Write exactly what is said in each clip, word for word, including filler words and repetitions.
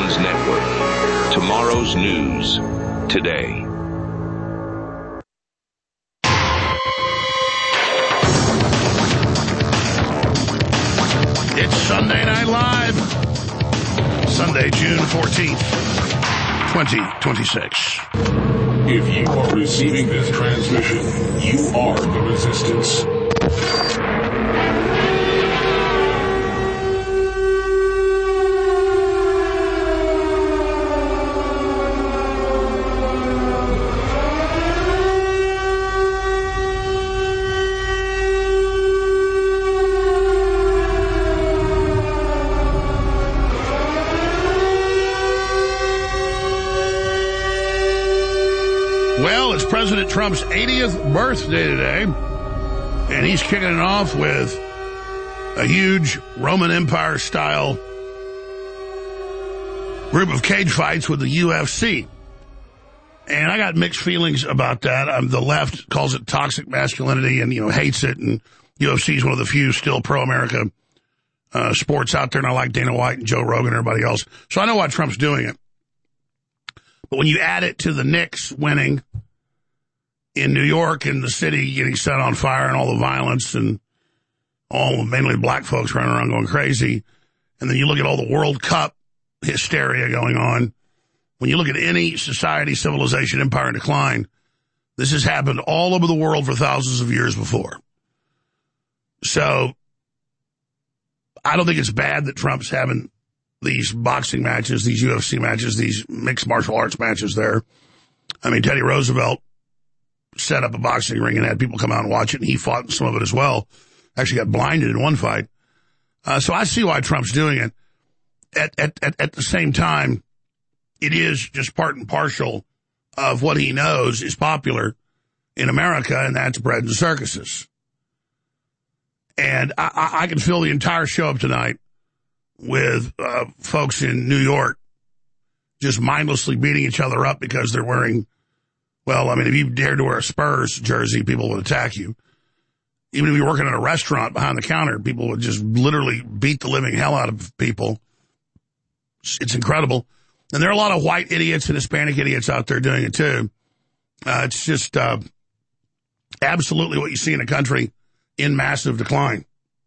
News Network. Tomorrow's news today. It's Sunday Night Live. Sunday, June fourteenth, twenty twenty-six. If you are receiving this transmission, you are the resistance. Well, it's President Trump's eightieth birthday today, and he's kicking it off with a huge Roman Empire-style group of cage fights with the U F C. And I got mixed feelings about that. Um, the left calls it toxic masculinity and, you know, hates it, and U F C is one of the few still pro-America uh, sports out there, and I like Dana White and Joe Rogan and everybody else. So I know why Trump's doing it. But when you add it to the Knicks winning in New York and the city getting set on fire and all the violence and all mainly black folks running around going crazy, and then you look at all the World Cup hysteria going on, when you look at any society, civilization, empire in decline, this has happened all over the world for thousands of years before. So I don't think it's bad that Trump's having these boxing matches, these U F C matches, these mixed martial arts matches there. I mean, Teddy Roosevelt set up a boxing ring and had people come out and watch it, and he fought in some of it as well. Actually got blinded in one fight. Uh, so I see why Trump's doing it. At, at, at, at the same time, it is just part and parcel of what he knows is popular in America, and that's bread and circuses. And I, I, I can fill the entire show up tonight with uh, folks in New York just mindlessly beating each other up because they're wearing, well, I mean, if you dared to wear a Spurs jersey, people would attack you. Even if you're working at a restaurant behind the counter, people would just literally beat the living hell out of people. It's incredible. And there are a lot of white idiots and Hispanic idiots out there doing it too. Uh, it's just uh, absolutely what you see in a country in massive decline.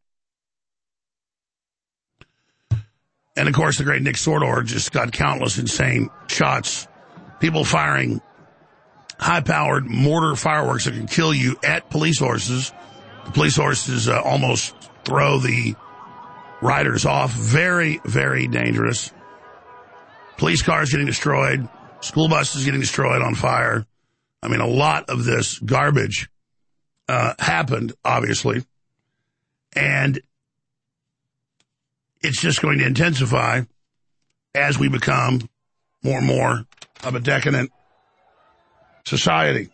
And, of course, the great Nick Sordor just got countless insane shots. People firing high-powered mortar fireworks that can kill you at police horses. The police horses uh, almost throw the riders off. Very, very dangerous. Police cars getting destroyed. School buses getting destroyed on fire. I mean, a lot of this garbage uh, happened, obviously. And it's just going to intensify as we become more and more of a decadent society.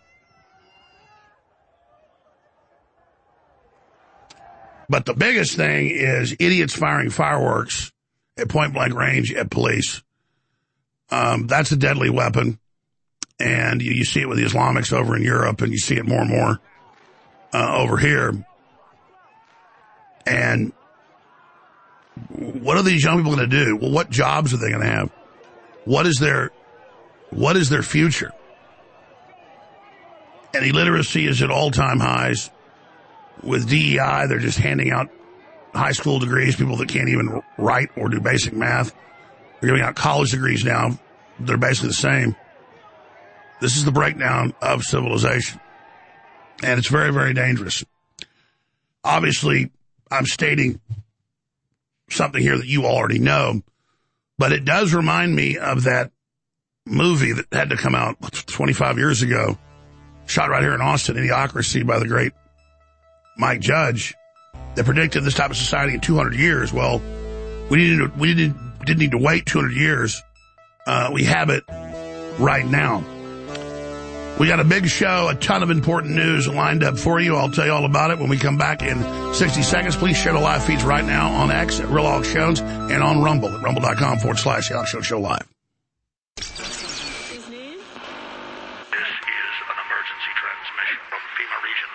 But the biggest thing is idiots firing fireworks at point-blank range at police. Um, that's a deadly weapon. And you, you see it with the Islamics over in Europe, and you see it more and more uh, over here. And what are these young people going to do? Well, what jobs are they going to have? What is their, what is their future? And illiteracy is at all-time highs. With D E I, they're just handing out high school degrees, people that can't even write or do basic math. They're giving out college degrees now. They're basically the same. This is the breakdown of civilization. And it's very, very dangerous. Obviously, I'm stating something here that you already know, but it does remind me of that movie that had to come out twenty-five years ago, shot right here in Austin, Idiocracy, by the great Mike Judge, that predicted this type of society in two hundred years. Well, we didn't, we didn't, didn't need to wait two hundred years. Uh, we have it right now. We got a big show, a ton of important news lined up for you. I'll tell you all about it when we come back in sixty seconds. Please share the live feeds right now on X at Real Alex Jones and on Rumble at rumble.com forward slash Alex Jones Show Live. This is an emergency transmission from FEMA Region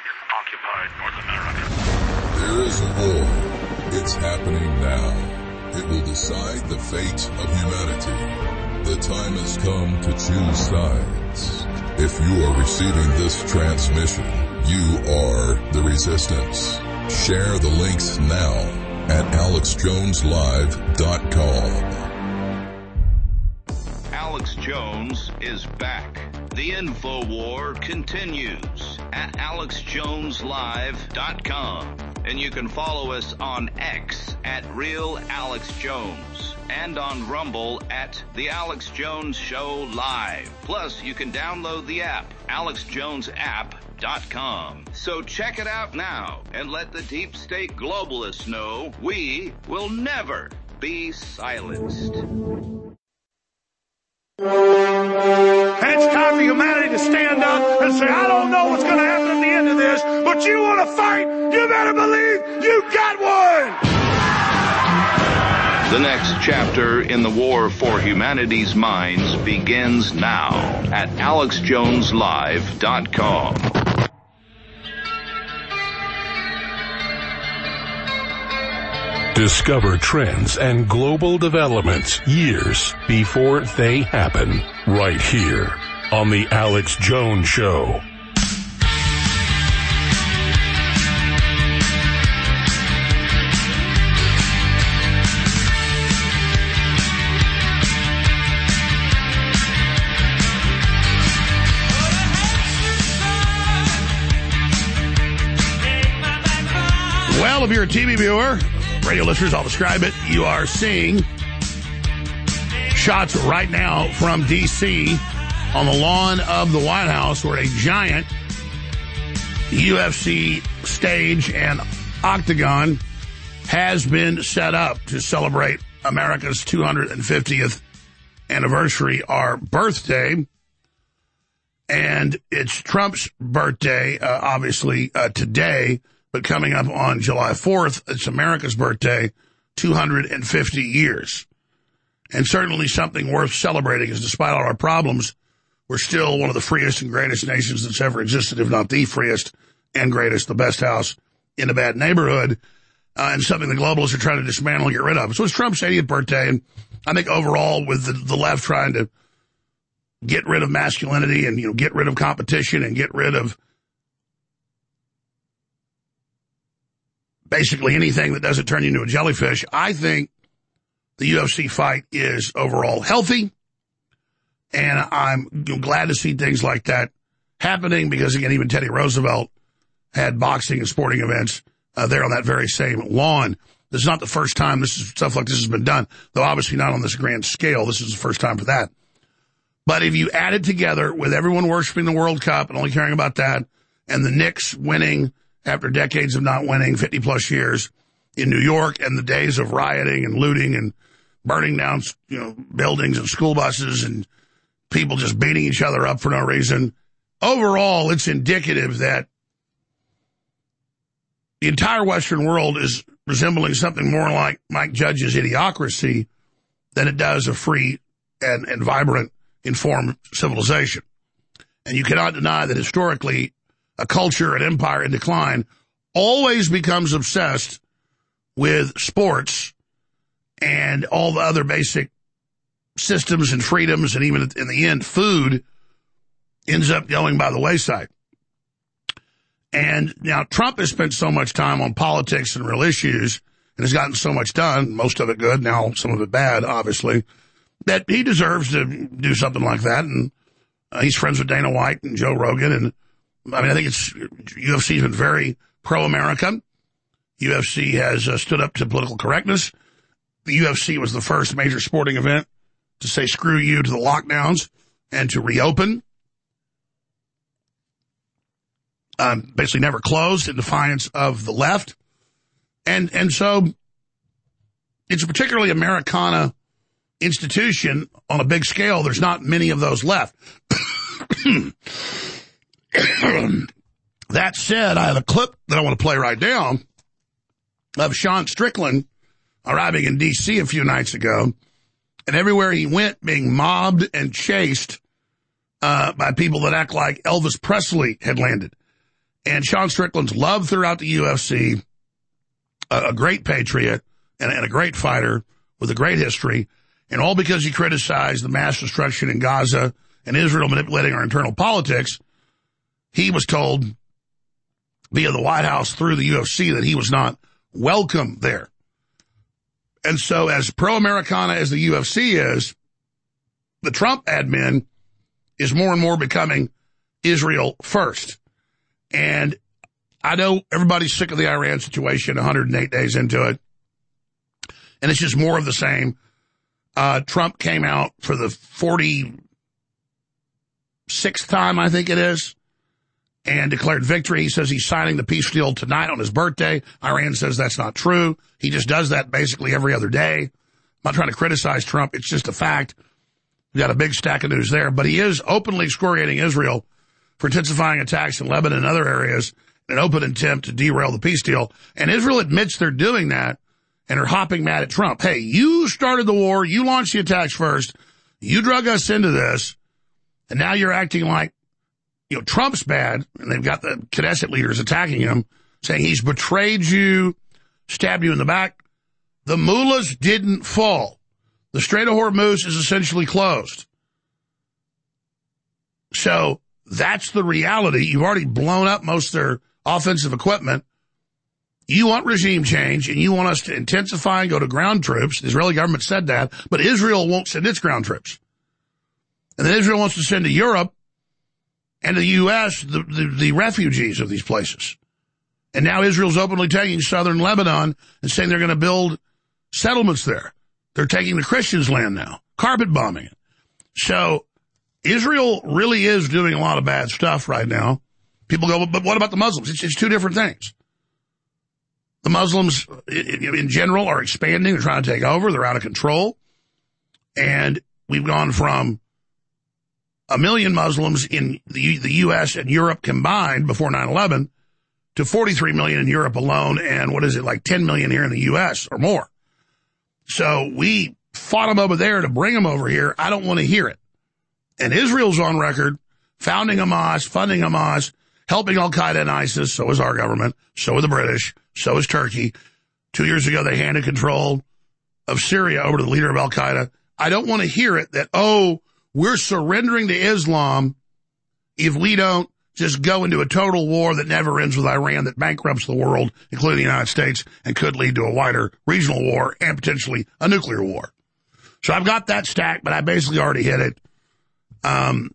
six in occupied North America. There is a war. It's happening now. It will decide the fate of humanity. The time has come to choose sides. If you are receiving this transmission, you are the Resistance. Share the links now at alex jones live dot com. Alex Jones is back. The InfoWar continues at alex jones live dot com. And you can follow us on X at Real Alex Jones and on Rumble at The Alex Jones Show Live. Plus, you can download the app, alex jones app dot com. So check it out now and let the deep state globalists know we will never be silenced. It's time for humanity to stand up and say, I don't know what's going to happen at the end of this, but you want to fight, you better believe you got one! The next chapter in the war for humanity's minds begins now at alex jones live dot com. Discover trends and global developments years before they happen, right here on The Alex Jones Show. Well, if you're a T V viewer, radio listeners, I'll describe it. You are seeing shots right now from D C on the lawn of the White House where a giant U F C stage and octagon has been set up to celebrate America's two hundred fiftieth anniversary, our birthday. And it's Trump's birthday, uh, obviously, uh, today. But coming up on July fourth, it's America's birthday, two hundred fifty years. And certainly something worth celebrating is despite all our problems, we're still one of the freest and greatest nations that's ever existed, if not the freest and greatest, the best house in a bad neighborhood, uh, and something the globalists are trying to dismantle and get rid of. So it's Trump's eightieth birthday, and I think overall with the, the left trying to get rid of masculinity and, you know, get rid of competition and get rid of basically anything that doesn't turn you into a jellyfish, I think the U F C fight is overall healthy, and I'm glad to see things like that happening because, again, even Teddy Roosevelt had boxing and sporting events uh, there on that very same lawn. This is not the first time this is, stuff like this has been done, though obviously not on this grand scale. This is the first time for that. But if you add it together with everyone worshiping the World Cup and only caring about that, and the Knicks winning after decades of not winning, fifty-plus years in New York, and the days of rioting and looting and burning down, you know, buildings and school buses and people just beating each other up for no reason, overall, it's indicative that the entire Western world is resembling something more like Mike Judge's Idiocracy than it does a free and, and vibrant, informed civilization. And you cannot deny that historically a culture, an empire in decline, always becomes obsessed with sports and all the other basic systems and freedoms, and even in the end, food ends up going by the wayside. And now Trump has spent so much time on politics and real issues and has gotten so much done, most of it good, now some of it bad, obviously, that he deserves to do something like that. And uh, he's friends with Dana White and Joe Rogan, and I mean, I think it's, U F C's been very pro-American. U F C has uh, stood up to political correctness. The U F C was the first major sporting event to say screw you to the lockdowns and to reopen. Um, basically never closed in defiance of the left. And, and so it's a particularly Americana institution on a big scale. There's not many of those left. That said, I have a clip that I want to play right now of Sean Strickland arriving in D C a few nights ago, and everywhere he went being mobbed and chased uh, by people that act like Elvis Presley had landed. And Sean Strickland's loved throughout the U F C, a, a great patriot and, and a great fighter, with a great history, and all because he criticized the mass destruction in Gaza and Israel manipulating our internal politics, he was told via the White House through the U F C that he was not welcome there. And so as pro-Americana as the U F C is, the Trump admin is more and more becoming Israel first. And I know everybody's sick of the Iran situation one hundred eight days into it. And it's just more of the same. Uh, Trump came out for the forty-sixth time, I think it is, and declared victory. He says he's signing the peace deal tonight on his birthday. Iran says that's not true. He just does that basically every other day. I'm not trying to criticize Trump. It's just a fact. We've got a big stack of news there. But he is openly excoriating Israel for intensifying attacks in Lebanon and other areas in an open attempt to derail the peace deal. And Israel admits they're doing that and are hopping mad at Trump. Hey, you started the war. You launched the attacks first. You drug us into this. And now you're acting like, you know, Trump's bad. And they've got the Knesset leaders attacking him, saying he's betrayed you, stabbed you in the back. The mullahs didn't fall. The Strait of Hormuz is essentially closed. So that's the reality. You've already blown up most of their offensive equipment. You want regime change, and you want us to intensify and go to ground troops. The Israeli government said that, but Israel won't send its ground troops. And then Israel wants to send to Europe and to the U S the, the, the refugees of these places. And now Israel's openly taking southern Lebanon and saying they're going to build settlements there. They're taking the Christians' land now, carpet bombing it. So Israel really is doing a lot of bad stuff right now. People go, but what about the Muslims? It's, it's two different things. The Muslims in general are expanding. They're trying to take over. They're out of control. And we've gone from a million Muslims in the, the U S and Europe combined before nine eleven to forty-three million in Europe alone. And what is it, like ten million here in the U S or more. So we fought them over there to bring them over here. I don't want to hear it. And Israel's on record founding Hamas, funding Hamas, helping Al-Qaeda and ISIS. So is our government. So are the British. So is Turkey. Two years ago, they handed control of Syria over to the leader of Al-Qaeda. I don't want to hear it that, oh, we're surrendering to Islam if we don't just go into a total war that never ends with Iran, that bankrupts the world, including the United States, and could lead to a wider regional war and potentially a nuclear war. So I've got that stack, but I basically already hit it. Um,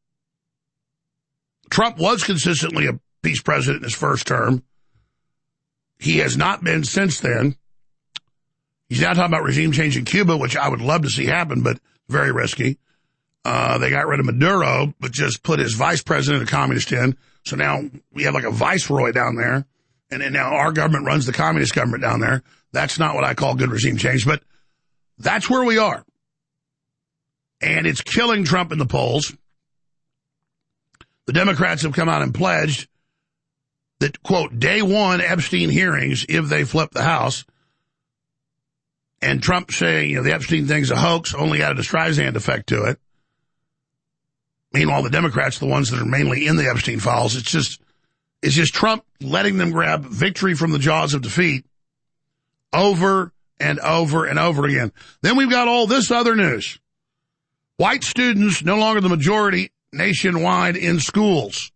Trump was consistently a peace president in his first term. He has not been since then. He's now talking about regime change in Cuba, which I would love to see happen, but very risky. Uh, they got rid of Maduro, but just put his vice president, a communist, in. So now we have like a viceroy down there. And then now our government runs the communist government down there. That's not what I call good regime change, but that's where we are. And it's killing Trump in the polls. The Democrats have come out and pledged that, quote, day one Epstein hearings if they flip the House. And Trump saying, you know, the Epstein thing's a hoax, only added a Streisand effect to it. Meanwhile, the Democrats, the ones that are mainly in the Epstein files, it's just, it's just Trump letting them grab victory from the jaws of defeat over and over and over again. Then we've got all this other news. White students no longer the majority nationwide in schools.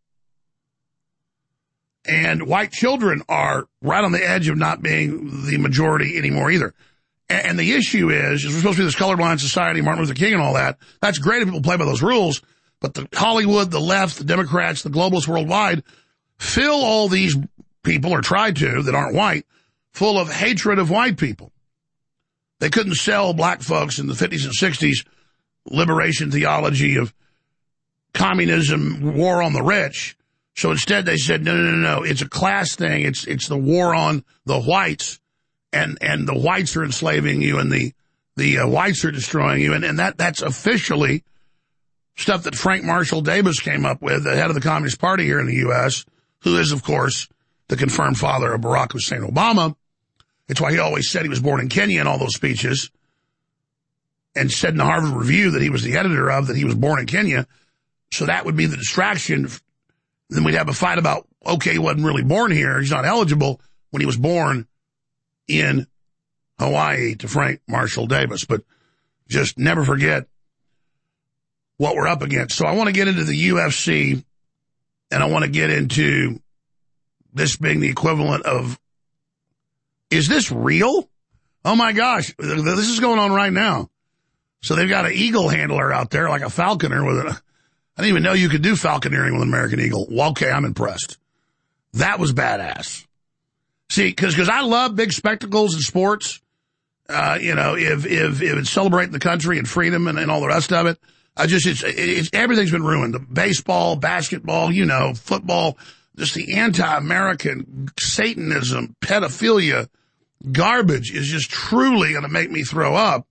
And white children are right on the edge of not being the majority anymore either. And the issue is, is we're supposed to be this colorblind society, Martin Luther King and all that. That's great if people play by those rules. But the Hollywood, the left, the Democrats, the globalists worldwide fill all these people, or try to, that aren't white, full of hatred of white people. They couldn't sell black folks in the fifties and sixties liberation theology of communism, war on the rich. So instead they said, no, no, no, no, it's a class thing. It's it's the war on the whites, and, and the whites are enslaving you, and the, the uh, whites are destroying you. And, and that that's officially stuff that Frank Marshall Davis came up with, the head of the Communist Party here in the U S, who is, of course, the confirmed father of Barack Hussein Obama. It's why he always said he was born in Kenya in all those speeches, and said in the Harvard Review that he was the editor of, that he was born in Kenya. So that would be the distraction. Then we'd have a fight about, okay, he wasn't really born here. He's not eligible when he was born in Hawaii to Frank Marshall Davis. But just never forget what we're up against. So I want to get into the U F C, and I want to get into this being the equivalent of, is this real? Oh, my gosh, this is going on right now. So they've got an eagle handler out there, like a falconer with a, I didn't even know you could do falconeering with an American eagle. Well, okay, I'm impressed. That was badass. See, because because I love big spectacles in sports. Uh, you know, if if if it's celebrating the country and freedom and, and all the rest of it, I just it's it's everything's been ruined. The baseball, basketball, you know, football, just the anti-American Satanism, pedophilia, garbage is just truly going to make me throw up.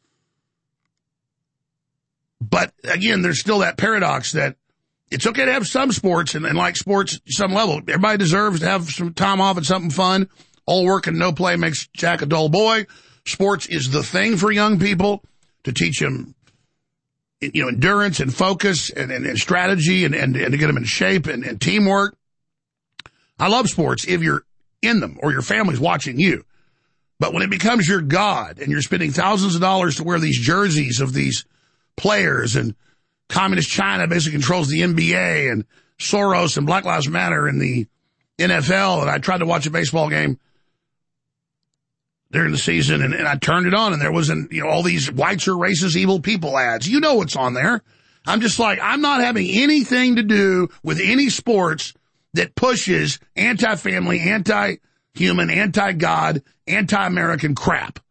But again, there's still that paradox that it's okay to have some sports and, and like sports at some level. Everybody deserves to have some time off and something fun. All work and no play makes Jack a dull boy. Sports is the thing for young people to teach them, you know, endurance and focus and, and, and strategy and, and, and to get them in shape and, and teamwork. I love sports if you're in them or your family's watching you. But when it becomes your God and you're spending thousands of dollars to wear these jerseys of these players, and Communist China basically controls the N B A, and Soros and Black Lives Matter and the N F L, and I tried to watch a baseball game during the season, and, and I turned it on, and there wasn't, you know, all these whites are racist, evil people ads. You know what's on there. I'm just like, I'm not having anything to do with any sports that pushes anti-family, anti-human, anti-God, anti-American crap.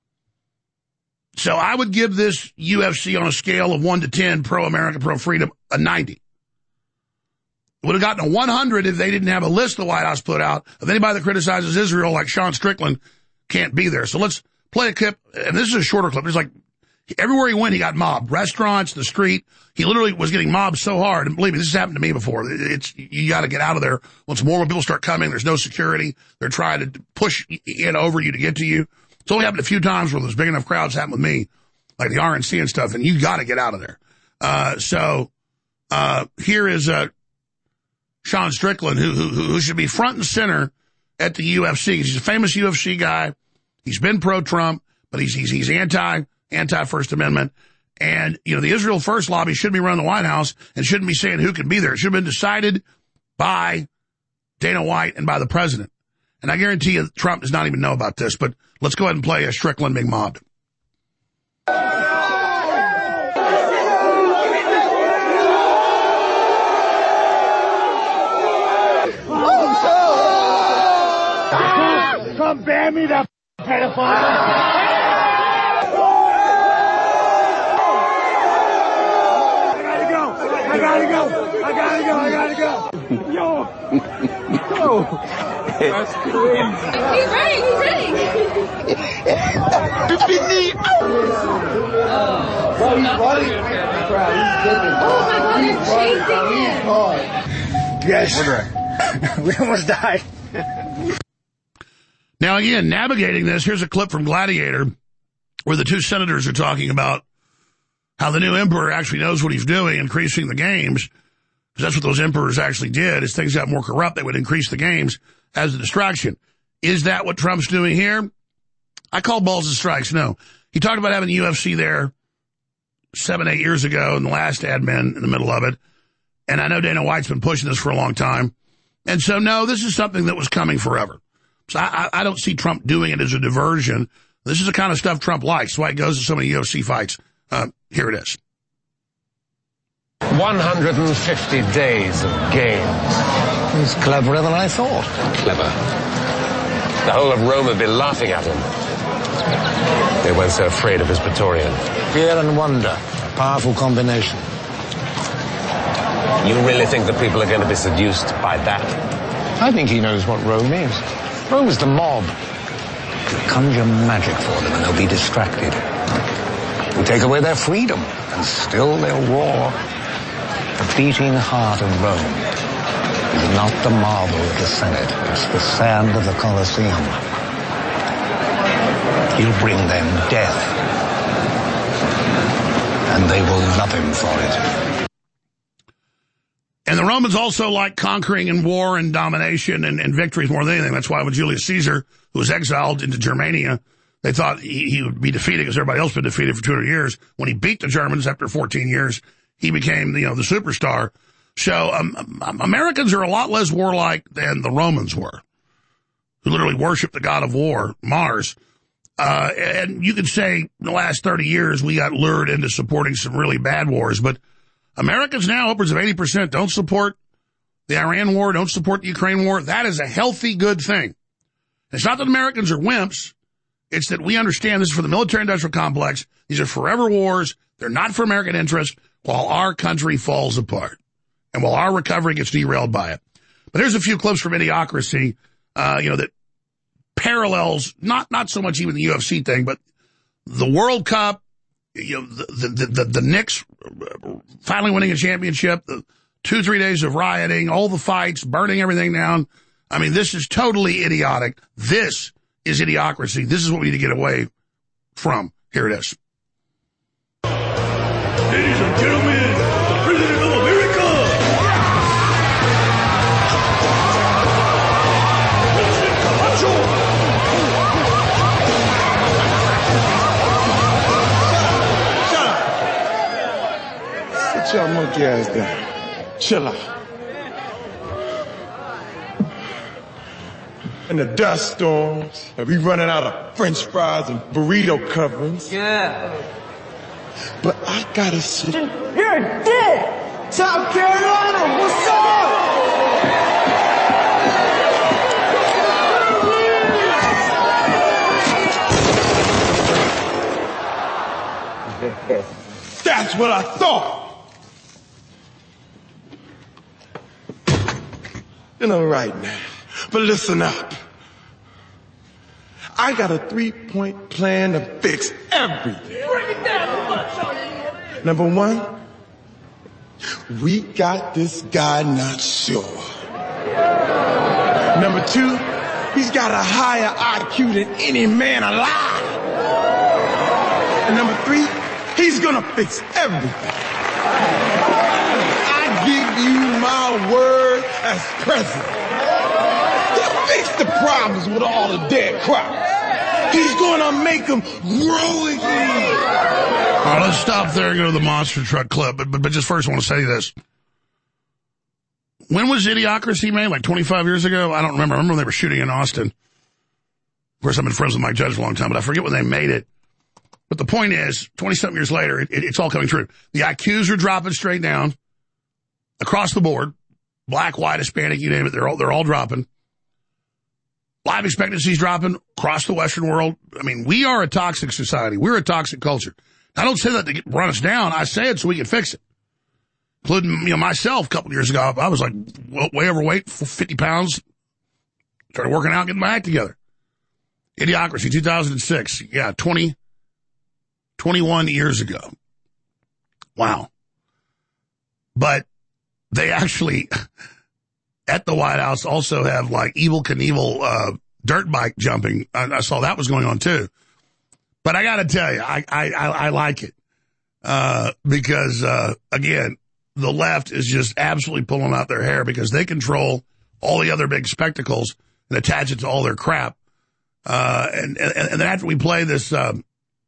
So I would give this U F C on a scale of one to ten, pro-America, pro-freedom, a ninety. Would have gotten a one hundred if they didn't have a list the White House put out of anybody that criticizes Israel, like Sean Strickland can't be there. So let's play a clip, and this is a shorter clip. It's like everywhere he went, he got mobbed. Restaurants, the street, he literally was getting mobbed so hard. And believe me, this has happened to me before. It's, you got to get out of there. Once more when people start coming, there's no security. They're trying to push in over you to get to you. It's only happened a few times where there's big enough crowds happened with me, like the R N C and stuff, and you got to get out of there. Uh, so, uh, here is, uh, Sean Strickland, who, who, who should be front and center at the U F C. He's a famous U F C guy. He's been pro-Trump, but he's, he's, he's anti, anti-First Amendment. And, you know, the Israel First lobby shouldn't be running the White House and shouldn't be saying who can be there. It should have been decided by Dana White and by the president. And I guarantee you Trump does not even know about this, but let's go ahead and play a Strickland being mobbed. Come bear me, that pedophile. I gotta go. I gotta go. I gotta go. Yo. Yo. That's crazy. He's ready. He's ready. It's busy. Oh, he's running. Oh my God, they're chasing him. Yes. We almost died. Now, again, navigating this, here's a clip from Gladiator where the two senators are talking about how the new emperor actually knows what he's doing, increasing the games, because that's what those emperors actually did. As things got more corrupt, they would increase the games as a distraction. Is that what Trump's doing here? I call balls and strikes. No. He talked about having the U F C there seven, eight years ago, and the last admin in the middle of it. And I know Dana White's been pushing this for a long time. And so, no, this is something that was coming forever. So I, I don't see Trump doing it as a diversion. This is the kind of stuff Trump likes. That's why he goes to so many U F C fights. Uh, here it is. one hundred fifty days of games. He's cleverer than I thought. Clever. The whole of Rome would be laughing at him. They weren't so afraid of his Praetorian. Fear and wonder. A powerful combination. You really think that people are going to be seduced by that? I think he knows what Rome is. Rome is the mob. You conjure magic for them and they'll be distracted. We take away their freedom, and still they'll roar. The beating heart of Rome is not the marble of the Senate, it's the sand of the Colosseum. He'll bring them death, and they will love him for it. And the Romans also like conquering and war and domination and, and victories more than anything. That's why when Julius Caesar, who was exiled into Germania, They thought he, he would be defeated because everybody else had been defeated for two hundred years. When he beat the Germans after fourteen years, he became, you know, the superstar. So um, Americans are a lot less warlike than the Romans were, who literally worshiped the god of war, Mars. Uh, and you could say in the last thirty years, we got lured into supporting some really bad wars. But Americans now, upwards of eighty percent, don't support the Iran war, don't support the Ukraine war. That is a healthy, good thing. It's not that Americans are wimps. It's that we understand this is for the military-industrial complex. These are forever wars. They're not for American interest while our country falls apart and while our recovery gets derailed by it. But here's a few clips from Idiocracy, uh, you know, that parallels, not not so much even the U F C thing, but the World Cup, you know, the the the, the Knicks finally winning a championship, the two, three days of rioting, all the fights, burning everything down. I mean, this is totally idiotic. This is Idiocracy. This is what we need to get away from. Here it is. Ladies and gentlemen, the President of America! President Camacho! Shut up! Sit your monkey ass down. Chill out. And the dust storms, and we running out of French fries and burrito coverings. Yeah. But I gotta sit. You're dead! South Carolina, what's up? That's what I thought. You know, right now. But listen up. I got a three-point plan to fix everything. Bring it down! Number one, we got this guy not sure. Number two, he's got a higher I Q than any man alive. And number three, he's gonna fix everything. I give you my word as president. Fix the problems with all the dead crops. He's gonna make them grow again. All right, let's stop there and go to the monster truck clip. But, but, but just first I want to say this. When was Idiocracy made? Like twenty-five years ago? I don't remember. I remember when they were shooting in Austin. Of course, I've been friends with Mike Judge for a long time, but I forget when they made it. But the point is, twenty-something years later, it, it, it's all coming true. The I Qs are dropping straight down across the board. Black, white, Hispanic, you name it. They're all, they're all dropping. Life expectancy's dropping across the Western world. I mean, we are a toxic society. We're a toxic culture. I don't say that to get, run us down. I say it so we can fix it. Including, you know, myself a couple of years ago. I was like way overweight, fifty pounds. Started working out, getting my act together. Idiocracy, two thousand six. Yeah, twenty, twenty-one years ago. Wow. But they actually... at the White House also have like Evel Knievel uh, dirt bike jumping. I, I saw that was going on too. But I got to tell you, I, I, I, I like it uh, because, uh, again, the left is just absolutely pulling out their hair because they control all the other big spectacles and attach it to all their crap. Uh, and, and, and then after we play this um,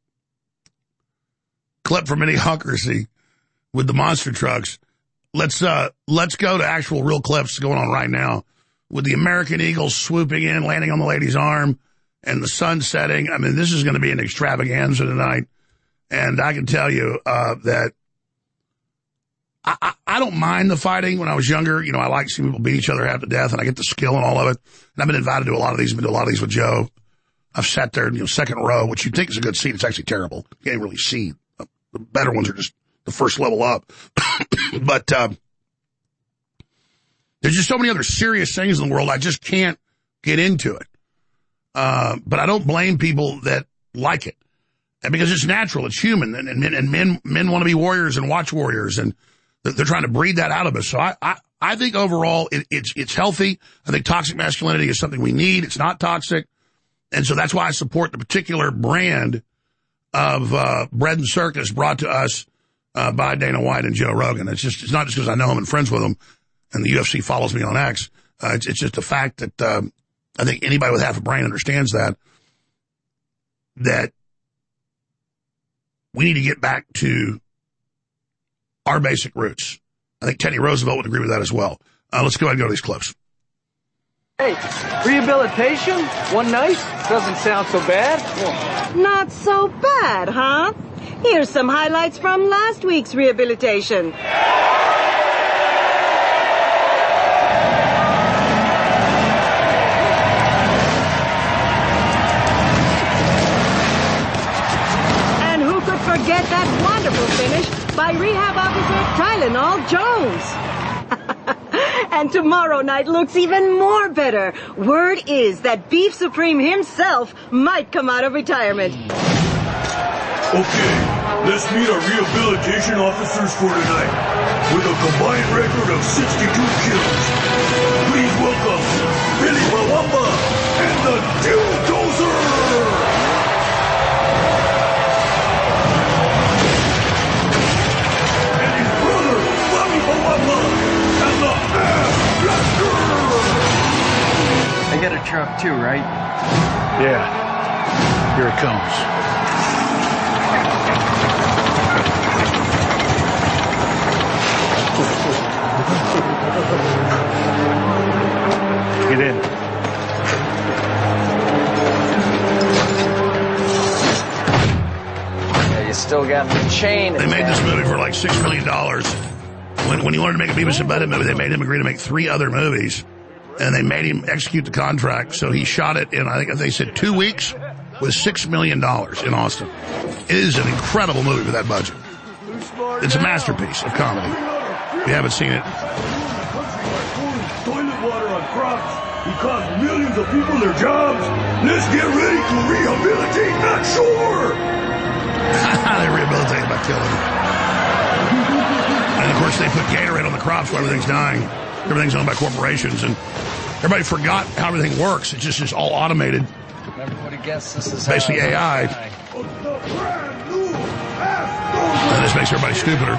clip from Idiocracy with the monster trucks, Let's uh let's go to actual real clips going on right now with the American Eagle swooping in, landing on the lady's arm, and the sun setting. I mean, this is going to be an extravaganza tonight, and I can tell you uh, that I, I, I don't mind the fighting. When I was younger, you know, I like seeing people beat each other half to death, and I get the skill and all of it. And I've been invited to a lot of these. I've been to a lot of these with Joe. I've sat there, you know, second row, which you think is a good seat. It's actually terrible. You can't really see. The better ones are just the first level up. But um, there's just so many other serious things in the world. I just can't get into it. Uh, but I don't blame people that like it. And because it's natural, it's human, and, and, and men men want to be warriors and watch warriors, and they're, they're trying to breed that out of us. So I I, I think overall it, it's it's healthy. I think toxic masculinity is something we need. It's not toxic, and so that's why I support the particular brand of uh, bread and circus brought to us uh, by Dana White and Joe Rogan. It's just it's not just because I know him and friends with him, and the U F C follows me on X. Uh, it's it's just a fact that um, I think anybody with half a brain understands that. that we need to get back to our basic roots. I think Teddy Roosevelt would agree with that as well. Uh, let's go ahead and go to these clips. Hey, rehabilitation? One night? Doesn't sound so bad. Not so bad, huh? Here's some highlights from last week's rehabilitation. And who could forget that wonderful finish by rehab officer Tylenol Jones? And tomorrow night looks even more better. Word is that Beef Supreme himself might come out of retirement. Okay, let's meet our rehabilitation officers for tonight. With a combined record of sixty-two kills. Please welcome Billy Bawamba and the Bulldozer! And his brother, Bobby Bawamba, and the Ass Blaster! They got a truck too, right? Yeah. Here it comes. Get in. Yeah, you still got the chain. They made this movie for like six million dollars. When, when he wanted to make a Beavis and Butthead movie, they made him agree to make three other movies. And they made him execute the contract, so he shot it in, I think they said, two weeks with six million dollars in Austin. It is an incredible movie with that budget. It's a masterpiece of comedy. If you haven't seen it. Toilet water on crops. He cost millions of people their jobs. Let's get ready to rehabilitate that shore. They rehabilitate by killing them. And of course they put Gatorade on the crops while everything's dying. Everything's owned by corporations, and everybody forgot how everything works. It's just, just all automated. Everybody guess this is basically A I. And this makes everybody stupider.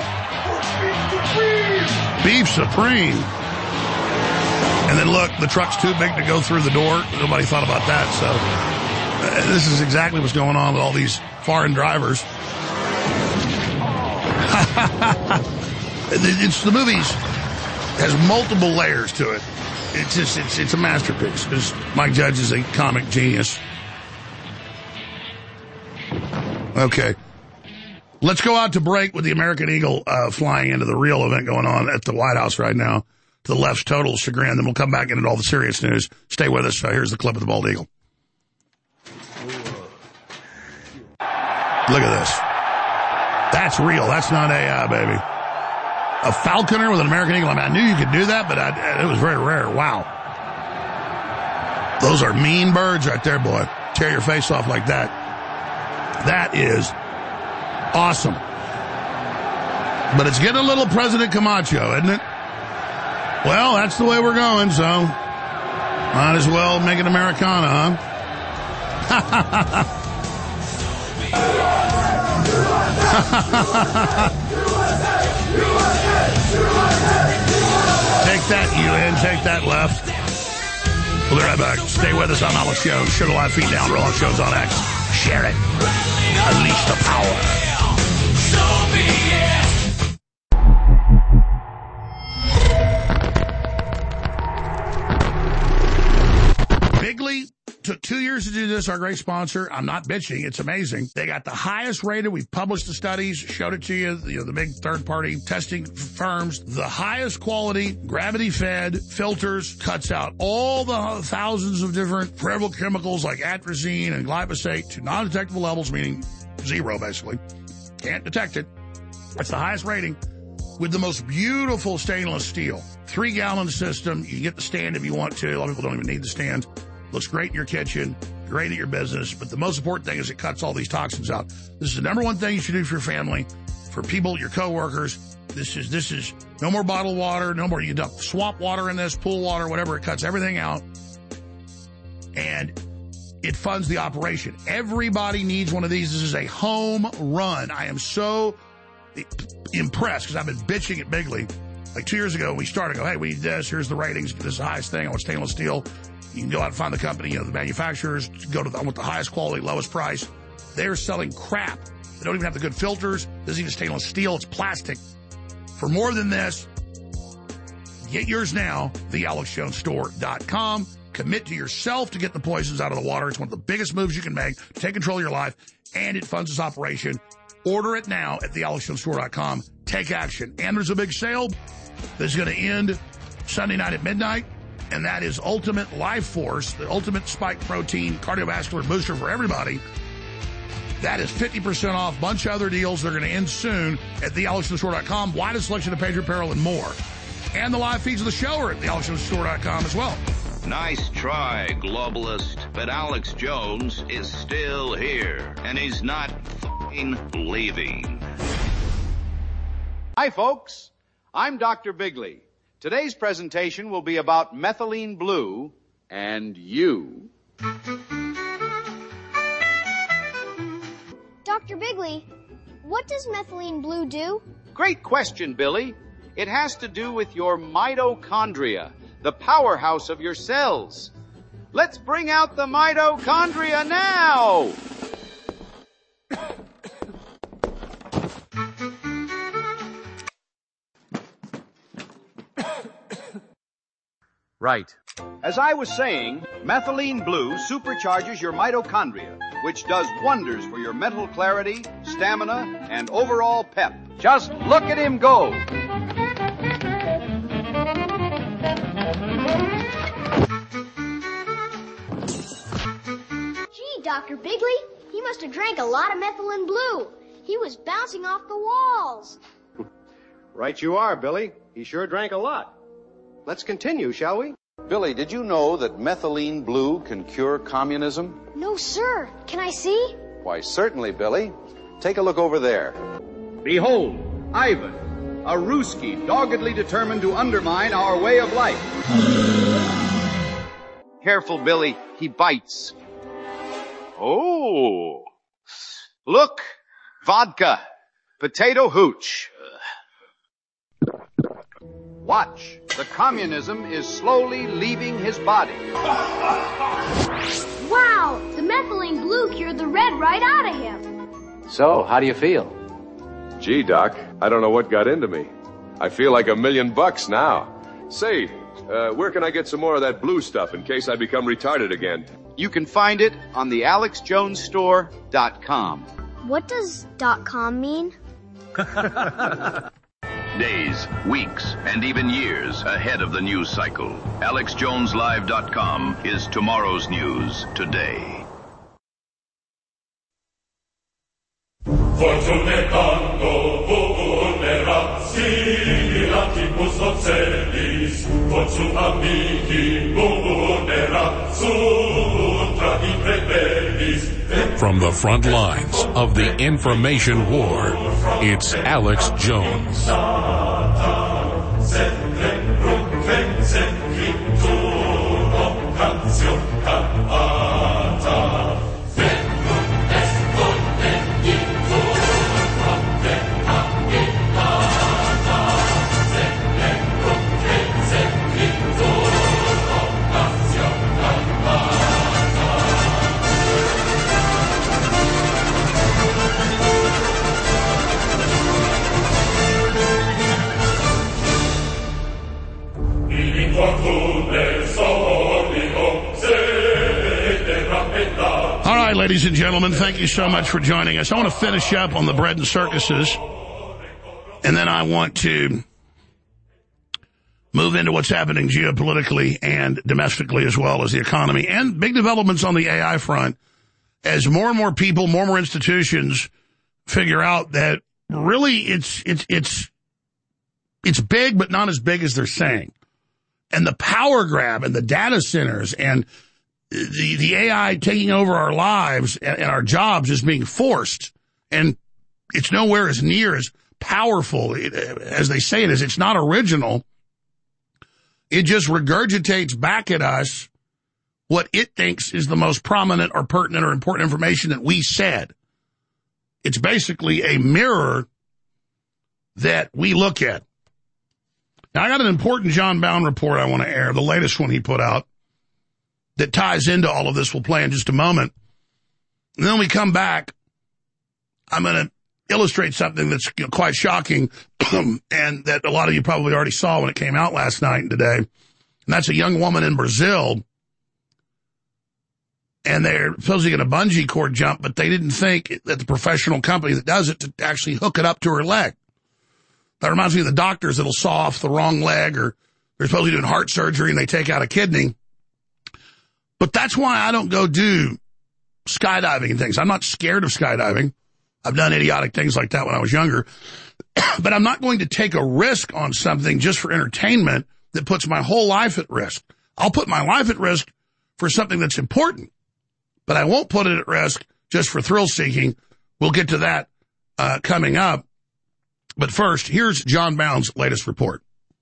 Beef Supreme. And then look, the truck's too big to go through the door. Nobody thought about that. So uh, this is exactly what's going on with all these foreign drivers. It's the movies has multiple layers to it. It's just it's it's a masterpiece because Mike Judge is a comic genius. Okay. Let's go out to break with the American Eagle uh, flying into the real event going on at the White House right now, to the left's total chagrin. Then we'll come back into all the serious news. Stay with us. Uh, here's the clip of the bald eagle. Look at this. That's real. That's not A I, baby. A falconer with an American Eagle. I mean, I knew you could do that, but I, it was very rare. Wow. Those are mean birds right there, boy. Tear your face off like that. That is awesome. But it's getting a little President Camacho, isn't it? Well, that's the way we're going, so might as well make it Americana, huh? Take that, U N. Take that, left. We'll be right back. Stay with us on Alex Jones. Show the live feed down. Roll on shows on X. Share it. Unleash the power. So be it. Bigley took two years to do this, our great sponsor. I'm not bitching. It's amazing. They got the highest rated. We've published the studies, showed it to you, you know, the big third-party testing firms. The highest quality, gravity-fed filters, cuts out all the thousands of different forever chemicals like atrazine and glyphosate to non-detectable levels, meaning zero, basically. Can't detect it. That's the highest rating with the most beautiful stainless steel. Three-gallon system. You can get the stand if you want to. A lot of people don't even need the stand. Looks great in your kitchen, great at your business, but the most important thing is it cuts all these toxins out. This is the number one thing you should do for your family, for people, your coworkers. This is this is no more bottled water, no more. You dump swamp water in this, pool water, whatever. It cuts everything out, and it funds the operation. Everybody needs one of these. This is a home run. I am so impressed because I've been bitching at Bigley. Like two years ago, we started, go, hey, we need this. Here's the ratings. This is the highest thing. I want stainless steel. You can go out and find the company, you know, the manufacturers, go to the, I want the highest quality, lowest price. They're selling crap. They don't even have the good filters. This isn't even stainless steel. It's plastic. For more than this, get yours now, the alex jones store dot com. Commit to yourself to get the poisons out of the water. It's one of the biggest moves you can make to take control of your life, and it funds this operation. Order it now at the alex jones store dot com. Take action. And there's a big sale that's going to end Sunday night at midnight, and that is Ultimate Life Force, the ultimate spike protein cardiovascular booster for everybody. That is fifty percent off. Bunch of other deals. They're going to end soon at the alex jones store dot com. Widest selection of Patriot apparel and more. And the live feeds of the show are at the alex jones store dot com as well. Nice try, globalist, but Alex Jones is still here, and he's not f***ing leaving. Hi, folks. I'm Doctor Bigley. Today's presentation will be about methylene blue and you. Doctor Bigley, what does methylene blue do? Great question, Billy. It has to do with your mitochondria, the powerhouse of your cells. Let's bring out the mitochondria now! Right. As I was saying, methylene blue supercharges your mitochondria, which does wonders for your mental clarity, stamina, and overall pep. Just look at him go! Gee, Doctor Bigley, he must have drank a lot of methylene blue. He was bouncing off the walls. Right you are, Billy. He sure drank a lot. Let's continue, shall we? Billy, did you know that methylene blue can cure communism? No, sir. Can I see? Why, certainly, Billy. Take a look over there. Behold, Ivan, a Ruski doggedly determined to undermine our way of life. Careful, Billy. He bites. Oh. Look. Vodka. Potato hooch. Watch. The communism is slowly leaving his body. Wow! The methylene blue cured the red right out of him. So, how do you feel? Gee, Doc, I don't know what got into me. I feel like a million bucks now. Say, uh, where can I get some more of that blue stuff in case I become retarded again? You can find it on the alex jones store dot com. What does .com mean? Days, weeks, and even years ahead of the news cycle. alex jones live dot com is tomorrow's news today. From the front lines of the information war, it's Alex Jones. All right, ladies and gentlemen, thank you so much for joining us. I want to finish up on the bread and circuses, and then I want to move into what's happening geopolitically and domestically as well as the economy, and big developments on the A I front as more and more people, more and more institutions figure out that really it's it's it's it's big, but not as big as they're saying. And the power grab and the data centers and the, the A I taking over our lives and, and our jobs is being forced. And it's nowhere as near as powerful it, as they say it is. It's not original. It just regurgitates back at us what it thinks is the most prominent or pertinent or important information that we said. It's basically a mirror that we look at. Now, I got an important John Bound report I want to air, the latest one he put out, that ties into all of this. We'll play in just a moment. And then we come back, I'm going to illustrate something that's you know, quite shocking and that a lot of you probably already saw when it came out last night and today. And that's a young woman in Brazil. And they're supposedly going to bungee cord jump, but they didn't think that the professional company that does it to actually hook it up to her leg. That reminds me of the doctors that'll saw off the wrong leg, or they're supposed to be doing heart surgery and they take out a kidney. But that's why I don't go do skydiving and things. I'm not scared of skydiving. I've done idiotic things like that when I was younger. But I'm not going to take a risk on something just for entertainment that puts my whole life at risk. I'll put my life at risk for something that's important, but I won't put it at risk just for thrill-seeking. We'll get to that uh, coming up. But first, here's John Bound's latest report.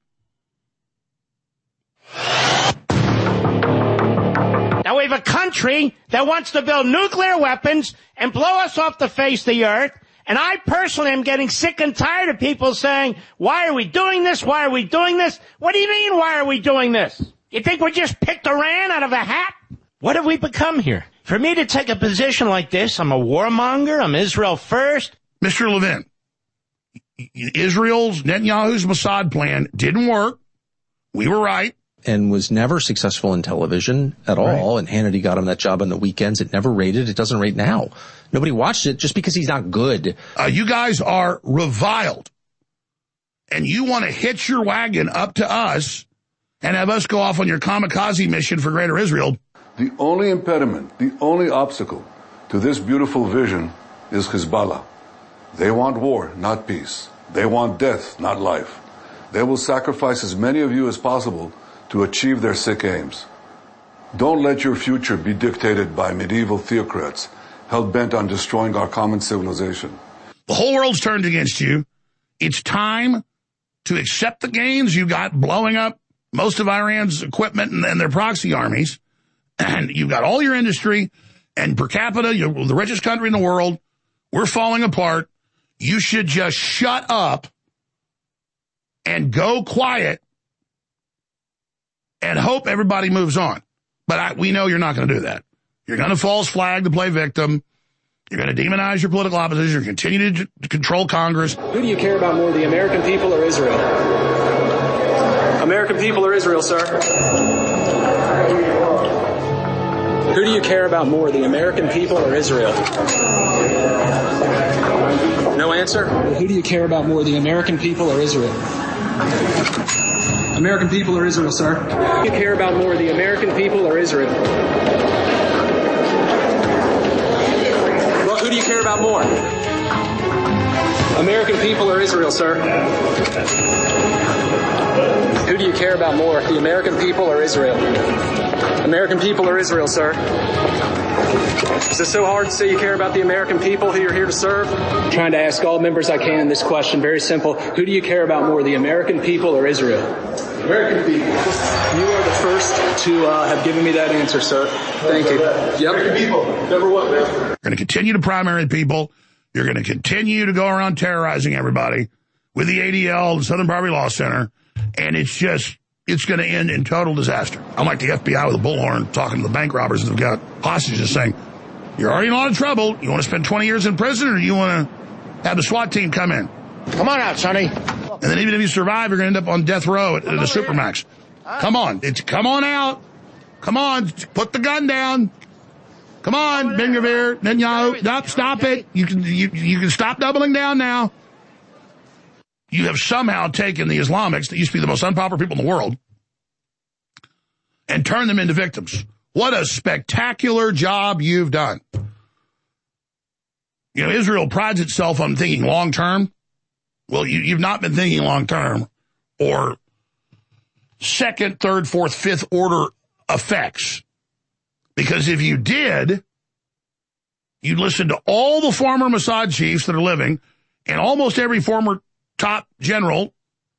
Now, we have a country that wants to build nuclear weapons and blow us off the face of the earth. And I personally am getting sick and tired of people saying, why are we doing this? Why are we doing this? What do you mean, why are we doing this? You think we just picked Iran out of a hat? What have we become here? For me to take a position like this, I'm a warmonger. I'm Israel first. Mister Levin, Israel's, Netanyahu's Mossad plan didn't work. We were right. And was never successful in television at all. Right. And Hannity got him that job on the weekends. It never rated. It doesn't rate now. Nobody watched it just because he's not good. Uh, you guys are reviled. And you want to hitch your wagon up to us and have us go off on your kamikaze mission for Greater Israel. The only impediment, the only obstacle to this beautiful vision is Hezbollah. They want war, not peace. They want death, not life. They will sacrifice as many of you as possible to achieve their sick aims. Don't let your future be dictated by medieval theocrats hell-bent on destroying our common civilization. The whole world's turned against you. It's time to accept the gains you got blowing up most of Iran's equipment and, and their proxy armies. And you've got all your industry, and per capita, you're the richest country in the world. We're falling apart. You should just shut up and go quiet and hope everybody moves on. But I, we know you're not going to do that. You're going to false flag to play victim. You're going to demonize your political opposition. You're going to continue to, to control Congress. Who do you care about more, the American people or Israel? American people or Israel, sir? Who do you care about more, the American people or Israel? No answer? Who do you care about more, the American people or Israel? American people or Israel, sir? Who do you care about more, the American people or Israel? Well, who do you care about more? American people or Israel, sir? Who do you care about more, the American people or Israel? American people or Israel, sir? Is it so hard to say you care about the American people who you're here to serve? I'm trying to ask all members I can this question, very simple. Who do you care about more, the American people or Israel? American people. You are the first to uh, have given me that answer, sir. Thank you. Yep. American people. Number one, man. You're going to continue to primary people. You're going to continue to go around terrorizing everybody with the A D L, the Southern Poverty Law Center, and it's just... it's going to end in total disaster. I'm like the F B I with a bullhorn talking to the bank robbers that have got hostages saying, you're already in a lot of trouble. You want to spend twenty years in prison, or do you want to have the SWAT team come in? Come on out, Sonny. And then even if you survive, you're going to end up on death row at, at the Supermax. Huh? Come on. It's come on out. Come on. Put the gun down. Come on, Ben Gvir, Netanyahu. Stop, stop it. You can, you, you can stop doubling down now. You have somehow taken the Islamics, that used to be the most unpopular people in the world, and turned them into victims. What a spectacular job you've done. You know, Israel prides itself on thinking long-term. Well, you, you've not been thinking long-term, or second, third, fourth, fifth order effects. Because if you did, you'd listen to all the former Mossad chiefs that are living, and almost every former top general.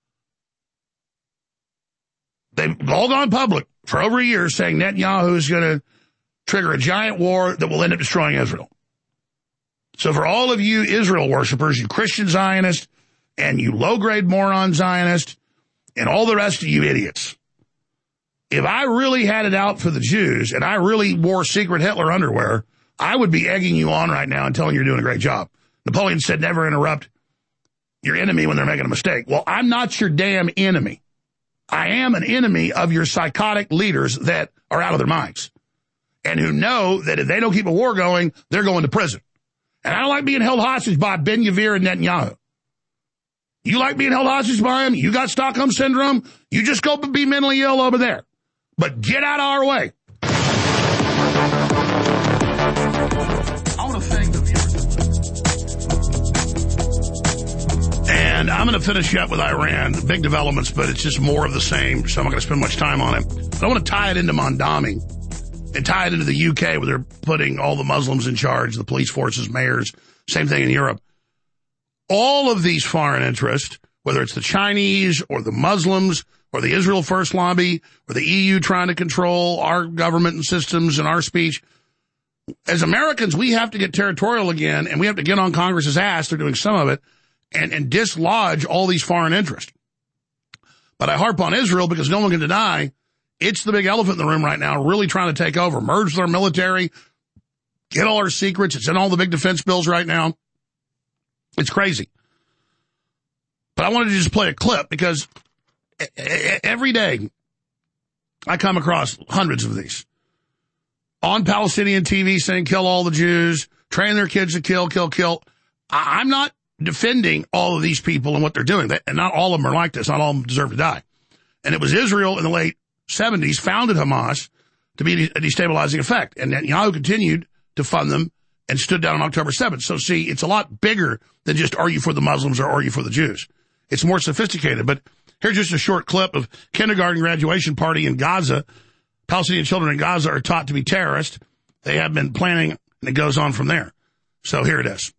They've all gone public for over a year saying Netanyahu is going to trigger a giant war that will end up destroying Israel. So for all of you Israel worshipers, you Christian Zionists, and you low-grade moron Zionists, and all the rest of you idiots, if I really had it out for the Jews, and I really wore secret Hitler underwear, I would be egging you on right now and telling you you're doing a great job. Napoleon said never interrupt your enemy when they're making a mistake. Well, I'm not your damn enemy. I am an enemy of your psychotic leaders that are out of their minds and who know that if they don't keep a war going, they're going to prison. And I don't like being held hostage by Ben Gvir and Netanyahu. You like being held hostage by them? You got Stockholm Syndrome? You just go be mentally ill over there. But get out of our way. I want to thank the viewers. And I'm going to finish up with Iran. Big developments, but it's just more of the same, so I'm not going to spend much time on it. But I want to tie it into Mondami and tie it into the U K where they're putting all the Muslims in charge, the police forces, mayors, same thing in Europe. All of these foreign interests, whether it's the Chinese or the Muslims or the Israel First Lobby or the E U trying to control our government and systems and our speech, as Americans, we have to get territorial again, and we have to get on Congress's ass, they're doing some of it, and, and dislodge all these foreign interests. But I harp on Israel because no one can deny it's the big elephant in the room right now, really trying to take over, merge with our military, get all our secrets. It's in all the big defense bills right now. It's crazy. But I wanted to just play a clip because every day I come across hundreds of these on Palestinian T V saying kill all the Jews, train their kids to kill, kill, kill. I'm not defending all of these people and what they're doing. And not all of them are like this. Not all of them deserve to die. And it was Israel in the late seventies founded Hamas to be a destabilizing effect. And Netanyahu continued to fund them and stood down on October seventh. So, see, it's a lot bigger than just are you for the Muslims or are you for the Jews. It's more sophisticated. But here's just a short clip of kindergarten graduation party in Gaza. Palestinian children in Gaza are taught to be terrorists. They have been planning, and it goes on from there. So here it is.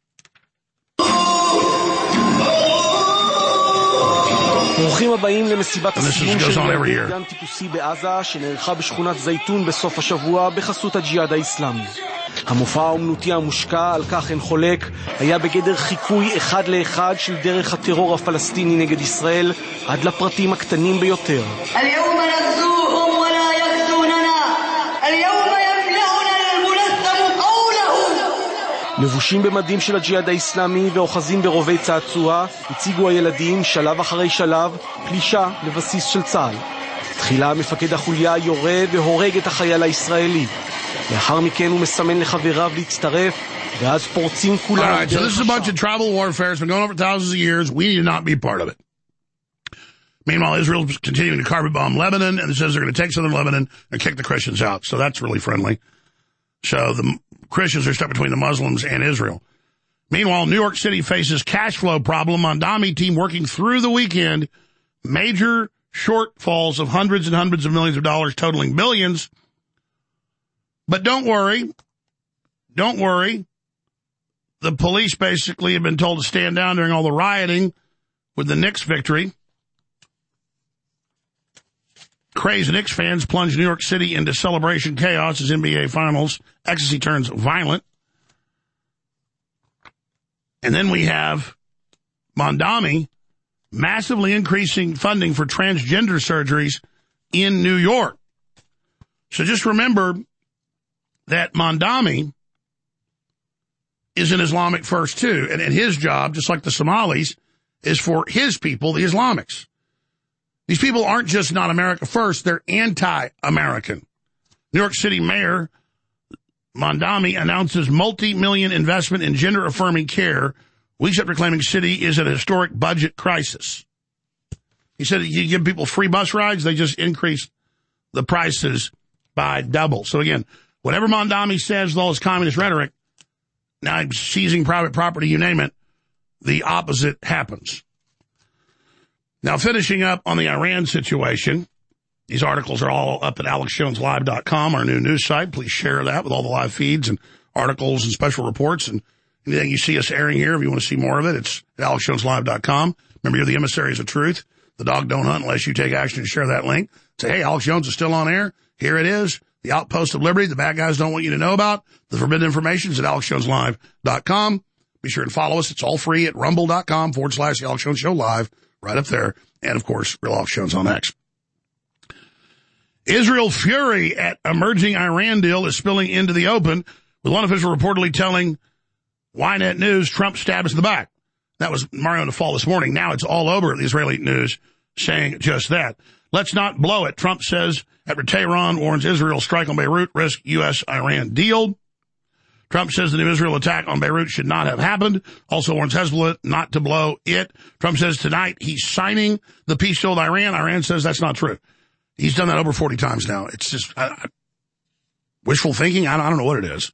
ברוכים הבאים למסיבת הסיום של גן טיפוסי בעזה שנערכה בשכונת זייתון בסוף השבוע בחסות הג'יהאד האסלאמי. המופע האומנותי המושקע, על כך אין חולק, היה בגדר חיקוי אחד לאחד של דרך הטרור הפלסטיני נגד ישראל עד לפרטים הקטנים ביותר. اليوم نغزوهم ولا يغزوننا اليوم يملأنا الملثم قوله. לבושים במדים של הג'יהאד האסלאמי ואוחזים ברובי צעצוע, הציגו הילדים שלב אחרי שלב פלישה לבסיס של צה"ל. תחילה מפקד החוליה יורה והורג את החייל הישראלי. לאחר מכן הוא מסמן לחבריו להצטרף, ואז פורצים כולם. All right, so this is a bunch of tribal warfare. It's been going on for thousands of years. We need to not be part of it. Meanwhile, Israel is continuing to carpet bomb Lebanon, and it says they're going to take southern Lebanon and kick the Christians out. So that's really friendly. So the Christians are stuck between the Muslims and Israel. Meanwhile, New York City faces cash flow problem. Mondami team working through the weekend. Major shortfalls of hundreds and hundreds of millions of dollars, totaling billions. But don't worry. Don't worry. The police basically have been told to stand down during all the rioting with the Knicks victory. Crazed Knicks fans plunge New York City into celebration chaos as N B A Finals. Ecstasy turns violent. And then we have Mondami massively increasing funding for transgender surgeries in New York. So just remember that Mondami is an Islamic first too. And, and his job, just like the Somalis, is for his people, the Islamics. These people aren't just not America first, they're anti-American. New York City Mayor Mondami announces multi-million investment in gender-affirming care, weeks after claiming city is at a historic budget crisis. He said you give people free bus rides, they just increase the prices by double. So again, whatever Mondami says, with all his communist rhetoric, now seizing private property, you name it, the opposite happens. Now, finishing up on the Iran situation, these articles are all up at alex jones live dot com, our new news site. Please share that with all the live feeds and articles and special reports and anything you see us airing here. If you want to see more of it, it's at alex jones live dot com. Remember, you're the emissaries of truth. The dog don't hunt unless you take action and share that link. Say, hey, Alex Jones is still on air. Here it is. The outpost of liberty the bad guys don't want you to know about. The forbidden information is at alex jones live dot com. Be sure and follow us. It's all free at rumble.com forward slash the Alex Jones Show Live. Right up there. And, of course, Real Alex Jones on X. Israel fury at emerging Iran deal is spilling into the open with one official reportedly telling Ynet News Trump stabbed us in the back. That was Mario Nafal this morning. Now it's all over the Israeli news saying just that. Let's not blow it. Trump says after Tehran warns Israel strike on Beirut, risk U S Iran deal. Trump says the new Israel attack on Beirut should not have happened. Also warns Hezbollah not to blow it. Trump says tonight he's signing the peace deal with Iran. Iran says that's not true. He's done that over forty times now. It's just I, I, wishful thinking. I don't, I don't know what it is.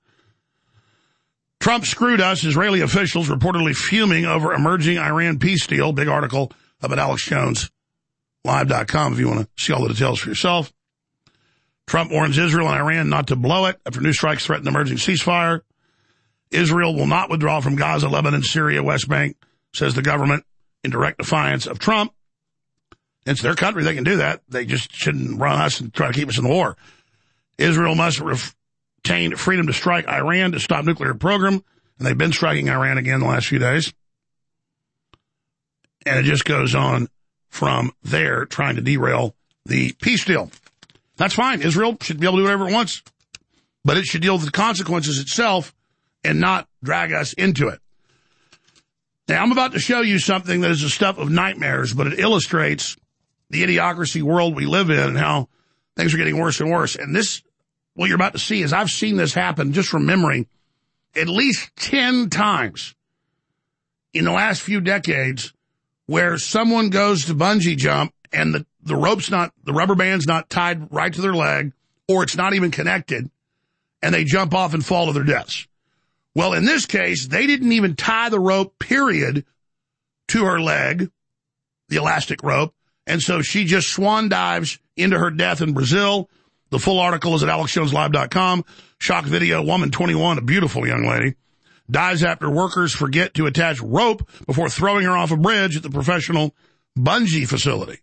Trump screwed us. Israeli officials reportedly fuming over emerging Iran peace deal. Big article up at alex jones live dot com if you want to see all the details for yourself. Trump warns Israel and Iran not to blow it after new strikes threaten emerging ceasefire. Israel will not withdraw from Gaza, Lebanon, Syria, West Bank, says the government in direct defiance of Trump. It's their country. They can do that. They just shouldn't run us and try to keep us in the war. Israel must retain freedom to strike Iran to stop nuclear program. And they've been striking Iran again the last few days. And it just goes on from there, trying to derail the peace deal. That's fine. Israel should be able to do whatever it wants, but it should deal with the consequences itself and not drag us into it. Now, I'm about to show you something that is the stuff of nightmares, but it illustrates the idiocracy world we live in and how things are getting worse and worse. And this, what you're about to see is I've seen this happen just from memory at least ten times in the last few decades where someone goes to bungee jump and the The rope's not, the rubber band's not tied right to their leg, or it's not even connected, and they jump off and fall to their deaths. Well, in this case, they didn't even tie the rope, period, to her leg, the elastic rope, and so she just swan dives into her death in Brazil. The full article is at alex jones live dot com. Shock video, woman twenty-one, a beautiful young lady, dies after workers forget to attach rope before throwing her off a bridge at the professional bungee facility.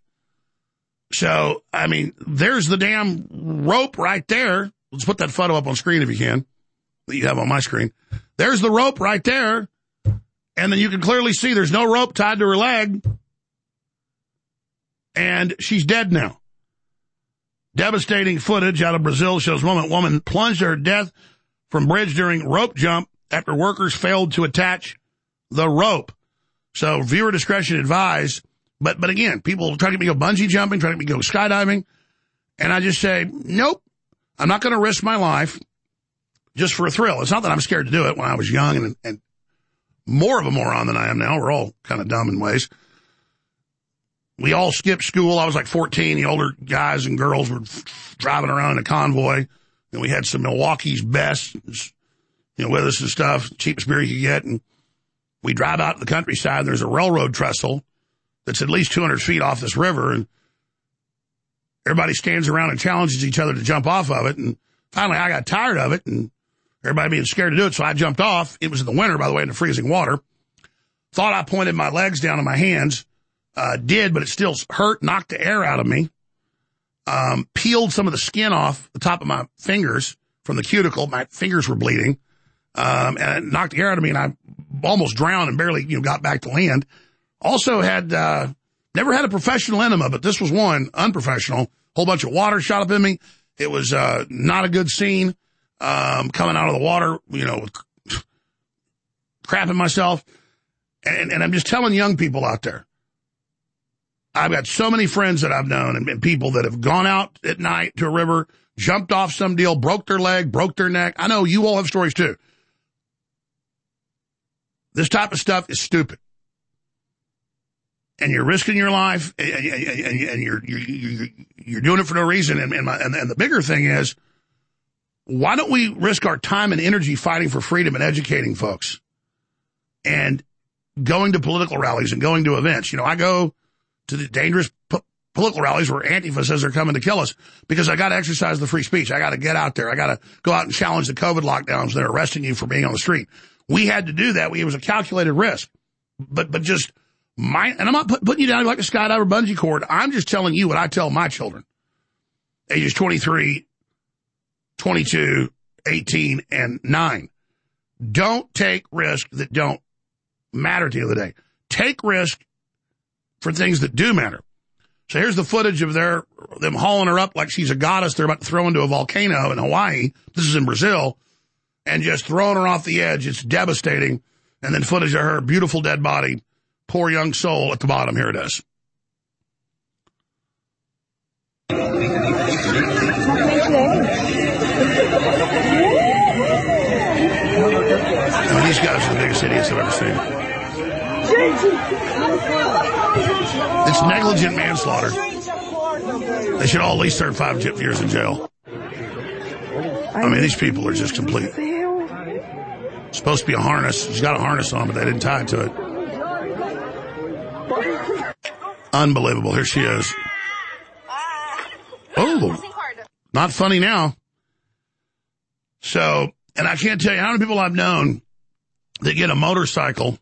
So, I mean, there's the damn rope right there. Let's put that photo up on screen if you can, that you have on my screen. There's the rope right there. And then you can clearly see there's no rope tied to her leg. And she's dead now. Devastating footage out of Brazil shows woman, woman plunged to her death from bridge during rope jump after workers failed to attach the rope. So, viewer discretion advised. But, but again, people try to get me go bungee jumping, try to get me go skydiving. And I just say, nope, I'm not going to risk my life just for a thrill. It's not that I'm scared to do it when I was young and, and more of a moron than I am now. We're all kind of dumb in ways. We all skipped school. I was like fourteen. The older guys and girls were driving around in a convoy. And we had some Milwaukee's best, you know, with us and stuff, cheapest beer you could get. And we drive out to the countryside, and there's a railroad trestle that's at least two hundred feet off this river, and everybody stands around and challenges each other to jump off of it. And finally, I got tired of it, and everybody being scared to do it, so I jumped off. It was in the winter, by the way, in the freezing water. Thought I pointed my legs down to my hands. Uh, did, but it still hurt, knocked the air out of me. Um, peeled some of the skin off the top of my fingers from the cuticle. My fingers were bleeding. Um, and it knocked the air out of me, and I almost drowned and barely, you know, got back to land. Also had, uh, never had a professional enema, but this was one, unprofessional. Whole bunch of water shot up in me. It was, uh, not a good scene, um, coming out of the water, you know, crapping myself. And, and I'm just telling young people out there, I've got so many friends that I've known and, and people that have gone out at night to a river, jumped off some deal, broke their leg, broke their neck. I know you all have stories too. This type of stuff is stupid. And you're risking your life, and, and, and you're, you're you're doing it for no reason. And, and, my, and, and the bigger thing is, why don't we risk our time and energy fighting for freedom and educating folks, and going to political rallies and going to events? You know, I go to the dangerous po- political rallies where Antifa says they're coming to kill us because I got to exercise the free speech. I got to get out there. I got to go out and challenge the COVID lockdowns. They're arresting you for being on the street. We had to do that. We, it was a calculated risk, but but just. My, and I'm not put, putting you down like a skydiver bungee cord. I'm just telling you what I tell my children. Ages twenty-three, twenty-two, eighteen, and nine. Don't take risks that don't matter at the end of the day. Take risk for things that do matter. So here's the footage of their them hauling her up like she's a goddess they're about to throw into a volcano in Hawaii. This is in Brazil. and just throwing her off the edge. It's devastating. And then footage of her beautiful dead body, poor young soul at the bottom. Here it is. I mean, these guys are the biggest idiots I've ever seen. It's negligent manslaughter. They should all at least serve five years in jail. I mean, these people are just complete. It's supposed to be a harness. She's got a harness on, but they didn't tie it to it. Unbelievable. Here she is. Oh, not funny now. So, and I can't tell you how many people I've known that get a motorcycle.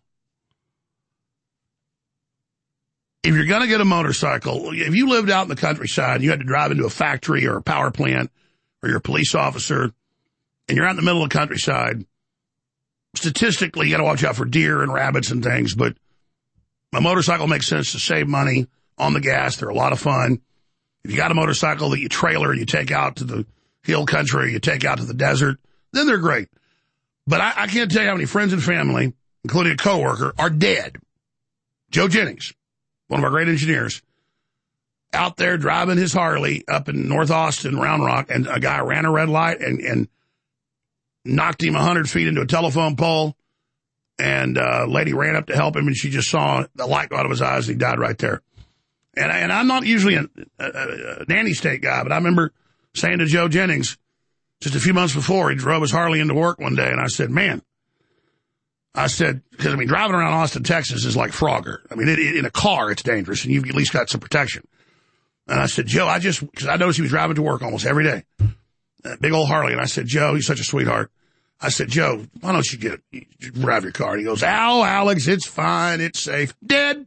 If you're going to get a motorcycle, if you lived out in the countryside and you had to drive into a factory or a power plant or you're a police officer and you're out in the middle of the countryside, statistically, you got to watch out for deer and rabbits and things, but a motorcycle makes sense to save money on the gas. They're a lot of fun. If you got a motorcycle that you trailer and you take out to the hill country, you take out to the desert, then they're great. But I, I can't tell you how many friends and family, including a coworker, are dead. Joe Jennings, one of our great engineers, out there driving his Harley up in North Austin, Round Rock, and a guy ran a red light and, and knocked him one hundred feet into a telephone pole, and a lady ran up to help him, and she just saw the light go out of his eyes, and he died right there. And, and I'm not usually a, a, a nanny state guy, but I remember saying to Joe Jennings just a few months before, he drove his Harley into work one day, and I said, man, I said, because, I mean, driving around Austin, Texas is like Frogger. I mean, it, it, in a car, it's dangerous, and you've at least got some protection. And I said, Joe, I just, because I noticed he was driving to work almost every day, that big old Harley, and I said, Joe, he's such a sweetheart. I said, Joe, why don't you get you drive your car? And he goes, Al, Alex, it's fine, it's safe. Dead.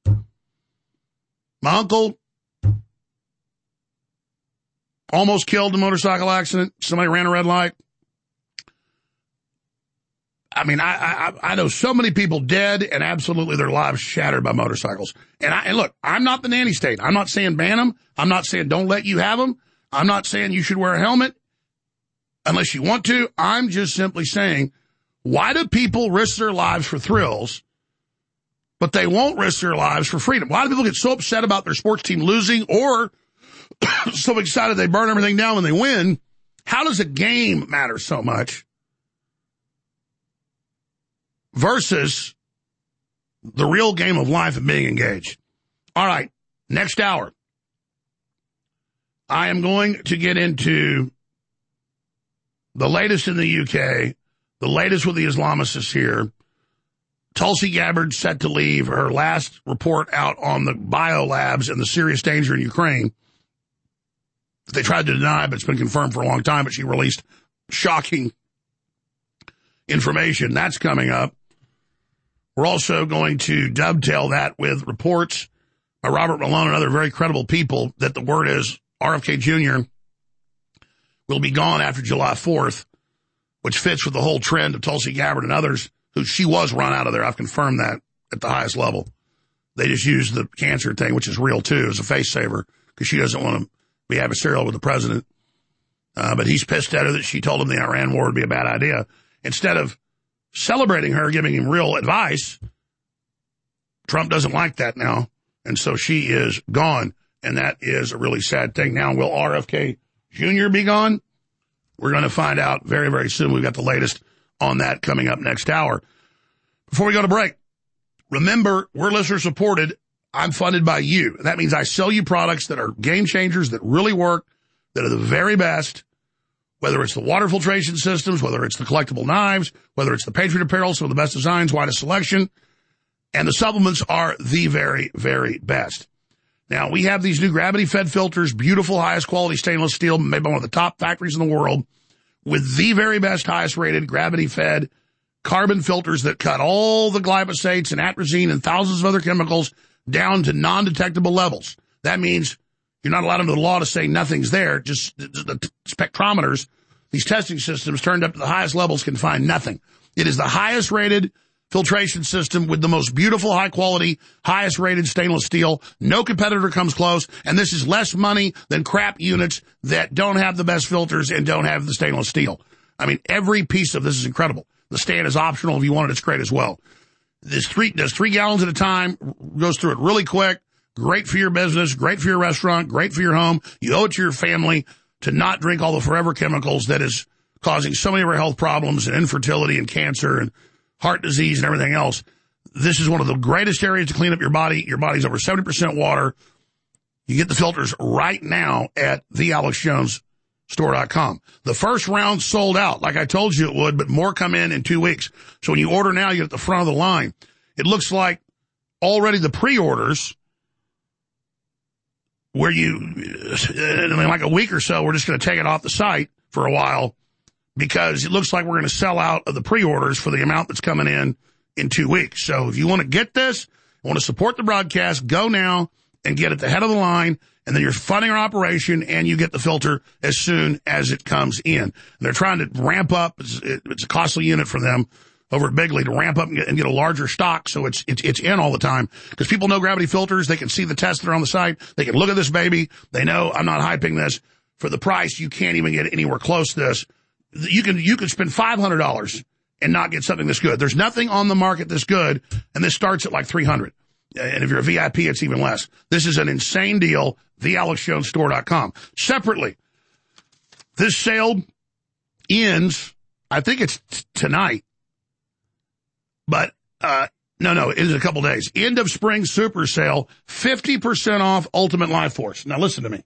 My uncle almost killed in a motorcycle accident. Somebody ran a red light. I mean, I, I I know so many people dead and absolutely their lives shattered by motorcycles. And, I, and look, I'm not the nanny state. I'm not saying ban them. I'm not saying don't let you have them. I'm not saying you should wear a helmet unless you want to. I'm just simply saying, why do people risk their lives for thrills, but they won't risk their lives for freedom? Why do people get so upset about their sports team losing or so excited they burn everything down when they win? How does a game matter so much versus the real game of life and being engaged? All right, next hour, I am going to get into the latest in the U K, the latest with the Islamists here. Tulsi Gabbard set to leave, her last report out on the biolabs and the serious danger in Ukraine. They tried to deny, but it's been confirmed for a long time, but she released shocking information. That's coming up. We're also going to dovetail that with reports by Robert Malone and other very credible people that the word is R F K Junior will be gone after July fourth, which fits with the whole trend of Tulsi Gabbard and others who she was run out of there. I've confirmed that at the highest level. They just used the cancer thing, which is real too, as a face saver because she doesn't want to be adversarial with the president. Uh, but he's pissed at her that she told him the Iran war would be a bad idea. Instead of celebrating her, giving him real advice, Trump doesn't like that now. And so she is gone. And that is a really sad thing. Now, will R F K Junior be gone? We're going to find out very, very soon. We've got the latest on that coming up next hour. Before we go to break, remember, we're listener supported. I'm funded by you. That means I sell you products that are game changers, that really work, that are the very best, whether it's the water filtration systems, whether it's the collectible knives, whether it's the Patriot apparel, some of the best designs, widest selection, and the supplements are the very, very best. Now, we have these new gravity-fed filters, beautiful, highest quality stainless steel, made by one of the top factories in the world, with the very best, highest-rated gravity-fed carbon filters that cut all the glyphosates and atrazine and thousands of other chemicals down to non-detectable levels. That means you're not allowed under the law to say nothing's there. Just the, the spectrometers, these testing systems turned up to the highest levels can find nothing. It is the highest-rated filtration system with the most beautiful, high-quality, highest-rated stainless steel. No competitor comes close, and this is less money than crap units that don't have the best filters and don't have the stainless steel. I mean, every piece of this is incredible. The stand is optional. If you want it, it's great as well. This three does three gallons at a time, goes through it really quick. Great for your business, great for your restaurant, great for your home. You owe it to your family to not drink all the forever chemicals that is causing so many of our health problems and infertility and cancer and heart disease and everything else. This is one of the greatest areas to clean up your body. Your body's over seventy percent water. You get the filters right now at the alex jones store dot com. The first round sold out, like I told you it would, but more come in in two weeks. So when you order now, you get at the front of the line. It looks like already the pre-orders, where you, in like a week or so, we're just going to take it off the site for a while because it looks like we're going to sell out of the pre-orders for the amount that's coming in in two weeks. So if you want to get this, want to support the broadcast, go now and get at the head of the line, and then you're funding our operation, and you get the filter as soon as it comes in. And they're trying to ramp up. It's, it's a costly unit for them over at Bigley to ramp up and get, and get a larger stock, so it's it's it's in all the time. Because people know Gravity filters. They can see the tests that are on the site. They can look at this baby. They know I'm not hyping this. For the price, you can't even get anywhere close to this. You can you can spend five hundred dollars and not get something this good. There's nothing on the market this good, and this starts at like three hundred dollars. And if you're a V I P, it's even less. This is an insane deal, the alex jones store dot com. Separately, this sale ends, I think it's t- tonight, but uh no, no, it is a couple days. End of spring super sale, fifty percent off Ultimate Life Force. Now listen to me.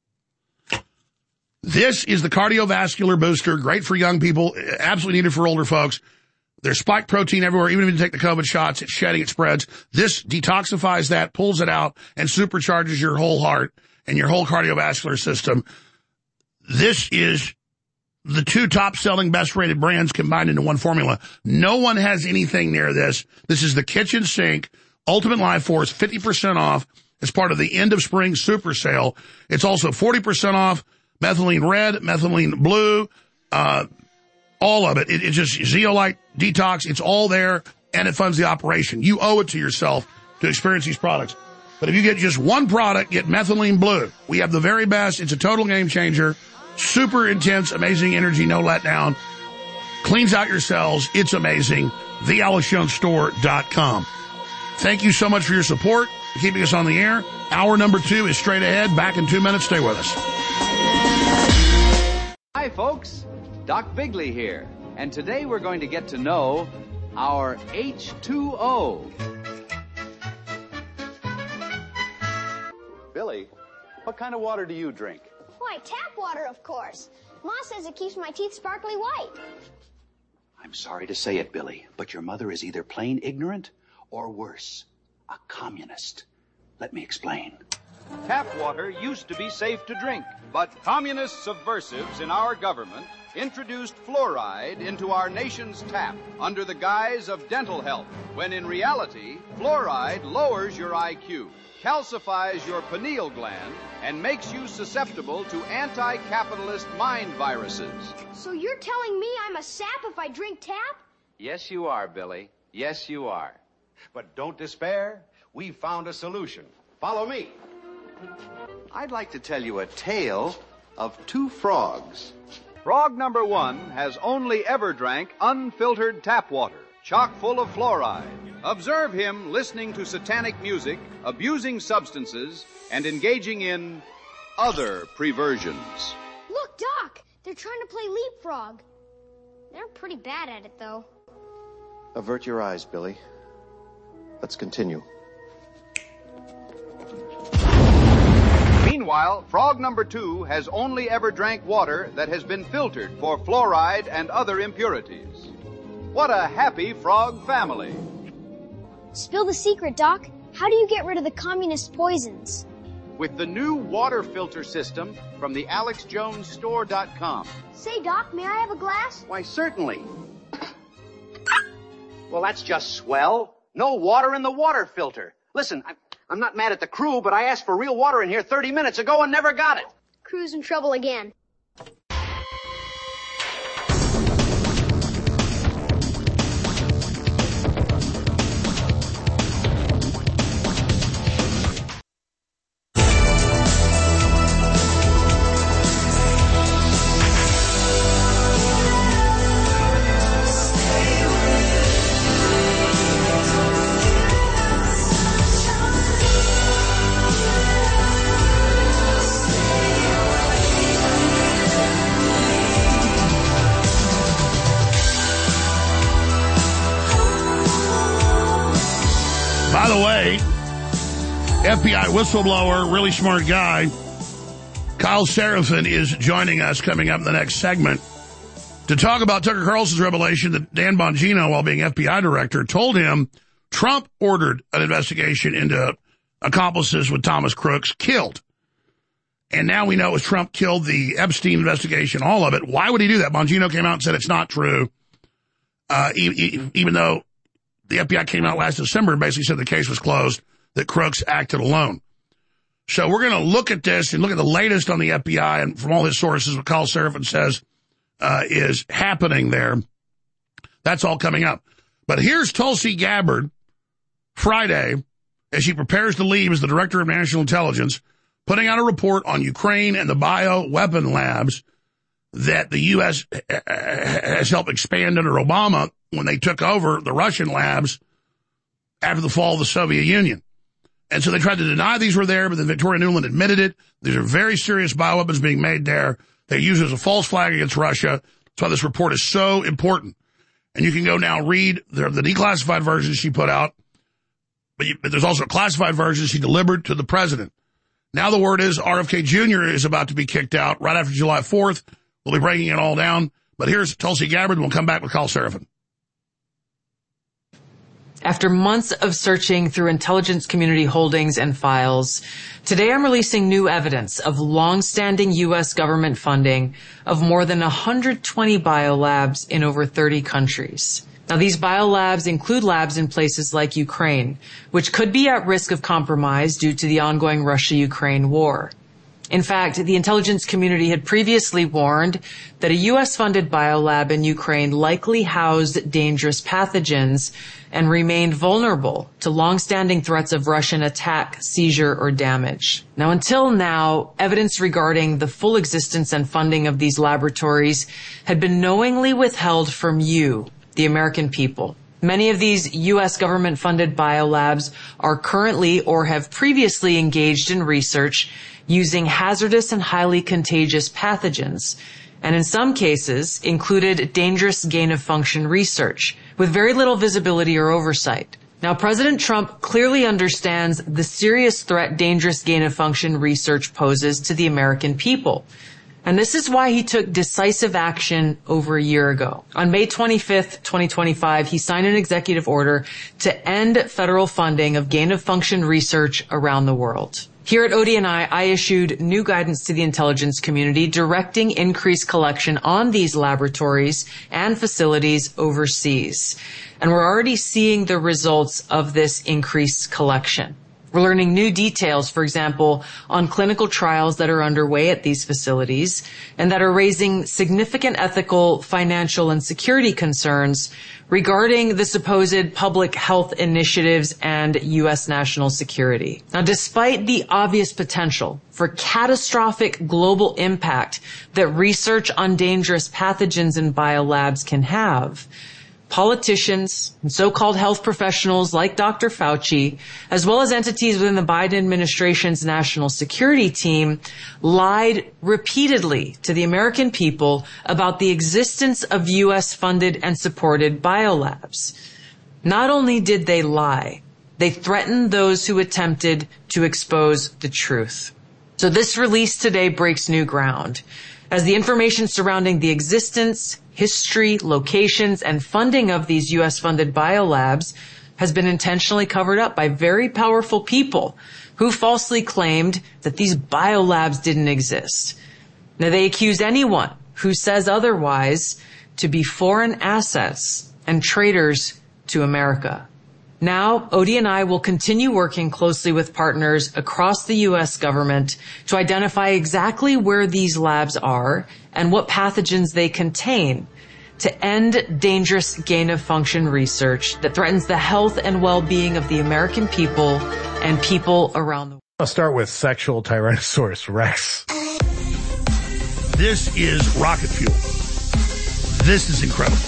This is the cardiovascular booster, great for young people, absolutely needed for older folks. There's spike protein everywhere. Even if you take the COVID shots, it's shedding, it spreads. This detoxifies that, pulls it out, and supercharges your whole heart and your whole cardiovascular system. This is the two top-selling, best-rated brands combined into one formula. No one has anything near this. This is the kitchen sink, Ultimate Life Force, fifty percent off as part of the end of spring super sale. It's also forty percent off methylene red, methylene blue, uh, all of it. it. It's just Zeolite Detox. It's all there, and it funds the operation. You owe it to yourself to experience these products. But if you get just one product, get methylene blue. We have the very best. It's a total game changer. Super intense, amazing energy, no letdown. Cleans out your cells. It's amazing. the alex jones store dot com. Thank you so much for your support, keeping us on the air. Hour number two is straight ahead. Back in two minutes. Stay with us. Hi, folks. Doc Bigley here. And today we're going to get to know our H two O. Billy, what kind of water do you drink? Why, tap water, of course. Ma says it keeps my teeth sparkly white. I'm sorry to say it, Billy, but your mother is either plain ignorant or worse, a communist. Let me explain. Tap water used to be safe to drink, but communist subversives in our government introduced fluoride into our nation's tap under the guise of dental health, when in reality, fluoride lowers your I Q, calcifies your pineal gland, and makes you susceptible to anti-capitalist mind viruses. So you're telling me I'm a sap if I drink tap? Yes, you are, Billy. Yes, you are. But don't despair. We've found a solution. Follow me. I'd like to tell you a tale of two frogs. Frog number one has only ever drank unfiltered tap water, chock full of fluoride. Observe him listening to satanic music, abusing substances, and engaging in other perversions. Look, Doc, they're trying to play leapfrog. They're pretty bad at it, though. Avert your eyes, Billy. Let's continue. Meanwhile, frog number two has only ever drank water that has been filtered for fluoride and other impurities. What a happy frog family. Spill the secret, Doc. How do you get rid of the communist poisons? With the new water filter system from the alex jones store dot com. Say, Doc, may I have a glass? Why, certainly. Well, that's just swell. No water in the water filter. Listen, I'm, I'm not mad at the crew, but I asked for real water in here thirty minutes ago and never got it. Crew's in trouble again. F B I whistleblower, really smart guy, Kyle Seraphin, is joining us coming up in the next segment to talk about Tucker Carlson's revelation that Dan Bongino, while being F B I director, told him Trump ordered an investigation into accomplices with Thomas Crooks killed. And now we know it was Trump killed the Epstein investigation, all of it. Why would he do that? Bongino came out and said it's not true, uh, e- even though the F B I came out last December and basically said the case was closed, that Crooks acted alone. So we're going to look at this and look at the latest on the F B I and from all his sources, what Kyle Seraphin says uh, is happening there. That's all coming up. But here's Tulsi Gabbard Friday, as she prepares to leave as the Director of National Intelligence, putting out a report on Ukraine and the bioweapon labs that the U S has helped expand under Obama when they took over the Russian labs after the fall of the Soviet Union. And so they tried to deny these were there, but then Victoria Nuland admitted it. These are very serious bioweapons being made there. They're used as a false flag against Russia. That's why this report is so important. And you can go now read the, the declassified version she put out, but, you, but there's also a classified version she delivered to the president. Now the word is R F K Junior is about to be kicked out right after July fourth. We'll be breaking it all down. But here's Tulsi Gabbard, and we'll come back with Kyle Seraphin. After months of searching through intelligence community holdings and files, today I'm releasing new evidence of long-standing U S government funding of more than one hundred twenty biolabs in over thirty countries. Now, these biolabs include labs in places like Ukraine, which could be at risk of compromise due to the ongoing Russia-Ukraine war. In fact, the intelligence community had previously warned that a U S-funded biolab in Ukraine likely housed dangerous pathogens and remained vulnerable to long-standing threats of Russian attack, seizure, or damage. Now, until now, evidence regarding the full existence and funding of these laboratories had been knowingly withheld from you, the American people. Many of these U S government-funded biolabs are currently or have previously engaged in research using hazardous and highly contagious pathogens, and in some cases included dangerous gain-of-function research with very little visibility or oversight. Now, President Trump clearly understands the serious threat dangerous gain-of-function research poses to the American people. And this is why he took decisive action over a year ago. On May twenty-fifth, twenty twenty-five, he signed an executive order to end federal funding of gain-of-function research around the world. Here at O D N I, I issued new guidance to the intelligence community directing increased collection on these laboratories and facilities overseas. And we're already seeing the results of this increased collection. We're learning new details, for example, on clinical trials that are underway at these facilities and that are raising significant ethical, financial, and security concerns regarding the supposed public health initiatives and U S national security. Now, despite the obvious potential for catastrophic global impact that research on dangerous pathogens in biolabs can have, politicians and so-called health professionals like Doctor Fauci, as well as entities within the Biden administration's national security team, lied repeatedly to the American people about the existence of U S-funded and supported biolabs. Not only did they lie, they threatened those who attempted to expose the truth. So this release today breaks new ground, as the information surrounding the existence, history, locations, and funding of these U S-funded biolabs has been intentionally covered up by very powerful people who falsely claimed that these biolabs didn't exist. Now, they accuse anyone who says otherwise to be foreign assets and traitors to America. Now, O D N I will continue working closely with partners across the U S government to identify exactly where these labs are and what pathogens they contain to end dangerous gain-of-function research that threatens the health and well-being of the American people and people around the world. I'll start with sexual Tyrannosaurus Rex. This is rocket fuel. This is incredible.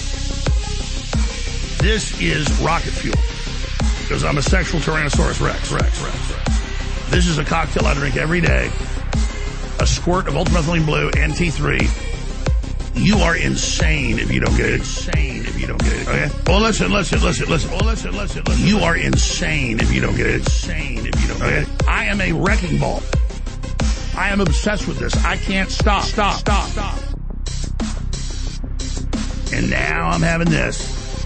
This is rocket fuel. Because I'm a sexual Tyrannosaurus Rex, Rex, Rex, Rex. This is a cocktail I drink every day. A squirt of ultramethylene blue and T three. You are insane if you don't get it. Insane if you don't get it. Okay? Well, listen, listen, listen, listen. Well, listen, listen, listen. You are insane if you don't get it. Insane if you don't get it. I am a wrecking ball. I am obsessed with this. I can't stop, stop, stop, stop. And now I'm having this.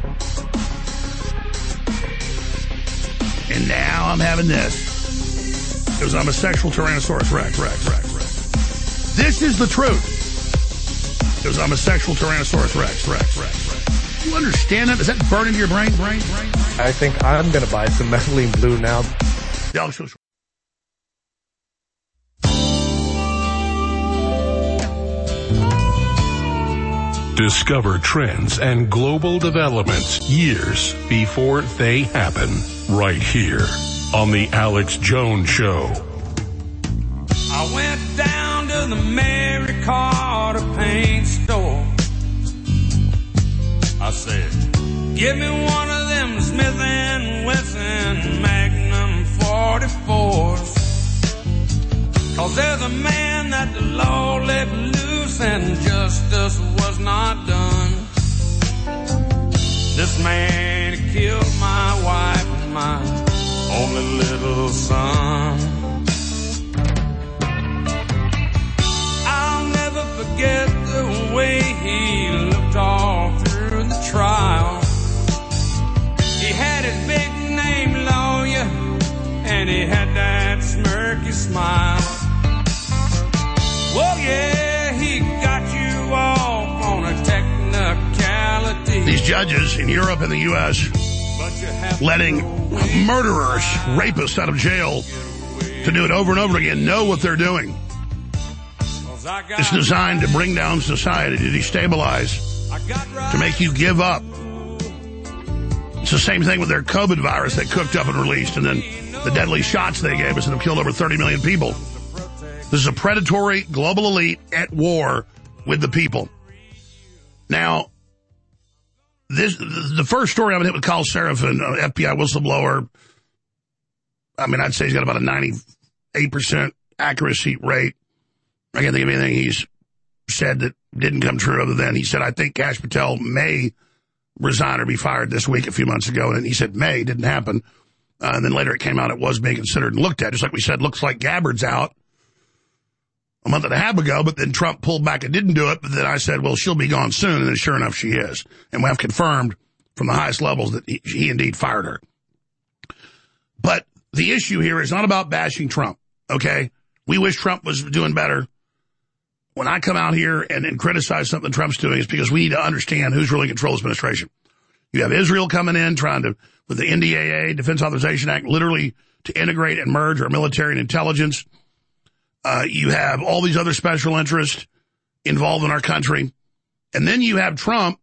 And now I'm having this. Because I'm a sexual Tyrannosaurus Rex, Rex, Rex, Rex. This is the truth. Because I'm a sexual Tyrannosaurus Rex, Rex, Rex, Rex. You understand that? Does that burn into your brain, brain, brain? I think I'm going to buy some methylene blue now. The Alex Jones Show. Discover trends and global developments years before they happen, right here on The Alex Jones Show. I went down to the Mary Carter paint store. I said, give me one of them Smith and Wesson Magnum forty-fours. Cause there's a man that the law let loose and justice was not done. This man killed my wife and my only little son. I'll never forget the way he looked all through the trial. He had his big name lawyer and he had that smirky smile. Oh yeah, he got you off on a technicality. These judges in Europe and the U S letting murderers, rapists out of jail to do it over and over again know what they're doing. It's designed to bring down society, to destabilize, to make you give up. It's the same thing with their COVID virus they cooked up and released, and then the deadly shots they gave us that have killed over thirty million people. This is a predatory global elite at war with the people. Now, this the first story I'm going to hit with Carl Seraphin, uh, F B I whistleblower. I mean, I'd say he's got about a ninety-eight percent accuracy rate. I can't think of anything he's said that didn't come true other than he said, I think Kash Patel may resign or be fired this week a few months ago. And he said may, didn't happen. Uh, and then later it came out it was being considered and looked at. Just like we said, looks like Gabbard's out a month and a half ago, but then Trump pulled back and didn't do it. But then I said, well, she'll be gone soon. And then sure enough, she is. And we have confirmed from the highest levels that he, he indeed fired her. But the issue here is not about bashing Trump, okay? We wish Trump was doing better. When I come out here and, and criticize something Trump's doing, it's because we need to understand who's really in control of this administration. You have Israel coming in, trying to, with the N D A A, Defense Authorization Act, literally to integrate and merge our military and intelligence. Uh, you have all these other special interests involved in our country. And then you have Trump,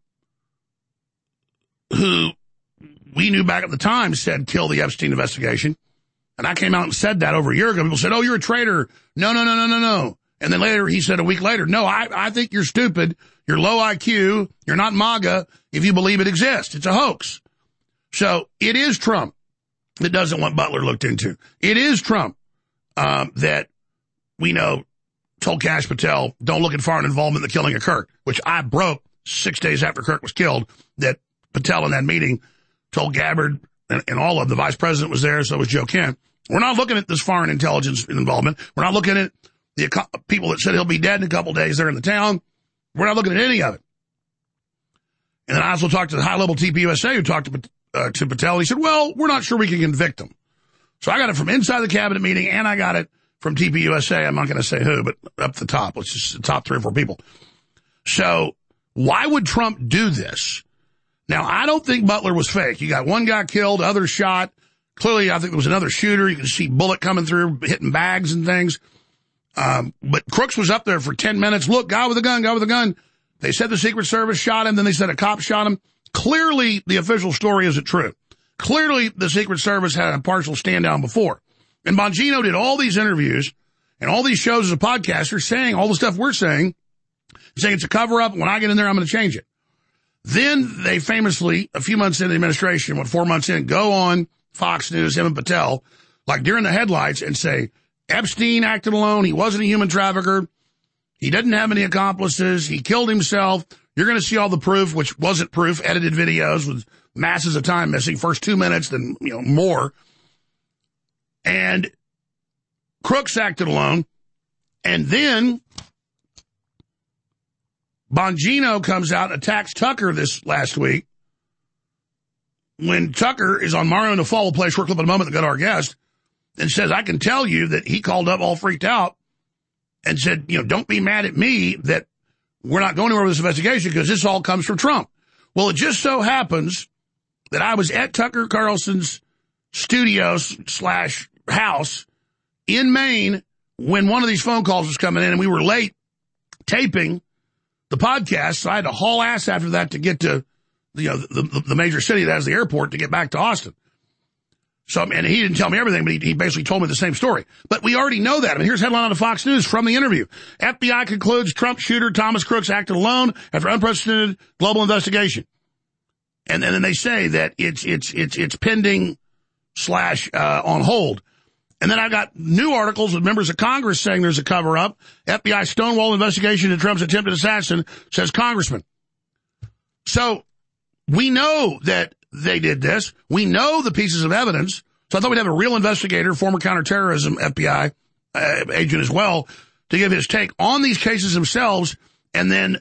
who we knew back at the time said kill the Epstein investigation. And I came out and said that over a year ago. People said, oh, you're a traitor. No, no, no, no, no, no. And then later he said a week later, no, I, I think you're stupid. You're low I Q. You're not MAGA if you believe it exists. It's a hoax. So it is Trump that doesn't want Butler looked into. It is Trump um, that we know told Kash Patel, don't look at foreign involvement in the killing of Kirk, which I broke six days after Kirk was killed, that Patel in that meeting told Gabbard and, and all of the vice president was there, so was Joe Kent. We're not looking at this foreign intelligence involvement. We're not looking at the people that said he'll be dead in a couple days there in the town. We're not looking at any of it. And then I also talked to the high-level T P U S A who talked to, uh, to Patel. He said, well, we're not sure we can convict him. So I got it from inside the cabinet meeting, and I got it from T P U S A. I'm not going to say who, but up the top. Let's just the top three or four people. So why would Trump do this? Now, I don't think Butler was fake. You got one guy killed, others shot. Clearly, I think there was another shooter. You can see bullet coming through, hitting bags and things. Um, but Crooks was up there for ten minutes. Look, guy with a gun, guy with a gun. They said the Secret Service shot him. Then they said a cop shot him. Clearly, the official story isn't true. Clearly, the Secret Service had a partial stand down before. And Bongino did all these interviews and all these shows as a podcaster saying all the stuff we're saying, saying it's a cover-up. When I get in there, I'm going to change it. Then they famously, a few months into the administration, what, four months in, go on Fox News, him and Patel, like during the headlights and say, Epstein acted alone. He wasn't a human trafficker. He doesn't have any accomplices. He killed himself. You're going to see all the proof, which wasn't proof, edited videos with masses of time missing. First two minutes, then, you know, more. And Crooks acted alone. And then Bongino comes out and attacks Tucker this last week. When Tucker is on Mario Nawfal, we'll play a short clip in a moment to go to our guest, and says, I can tell you that he called up all freaked out and said, you know, don't be mad at me that we're not going anywhere with this investigation because this all comes from Trump. Well, it just so happens that I was at Tucker Carlson's studios slash house in Maine when one of these phone calls was coming in, and we were late taping the podcast, so I had to haul ass after that to get to you know, the, the, the major city that has the airport to get back to Austin. So, and he didn't tell me everything, but he, he basically told me the same story. But we already know that. I mean, here's a headline on the Fox News from the interview. F B I concludes Trump shooter Thomas Crooks acted alone after unprecedented global investigation. And, and then they say that it's, it's, it's, it's pending slash, uh, on hold. And then I got new articles with members of Congress saying there's a cover up. F B I Stonewall investigation into Trump's attempted assassin, says Congressman. So we know that they did this. We know the pieces of evidence. So I thought we'd have a real investigator, former counterterrorism F B I uh, agent as well, to give his take on these cases themselves, and then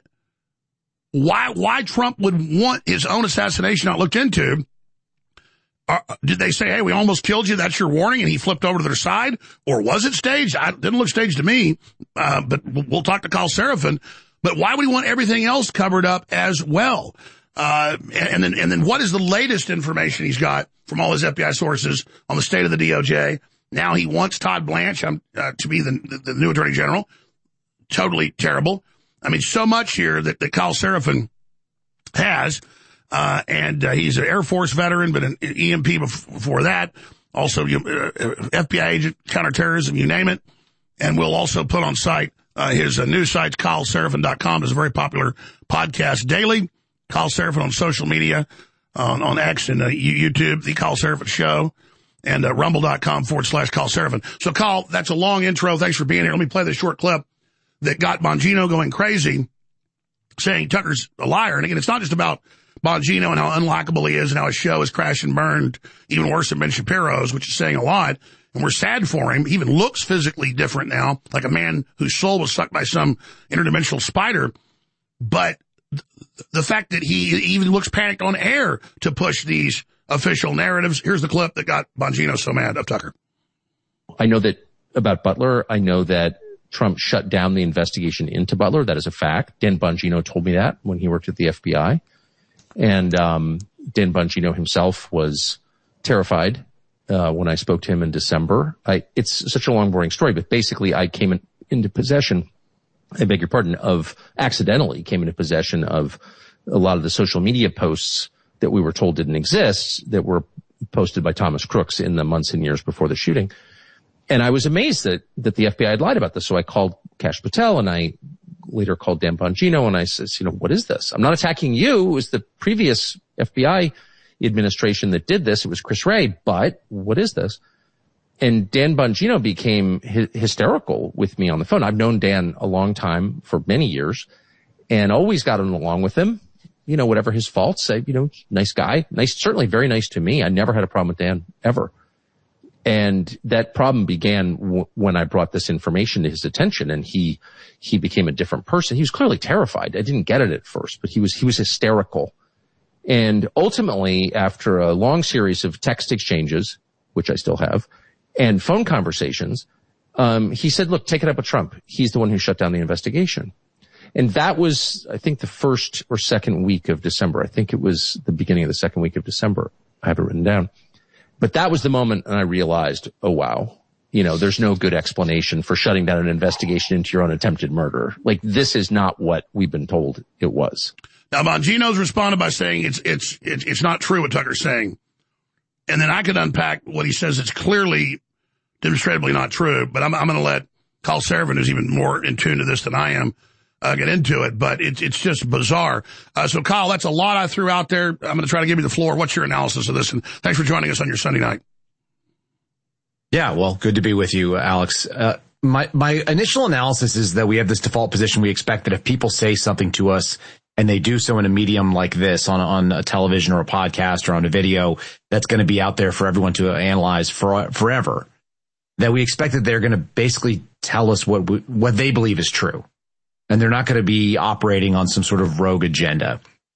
why why Trump would want his own assassination not looked into. Uh, did they say, hey, we almost killed you, that's your warning, and he flipped over to their side? Or was it staged? I, it didn't look staged to me, uh, but we'll talk to Kyle Seraphin. But why would he want everything else covered up as well? Uh, and then, and then what is the latest information he's got from all his F B I sources on the state of the D O J? Now he wants Todd Blanche um, uh, to be the, the, the new attorney general. Totally terrible. I mean, so much here that, that Kyle Seraphin has, uh, and uh, he's an Air Force veteran, but an E M P before that. Also, uh, F B I agent, counterterrorism, you name it. And we'll also put on site, uh, his uh, news site, Kyle Seraphin dot com is a very popular podcast daily. Kyle Seraphin on social media, on, on X and uh, YouTube, The Kyle Seraphin Show, and uh, rumble.com forward slash Kyle Seraphin. So, Kyle, that's a long intro. Thanks for being here. Let me play this short clip that got Bongino going crazy, saying Tucker's a liar. And again, it's not just about Bongino and how unlikable he is and how his show has crashed and burned, even worse than Ben Shapiro's, which is saying a lot. And we're sad for him. He even looks physically different now, like a man whose soul was sucked by some interdimensional spider. But the fact that he even looks panicked on air to push these official narratives. Here's the clip that got Bongino so mad of Tucker. I know that about Butler. I know that Trump shut down the investigation into Butler. That is a fact. Dan Bongino told me that when he worked at the F B I. And um Dan Bongino himself was terrified uh when I spoke to him in December. I, it's such a long, boring story, but basically I came in, into possession I beg your pardon, of accidentally came into possession of a lot of the social media posts that we were told didn't exist that were posted by Thomas Crooks in the months and years before the shooting. And I was amazed that, that the F B I had lied about this. So I called Kash Patel and I later called Dan Bongino and I says, you know, what is this? I'm not attacking you. It was the previous F B I administration that did this. It was Chris Wray, but what is this? And Dan Bongino became hy- hysterical with me on the phone. I've known Dan a long time, for many years, and always gotten along with him. You know, whatever his faults, say, you know, nice guy, nice, certainly very nice to me. I never had a problem with Dan, ever. And that problem began w- when I brought this information to his attention, and he, he became a different person. He was clearly terrified. I didn't get it at first, but he was, he was hysterical. And ultimately, after a long series of text exchanges, which I still have, and phone conversations, um, he said, look, take it up with Trump. He's the one who shut down the investigation. And that was, I think, the first or second week of December. I think it was the beginning of the second week of December. I have it written down. But that was the moment and I realized, oh, wow, you know, there's no good explanation for shutting down an investigation into your own attempted murder. Like, this is not what we've been told it was. Now, Bongino's responded by saying it's, it's, it's, it's not true what Tucker's saying. And then I could unpack what he says. It's clearly demonstrably not true, but I'm, I'm going to let Kyle Seraphin, who's even more in tune to this than I am, uh, get into it. But it's, it's just bizarre. Uh, so Kyle, that's a lot I threw out there. I'm going to try to give you the floor. What's your analysis of this? And thanks for joining us on your Sunday night. Yeah, well, good to be with you, Alex. Uh, my, my initial analysis is that we have this default position. We expect that if people say something to us and they do so in a medium like this on, on a television or a podcast or on a video that's going to be out there for everyone to analyze for forever, that we expect that they're going to basically tell us what, we, what they believe is true. And they're not going to be operating on some sort of rogue agenda.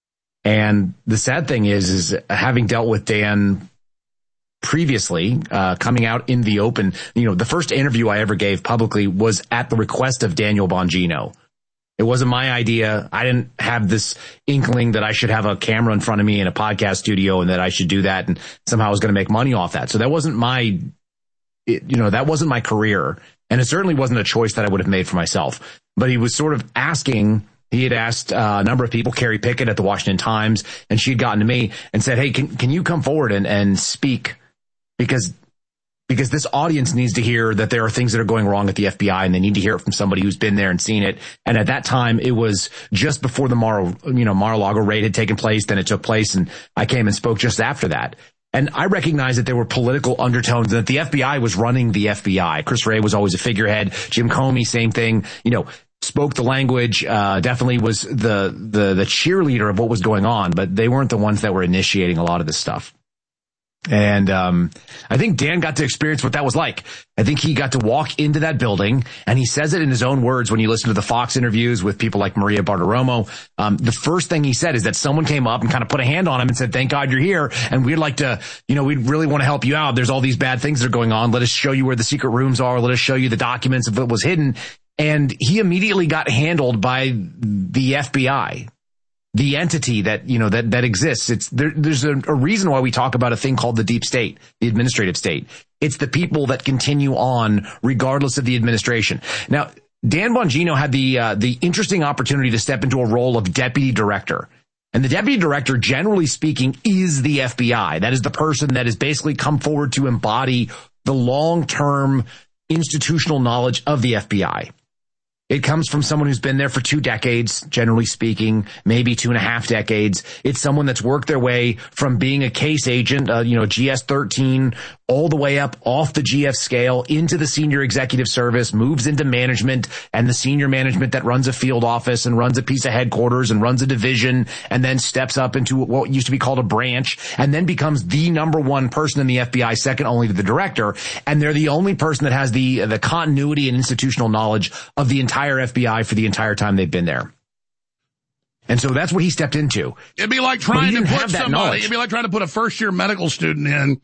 And the sad thing is, is having dealt with Dan previously, uh, coming out in the open, you know, the first interview I ever gave publicly was at the request of Daniel Bongino. It wasn't my idea. I didn't have this inkling that I should have a camera in front of me in a podcast studio and that I should do that and somehow I was going to make money off that. So that wasn't my, it, you know, that wasn't my career. And it certainly wasn't a choice that I would have made for myself. But he was sort of asking, he had asked uh, a number of people, Carrie Pickett at the Washington Times, and she had gotten to me and said, hey, can, can you come forward and, and speak? Because, because this audience needs to hear that there are things that are going wrong at the F B I and they need to hear it from somebody who's been there and seen it. And at that time, it was just before the Mar, you know, Mar-a-Lago raid had taken place. Then it took place and I came and spoke just after that. And I recognized that there were political undertones and that the F B I was running the F B I. Chris Wray was always a figurehead. Jim Comey, same thing, you know, spoke the language, uh, definitely was the, the, the cheerleader of what was going on, but they weren't the ones that were initiating a lot of this stuff. And, um, I think Dan got to experience what that was like. I think he got to walk into that building and he says it in his own words when you listen to the Fox interviews with people like Maria Bartiromo. Um, the first thing he said is that someone came up and kind of put a hand on him and said, thank God you're here. And we'd like to, you know, we'd really want to help you out. There's all these bad things that are going on. Let us show you where the secret rooms are. Let us show you the documents of what was hidden. And he immediately got handled by the F B I. The entity that, you know, that, that exists. It's there, there's a, a reason why we talk about a thing called the deep state, the administrative state. It's the people that continue on regardless of the administration. Now, Dan Bongino had the, uh, the interesting opportunity to step into a role of deputy director. And the deputy director, generally speaking, is the F B I. That is the person that has basically come forward to embody the long-term institutional knowledge of the F B I. It comes from someone who's been there for two decades, generally speaking, maybe two and a half decades. It's someone that's worked their way from being a case agent, uh, you know, G S thirteen, all the way up off the G F scale into the senior executive service, moves into management and the senior management that runs a field office and runs a piece of headquarters and runs a division and then steps up into what used to be called a branch and then becomes the number one person in the F B I, second only to the director. And they're the only person that has the, the continuity and institutional knowledge of the entire entire F B I for the entire time they've been there. And so that's what he stepped into. It'd be like trying to put somebody, knowledge. It'd be like trying to put a first year medical student in.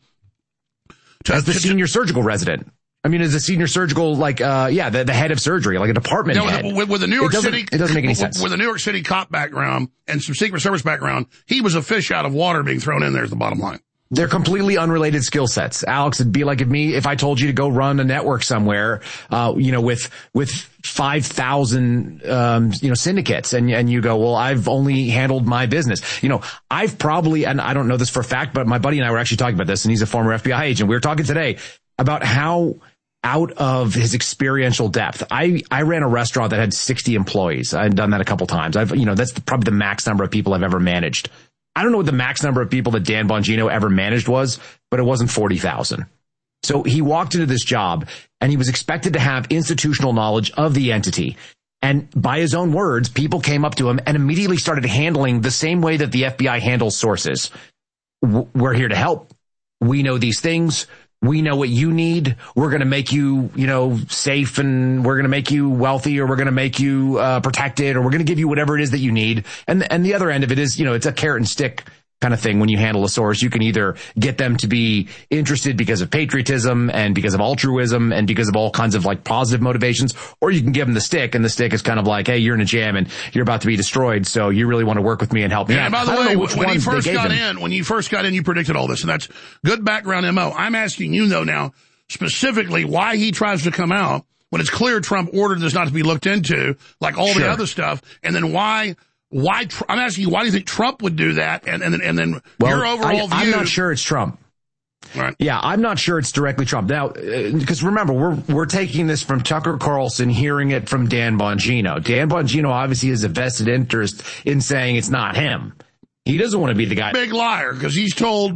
To, as the to, senior surgical resident. I mean, as a senior surgical, like, uh, yeah, the, the head of surgery, like a department yeah, head. With, with the New York it City. It doesn't make any sense. With a New York City cop background and some Secret Service background, he was a fish out of water being thrown in there is the bottom line. They're completely unrelated skill sets. Alex, it'd be like if me, if I told you to go run a network somewhere, uh, you know, with, with five thousand, um, you know, syndicates and, and you go, well, I've only handled my business. You know, I've probably, and I don't know this for a fact, but my buddy and I were actually talking about this and he's a former F B I agent. We were talking today about how out of his experiential depth. I, I ran a restaurant that had sixty employees. I've done that a couple times. I've, you know, that's the, probably the max number of people I've ever managed. I don't know what the max number of people that Dan Bongino ever managed was, but it wasn't forty thousand. So he walked into this job and he was expected to have institutional knowledge of the entity. And by his own words, people came up to him and immediately started handling the same way that the F B I handles sources. We're here to help. We know these things. We know what you need. We're going to make you, you know, safe and we're going to make you wealthy or we're going to make you uh, protected or we're going to give you whatever it is that you need. And, and the other end of it is, you know, it's a carrot and stick kind of thing. When you handle a source, you can either get them to be interested because of patriotism and because of altruism and because of all kinds of like positive motivations, or you can give them the stick and the stick is kind of like, hey, you're in a jam and you're about to be destroyed. So you really want to work with me and help me yeah, out. And by the way, when he first got in, when you first got in, you predicted all this and that's good background M O. I'm asking you though now specifically why he tries to come out when it's clear Trump ordered this not to be looked into like all sure. the other stuff. And then why Why, I'm asking you, why do you think Trump would do that? And, and, and then well, your overall I, view. I'm not sure it's Trump. Right. Yeah, I'm not sure it's directly Trump. Now, because uh, remember, we're, we're taking this from Tucker Carlson, hearing it from Dan Bongino. Dan Bongino obviously has a vested interest in saying it's not him. He doesn't want to be the guy. Big liar, because he's told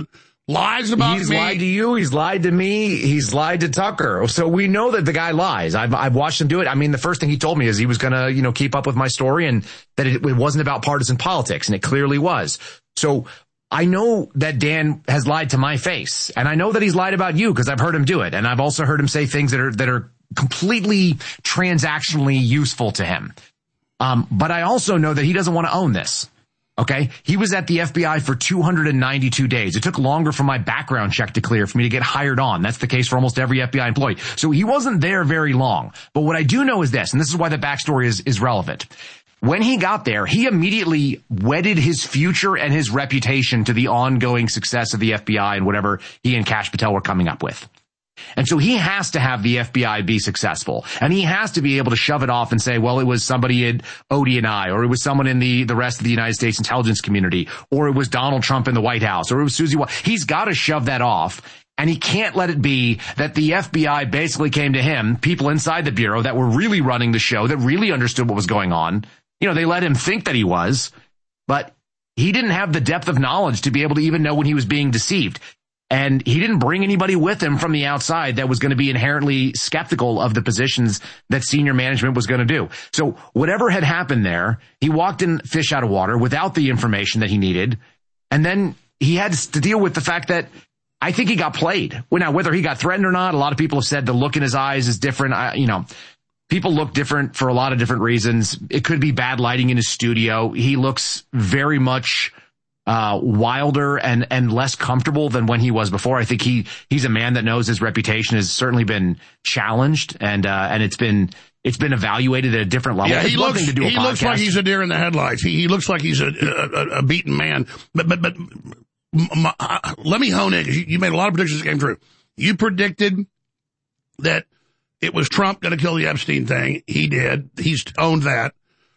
Lies about he's me. He's lied to you. He's lied to me. He's lied to Tucker. So we know that the guy lies. I've, I've watched him do it. I mean, the first thing he told me is he was going to, you know, keep up with my story and that it, it wasn't about partisan politics. And it clearly was. So I know that Dan has lied to my face, and I know that he's lied about you because I've heard him do it. And I've also heard him say things that are, that are completely transactionally useful to him. Um, but I also know that he doesn't want to own this. Okay. He was at the F B I for two hundred ninety-two days. It took longer for my background check to clear for me to get hired on. That's the case for almost every F B I employee. So he wasn't there very long. But what I do know is this, and this is why the backstory is, is relevant. When he got there, he immediately wedded his future and his reputation to the ongoing success of the F B I and whatever he and Kash Patel were coming up with. And so he has to have the F B I be successful. And he has to be able to shove it off and say, well, it was somebody at O D and I, or it was someone in the, the rest of the United States intelligence community, or it was Donald Trump in the White House, or it was Susie White. He's got to shove that off. And he can't let it be that the F B I basically came to him, people inside the Bureau that were really running the show, that really understood what was going on. You know, they let him think that he was, but he didn't have the depth of knowledge to be able to even know when he was being deceived. And he didn't bring anybody with him from the outside that was going to be inherently skeptical of the positions that senior management was going to do. So whatever had happened there, he walked in fish out of water without the information that he needed. And then he had to deal with the fact that I think he got played. Well, now, whether he got threatened or not, a lot of people have said the look in his eyes is different. I, you know, people look different for a lot of different reasons. It could be bad lighting in his studio. He looks very much Uh, wilder and, and less comfortable than when he was before. I think he, he's a man that knows his reputation has certainly been challenged and, uh, and it's been, it's been evaluated at a different level. Yeah, he it's looks, to do a he looks like he's a deer in the headlights. He, he looks like he's a, a, a beaten man. But, but, but, my, uh, let me hone in, because you, you made a lot of predictions that came true. You predicted that it was Trump going to kill the Epstein thing. He did. He's owned that.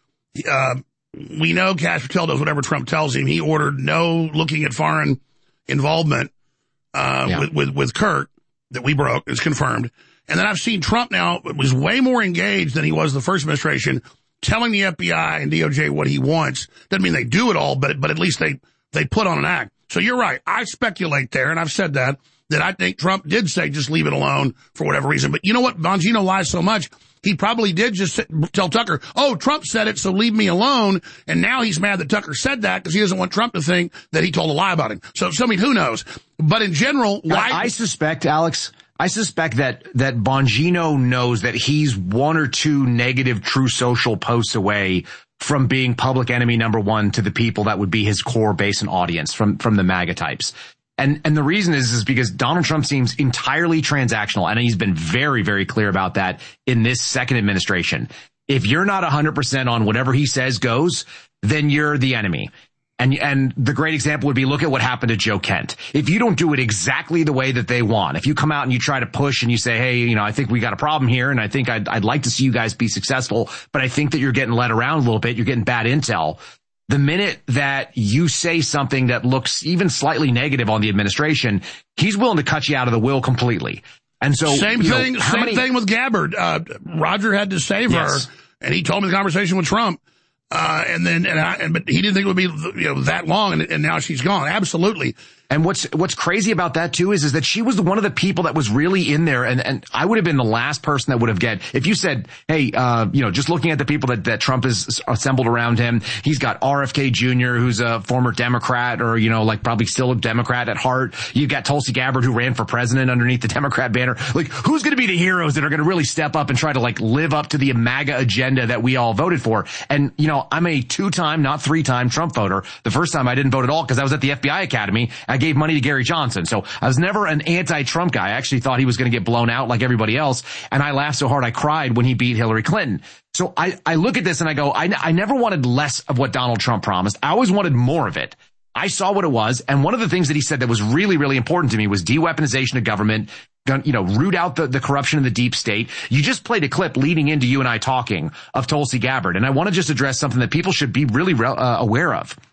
Uh, We know Kash Patel does whatever Trump tells him. He ordered no looking at foreign involvement uh, yeah. with, with, with Kirk that we broke. It's confirmed. And then I've seen Trump now was way more engaged than he was the first administration, telling the F B I and D O J what he wants. Doesn't mean they do it all, but but at least they, they put on an act. So you're right. I speculate there, and I've said that, that I think Trump did say just leave it alone for whatever reason. But you know what? Bongino lies so much. He probably did just tell Tucker, oh, Trump said it, so leave me alone. And now he's mad that Tucker said that because he doesn't want Trump to think that he told a lie about him. So, so I mean, who knows? But in general, why? I, I suspect, Alex, I suspect that, that Bongino knows that he's one or two negative True Social posts away from being public enemy number one to the people that would be his core base and audience from, from the MAGA types. And, and the reason is, is because Donald Trump seems entirely transactional. And he's been very, very clear about that in this second administration. If you're not one hundred percent on whatever he says goes, then you're the enemy. And, and the great example would be, look at what happened to Joe Kent. If you don't do it exactly the way that they want, if you come out and you try to push and you say, hey, you know, I think we got a problem here and I think I'd, I'd like to see you guys be successful, but I think that you're getting led around a little bit. You're getting bad intel. The minute that you say something that looks even slightly negative on the administration, he's willing to cut you out of the will completely. And so same thing, know, same many... thing with Gabbard. Uh, Roger had to save yes. her, and he told me the conversation with Trump. Uh, and then, and I, and, but he didn't think it would be, you know, that long, and, and now she's gone. Absolutely. And what's, what's crazy about that too is, is that she was the, one of the people that was really in there. And, and I would have been the last person that would have get, if you said, hey, uh, you know, just looking at the people that, that Trump has assembled around him, he's got R F K Junior, who's a former Democrat or, you know, like probably still a Democrat at heart. You've got Tulsi Gabbard, who ran for president underneath the Democrat banner. Like, who's going to be the heroes that are going to really step up and try to like live up to the MAGA agenda that we all voted for? And, you know, I'm a two-time, not three-time Trump voter. The first time I didn't vote at all because I was at the F B I Academy. I gave money to Gary Johnson. So I was never an anti-Trump guy. I actually thought he was going to get blown out like everybody else. And I laughed so hard I cried when he beat Hillary Clinton. So I, I look at this and I go, I, I never wanted less of what Donald Trump promised. I always wanted more of it. I saw what it was. And one of the things that he said that was really, really important to me was de-weaponization of government, you know, root out the, the corruption in the deep state. You just played a clip leading into you and I talking of Tulsi Gabbard. And I want to just address something that people should be really uh, aware of.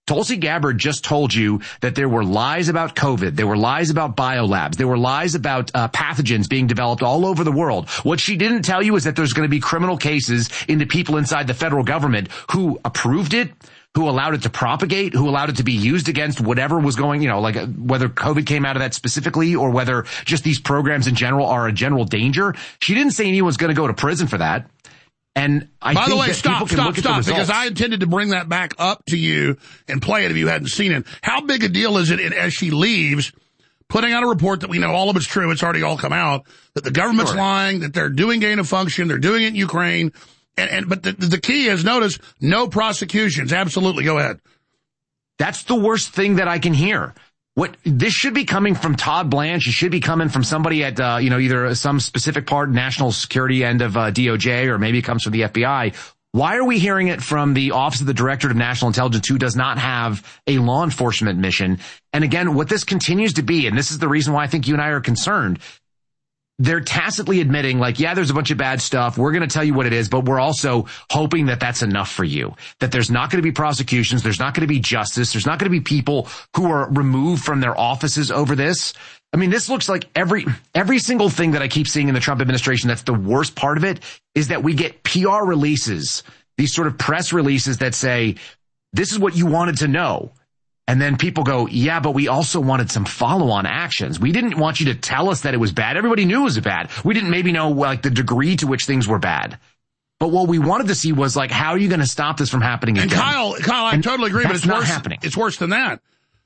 Tulsi Gabbard just told you that there were lies about COVID. There were lies about biolabs. There were lies about uh, pathogens being developed all over the world. What she didn't tell you is that there's going to be criminal cases into people inside the federal government who approved it, who allowed it to propagate, who allowed it to be used against whatever was going, you know, like whether COVID came out of that specifically or whether just these programs in general are a general danger. She didn't say anyone's going to go to prison for that. And I By think the way, that stop, stop, stop, because I I intended to bring that back up to you and play it if you hadn't seen it. How big a deal is it in, as she leaves, putting out a report that we know all of it's true, it's already all come out, that the government's Sure. lying, that they're doing gain of function, they're doing it in Ukraine, and, and but the, the key is, notice, no prosecutions. Absolutely, go ahead. That's the worst thing that I can hear. What this should be coming from Todd Blanche. It should be coming from somebody at, uh, you know, either some specific part, national security end of uh, D O J, or maybe it comes from the F B I. Why are we hearing it from the Office of the Director of National Intelligence, who does not have a law enforcement mission? And again, what this continues to be, and this is the reason why I think you and I are concerned, they're tacitly admitting, like, yeah, there's a bunch of bad stuff. We're going to tell you what it is, but we're also hoping that that's enough for you, that there's not going to be prosecutions. There's not going to be justice. There's not going to be people who are removed from their offices over this. I mean, this looks like every, every single thing that I keep seeing in the Trump administration. That's the worst part of it, is that we get P R releases, these sort of press releases that say, this is what you wanted to know. And then people go, yeah, but we also wanted some follow-on actions. We didn't want you to tell us that it was bad. Everybody knew it was bad. We didn't maybe know, like, the degree to which things were bad. But what we wanted to see was, like, how are you going to stop this from happening again? And Kyle, Kyle, I and totally agree, but it's not worse. happening. It's worse than that.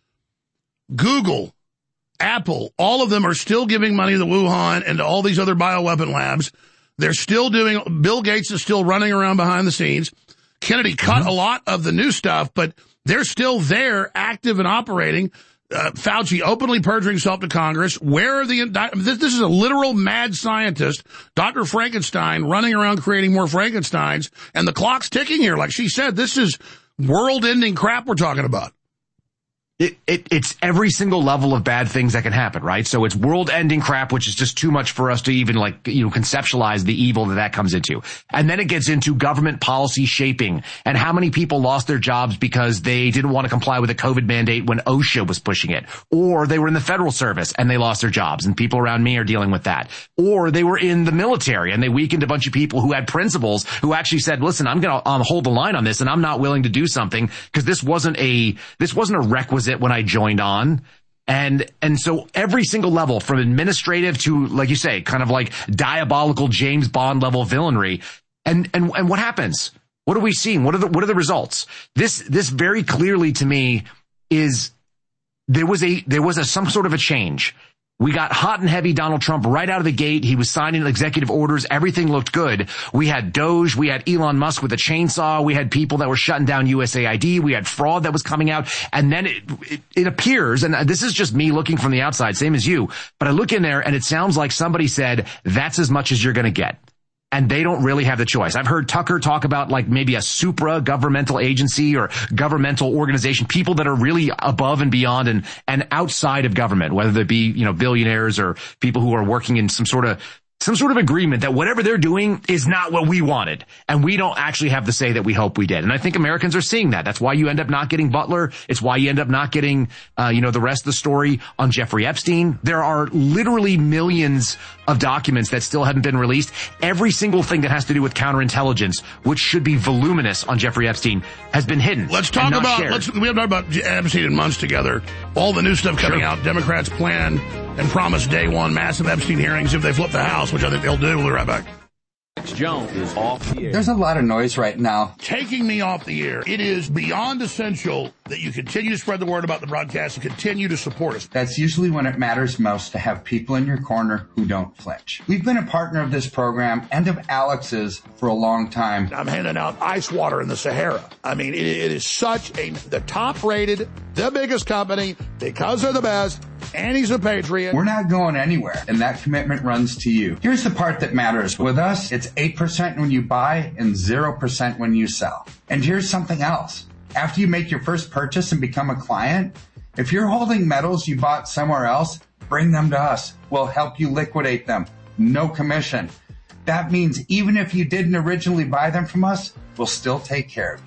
Google, Apple, all of them are still giving money to Wuhan and to all these other bioweapon labs. They're still doing, Bill Gates is still running around behind the scenes. Kennedy cut mm-hmm. a lot of the new stuff, but they're still there, active and operating. Uh, Fauci openly perjuring himself to Congress. Where are the, this, this is a literal mad scientist, Doctor Frankenstein, running around creating more Frankensteins, and the clock's ticking here. Like she said, this is world-ending crap we're talking about. It, it, it's every single level of bad things that can happen, right? So it's world-ending crap, which is just too much for us to even, like, you know, conceptualize the evil that that comes into. And then it gets into government policy shaping and how many people lost their jobs because they didn't want to comply with a COVID mandate when OSHA was pushing it. Or they were in the federal service and they lost their jobs, and people around me are dealing with that. Or they were in the military and they weakened a bunch of people who had principles who actually said, listen, I'm going to um, hold the line on this, and I'm not willing to do something because this wasn't a, this wasn't a requisite when I joined on. And, and so every single level, from administrative to, like you say, kind of like diabolical James Bond level villainry. And, and, and what happens? What are we seeing? What are the, what are the results? This, this very clearly to me is there was a, there was a, some sort of a change. We got hot and heavy Donald Trump right out of the gate. He was signing executive orders. Everything looked good. We had Doge. We had Elon Musk with a chainsaw. We had people that were shutting down U S A I D. We had fraud that was coming out. And then it, it, it appears, and this is just me looking from the outside, same as you, but I look in there and it sounds like somebody said, that's as much as you're going to get. And they don't really have the choice. I've heard Tucker talk about, like, maybe a supra-governmental agency or governmental organization, people that are really above and beyond and, and outside of government, whether they be, you know, billionaires or people who are working in some sort of some sort of agreement that whatever they're doing is not what we wanted. And we don't actually have the say that we hope we did. And I think Americans are seeing that. That's why you end up not getting Butler. It's why you end up not getting, uh, you know, the rest of the story on Jeffrey Epstein. There are literally millions of documents that still haven't been released. Every single thing that has to do with counterintelligence, which should be voluminous on Jeffrey Epstein, has been hidden. Let's talk about, let's, we haven't talked about Epstein in months together. All the new stuff coming sure. out. Democrats plan and promise day one massive Epstein hearings if they flip the House, which I think they'll do. We'll be right back. Alex Jones is off the air. There's a lot of noise right now. Taking me off the air. It is beyond essential that you continue to spread the word about the broadcast and continue to support us. That's usually when it matters most, to have people in your corner who don't flinch. We've been a partner of this program and of Alex's for a long time. I'm handing out ice water in the Sahara. I mean, it, it is such a, the top rated, the biggest company, because they're the best, and he's a patriot. We're not going anywhere, and that commitment runs to you. Here's the part that matters. With us, it's eight percent when you buy and zero percent when you sell. And here's something else. After you make your first purchase and become a client, if you're holding metals you bought somewhere else, bring them to us. We'll help you liquidate them. No commission. That means even if you didn't originally buy them from us, we'll still take care of you.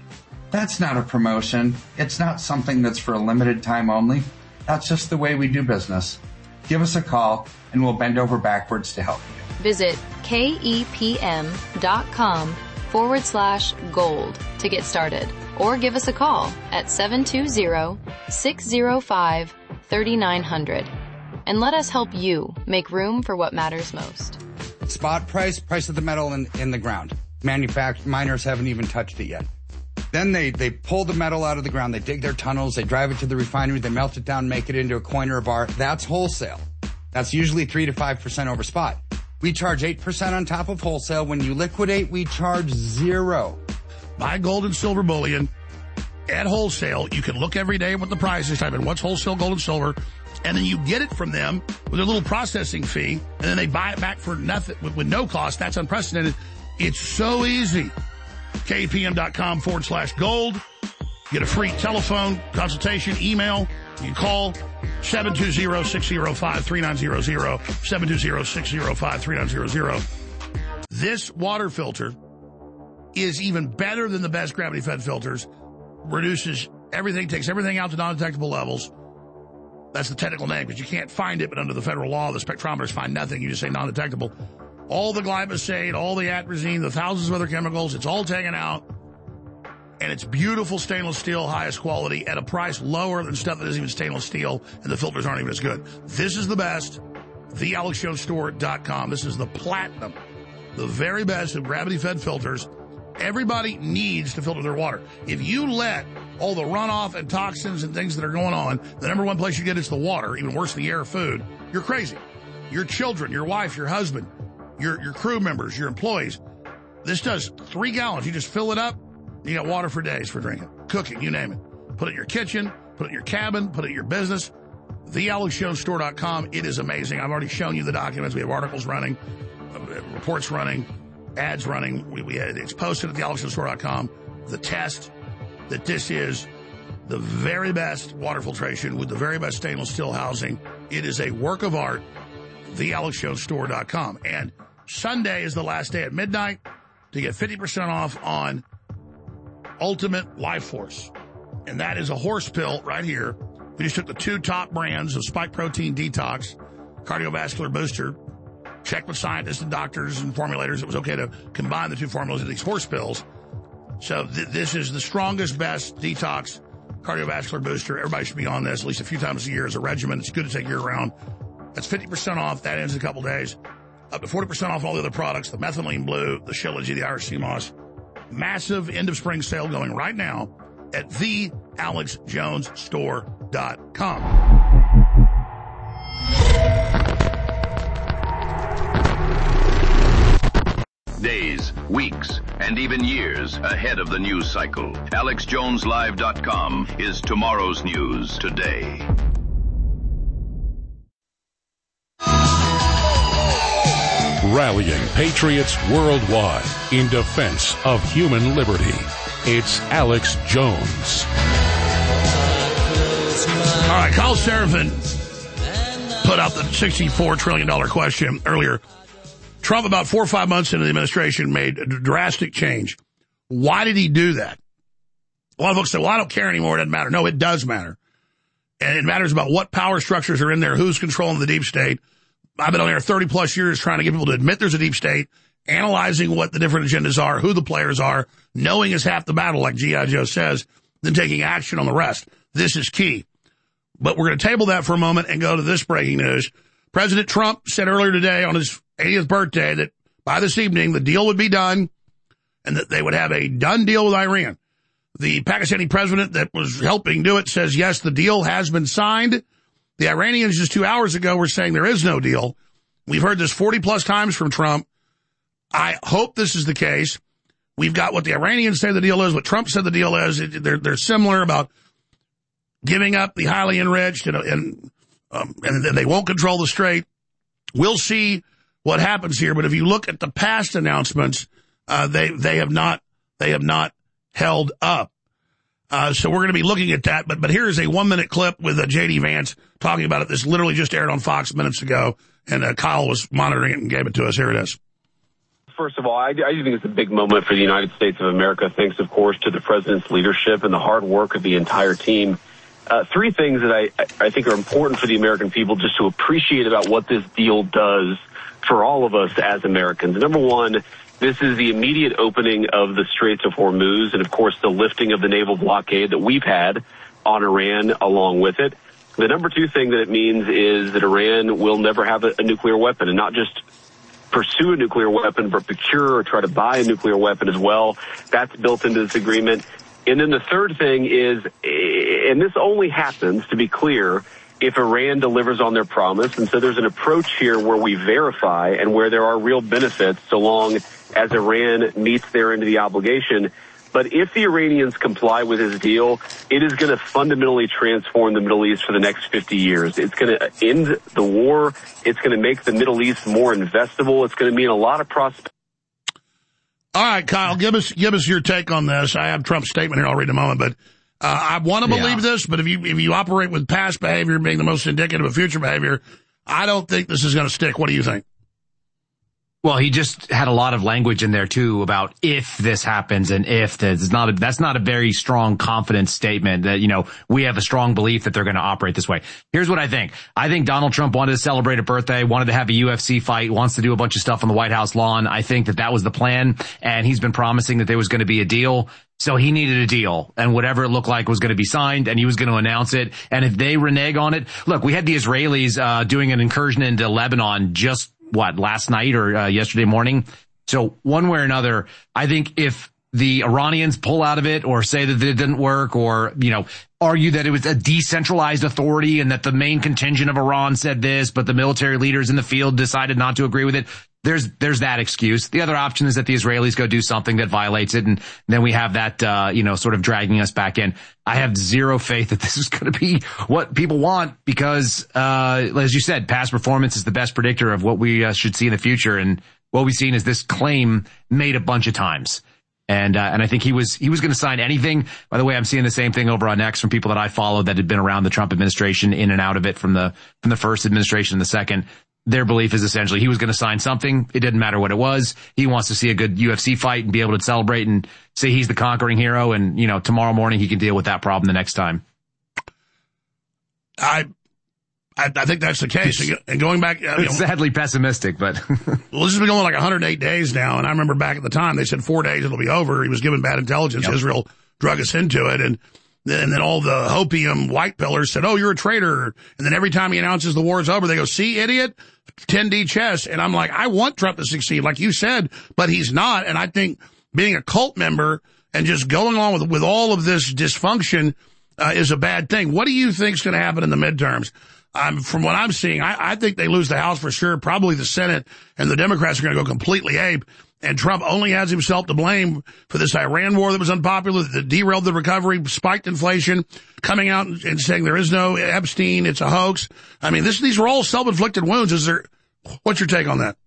That's not a promotion. It's not something that's for a limited time only. That's just the way we do business. Give us a call and we'll bend over backwards to help you. Visit kepm.com forward slash gold to get started, or give us a call at seven two zero, six zero five, three nine zero zero and let us help you make room for what matters most. Spot price, price of the metal in, in the ground. Manufact- miners haven't even touched it yet. Then they, they pull the metal out of the ground, they dig their tunnels, they drive it to the refinery, they melt it down, make it into a coin or a bar. That's wholesale. That's usually three to five percent over spot. We charge eight percent on top of wholesale. When you liquidate, we charge zero. Buy gold and silver bullion at wholesale. You can look every day what the price is, type in what's wholesale gold and silver, and then you get it from them with a little processing fee, and then they buy it back for nothing, with, with no cost. That's unprecedented. It's so easy. kpm.com forward slash gold. Get a free telephone consultation, email. You can call seven two zero, six zero five, three nine zero zero, seven two zero, six zero five, three nine zero zero. This water filter is even better than the best gravity-fed filters. Reduces everything, takes everything out to non-detectable levels. That's the technical name because you can't find it, but under the federal law, the spectrometers find nothing. You just say non-detectable. All the glyphosate, all the atrazine, the thousands of other chemicals, it's all taken out. And it's beautiful stainless steel, highest quality, at a price lower than stuff that isn't even stainless steel, and the filters aren't even as good. This is the best. the alex jones store dot com. This is the platinum, the very best of gravity-fed filters. Everybody needs to filter their water. If you let all the runoff and toxins and things that are going on, the number one place you get is the water, even worse than the air, food, you're crazy. Your children, your wife, your husband, your, your crew members, your employees. This does three gallons. You just fill it up. You got water for days for drinking, cooking, you name it. Put it in your kitchen, put it in your cabin, put it in your business. the alex jones store dot com. It is amazing. I've already shown you the documents. We have articles running, uh, reports running, ads running. We, we had, it's posted at the alex jones store dot com. The test that this is the very best water filtration with the very best stainless steel housing. It is a work of art. the alex jones store dot com. And Sunday is the last day at midnight to get fifty percent off on Ultimate Life Force. And that is a horse pill right here. We just took the two top brands of Spike Protein Detox, Cardiovascular Booster, checked with scientists and doctors and formulators. It was okay to combine the two formulas of these horse pills. So th- this is the strongest, best detox cardiovascular booster. Everybody should be on this at least a few times a year as a regimen. It's good to take year round. That's fifty percent off. That ends in a couple days. Up to forty percent off all the other products, the Methylene Blue, the Shilajit, the Irish Sea Moss. Massive end of spring sale going right now at the alex jones store dot com. Days, weeks, and even years ahead of the news cycle. alex jones live dot com is tomorrow's news today. Rallying patriots worldwide in defense of human liberty. It's Alex Jones. All right, Carl Serafin put out the sixty-four trillion dollars question earlier. Trump, about four or five months into the administration, made a drastic change. Why did he do that? A lot of folks say, well, I don't care anymore. It doesn't matter. No, it does matter. And it matters about what power structures are in there, who's controlling the deep state. I've been on there thirty plus years trying to get people to admit there's a deep state, analyzing what the different agendas are, who the players are. Knowing is half the battle, like G I Joe says, then taking action on the rest. This is key. But we're going to table that for a moment and go to this breaking news. President Trump said earlier today on his eightieth birthday that by this evening the deal would be done and that they would have a done deal with Iran. The Pakistani president that was helping do it says, yes, the deal has been signed. The Iranians just two hours ago were saying there is no deal. We've heard this forty plus times from Trump. I hope this is the case. We've got what the Iranians say the deal is, what Trump said the deal is. It, they're, they're similar about giving up the highly enriched and, and, um, and then they won't control the strait. We'll see what happens here. But if you look at the past announcements, uh, they, they have not, they have not held up. Uh, so we're going to be looking at that. But, but here's a one minute clip with uh, J D Vance talking about it. This literally just aired on Fox minutes ago. And uh, Kyle was monitoring it and gave it to us. Here it is. first of all, I, I think it's a big moment for the United States of America, thanks, of course, to the president's leadership and the hard work of the entire team. Uh, three things that I, I think are important for the American people just to appreciate about what this deal does for all of us as Americans. Number one, this is the immediate opening of the Straits of Hormuz and, of course, the lifting of the naval blockade that we've had on Iran along with it. The number two thing that it means is that Iran will never have a, a nuclear weapon, and not just pursue a nuclear weapon, but procure or try to buy a nuclear weapon as well. That's built into this agreement. And then the third thing is, and this only happens, to be clear, if Iran delivers on their promise. And so there's an approach here where we verify and where there are real benefits so long as Iran meets their end of the obligation. But if the Iranians comply with this deal, it is going to fundamentally transform the Middle East for the next fifty years. It's going to end the war. It's going to make the Middle East more investable. It's going to mean a lot of prosperity. All right, Kyle, give us give us your take on this. I have Trump's statement here. I'll read in a moment, but uh, I want to believe yeah. this. But if you if you operate with past behavior being the most indicative of future behavior, I don't think this is going to stick. What do you think? Well, he just had a lot of language in there too about if this happens and if that's not a, that's not a very strong confidence statement that, you know, we have a strong belief that they're going to operate this way. Here's what I think. I think Donald Trump wanted to celebrate a birthday, wanted to have a U F C fight, wants to do a bunch of stuff on the White House lawn. I think that that was the plan, and he's been promising that there was going to be a deal. So he needed a deal, and whatever it looked like was going to be signed, and he was going to announce it. And if they renege on it, look, we had the Israelis uh doing an incursion into Lebanon just what, last night or uh, yesterday morning. So one way or another, I think if the Iranians pull out of it or say that it didn't work or, you know, argue that it was a decentralized authority and that the main contingent of Iran said this, but the military leaders in the field decided not to agree with it, there's there's that excuse. The other option is that the Israelis go do something that violates it, and then we have that, uh, you know, sort of dragging us back in. I have zero faith that this is going to be what people want because, uh, as you said, past performance is the best predictor of what we uh, should see in the future, and what we've seen is this claim made a bunch of times. And, uh, and I think he was, he was going to sign anything. By the way, I'm seeing the same thing over on X from people that I follow that had been around the Trump administration, in and out of it from the, from the first administration and the second. Their belief is essentially he was going to sign something. It didn't matter what it was. He wants to see a good U F C fight and be able to celebrate and say he's the conquering hero. And, you know, tomorrow morning he can deal with that problem the next time. I, I, I think that's the case. And going back, you know, sadly pessimistic, but well, this has been going like one hundred eight days now. And I remember back at the time they said four days it'll be over. He was given bad intelligence. Yep. Israel drug us into it, and and then all the hopium white pillars said, "Oh, you're a traitor." And then every time he announces the war is over, they go, "See, idiot, ten D chess." And I'm like, I want Trump to succeed, like you said, but he's not. And I think being a cult member and just going on with with all of this dysfunction uh, is a bad thing. What do you think's going to happen in the midterms? Um, from what I'm seeing, I, I think they lose the House for sure, probably the Senate, and the Democrats are going to go completely ape. And Trump only has himself to blame for this Iran war that was unpopular, that derailed the recovery, spiked inflation, coming out and, and saying there is no Epstein, it's a hoax. I mean, this, these are all self-inflicted wounds. Is there, what's your take on that?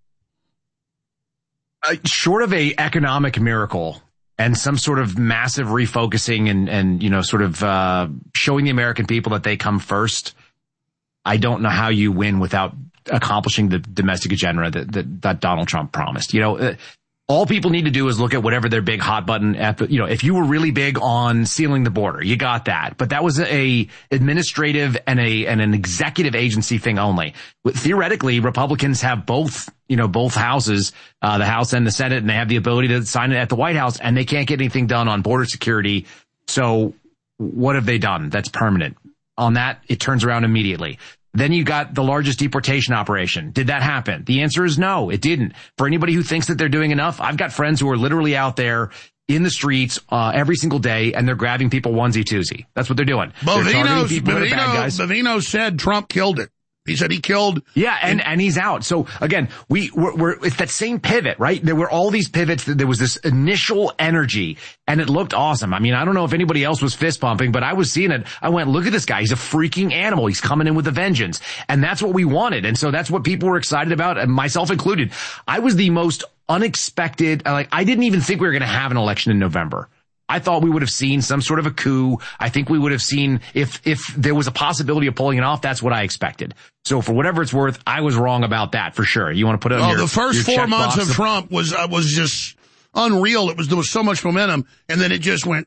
Uh, short of a economic miracle and some sort of massive refocusing and, and you know, sort of uh showing the American people that they come first, I don't know how you win without accomplishing the domestic agenda that, that, that Donald Trump promised. You know, uh, all people need to do is look at whatever their big hot button, you know, if you were really big on sealing the border, you got that. But that was a administrative and a, and an executive agency thing only. Theoretically, Republicans have both, you know, both houses, uh, the House and the Senate, and they have the ability to sign it at the White House, and they can't get anything done on border security. So what have they done that's permanent? On that, it turns around immediately. Then you got the largest deportation operation. Did that happen? The answer is no, it didn't. For anybody who thinks that they're doing enough, I've got friends who are literally out there in the streets uh, every single day, and they're grabbing people onesie-twosie. That's what they're doing. Bovino, Bovino said Trump killed it. He said he killed. Yeah, and, and he's out. So again, we, we're, we're, it's that same pivot, right? There were all these pivots. There was this initial energy, and it looked awesome. I mean, I don't know if anybody else was fist pumping, but I was seeing it. I went, look at this guy. He's a freaking animal. He's coming in with a vengeance. And that's what we wanted. And so that's what people were excited about, and myself included. I was the most unexpected, like, I didn't even think we were going to have an election in November. I thought we would have seen some sort of a coup. I think we would have seen, if, if there was a possibility of pulling it off, that's what I expected. So for whatever it's worth, I was wrong about that for sure. You want to put it on oh, your, the first your four months box of Trump was, uh, was just unreal. It was, there was so much momentum, and then it just went,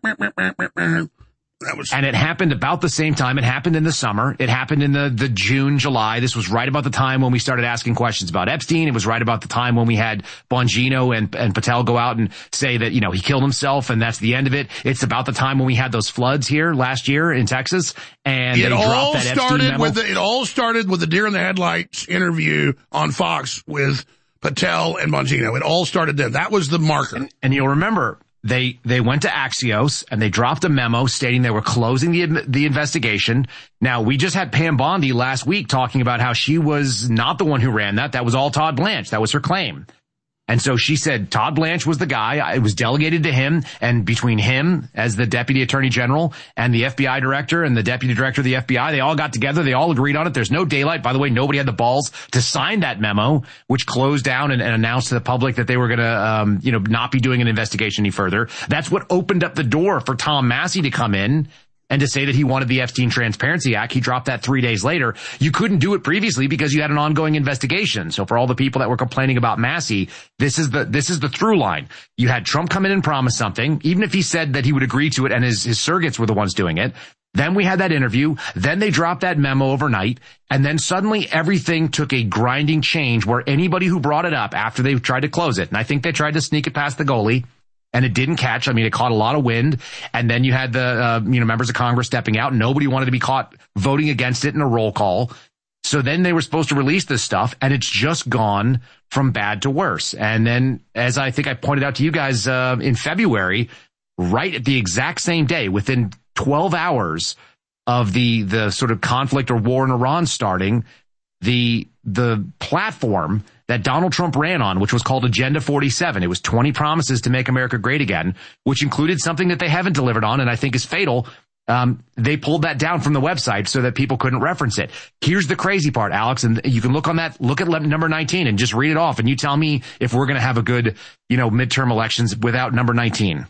that was, and it happened about the same time. It happened in the summer. It happened in the, the June, July. This was right about the time when we started asking questions about Epstein. It was right about the time when we had Bongino and, and Patel go out and say that, you know, he killed himself and that's the end of it. It's about the time when we had those floods here last year in Texas, and it they all dropped that Epstein started memo. with the, it all started with the deer in the headlights interview on Fox with Patel and Bongino. It all started then. That was the marker. And, and you'll remember, They, they went to Axios and they dropped a memo stating they were closing the, the investigation. Now, we just had Pam Bondi last week talking about how she was not the one who ran that. That was all Todd Blanche. That was her claim. And so she said Todd Blanche was the guy. It was delegated to him, and between him as the deputy attorney general and the F B I director and the deputy director of the F B I, they all got together. They all agreed on it. There's no daylight. By the way, nobody had the balls to sign that memo, which closed down and, and announced to the public that they were going to, um, you know, not be doing an investigation any further. That's what opened up the door for Tom Massey to come in and to say that he wanted the Epstein Transparency Act. He dropped that three days later. You couldn't do it previously because you had an ongoing investigation. So for all the people that were complaining about Massey, this is the, this is the through line. You had Trump come in and promise something, even if he said that he would agree to it and his, his surrogates were the ones doing it. Then we had that interview. Then they dropped that memo overnight. And then suddenly everything took a grinding change where anybody who brought it up after they tried to close it, and I think they tried to sneak it past the goalie, and it didn't catch. I mean, it caught a lot of wind. And then you had the, uh, you know, members of Congress stepping out. Nobody wanted to be caught voting against it in a roll call. So then they were supposed to release this stuff, and it's just gone from bad to worse. And then, as I think I pointed out to you guys, uh, in February, right at the exact same day, within twelve hours of the, the sort of conflict or war in Iran starting, the, the platform that Donald Trump ran on, which was called Agenda forty-seven. It was twenty promises to make America great again, which included something that they haven't delivered on and I think is fatal. Um, they pulled that down from the website so that people couldn't reference it. Here's the crazy part, Alex, and you can look on that, look at number nineteen and just read it off, and you tell me if we're going to have a good, you know, midterm elections without number nineteen.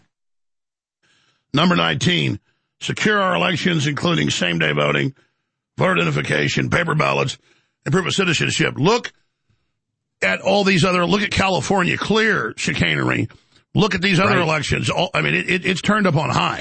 Number nineteen, secure our elections, including same-day voting, voter identification, paper ballots, and proof of citizenship. Look at all these other, look at California, clear chicanery. Look at these other right. elections. All, I mean, it, it, it's turned up on high.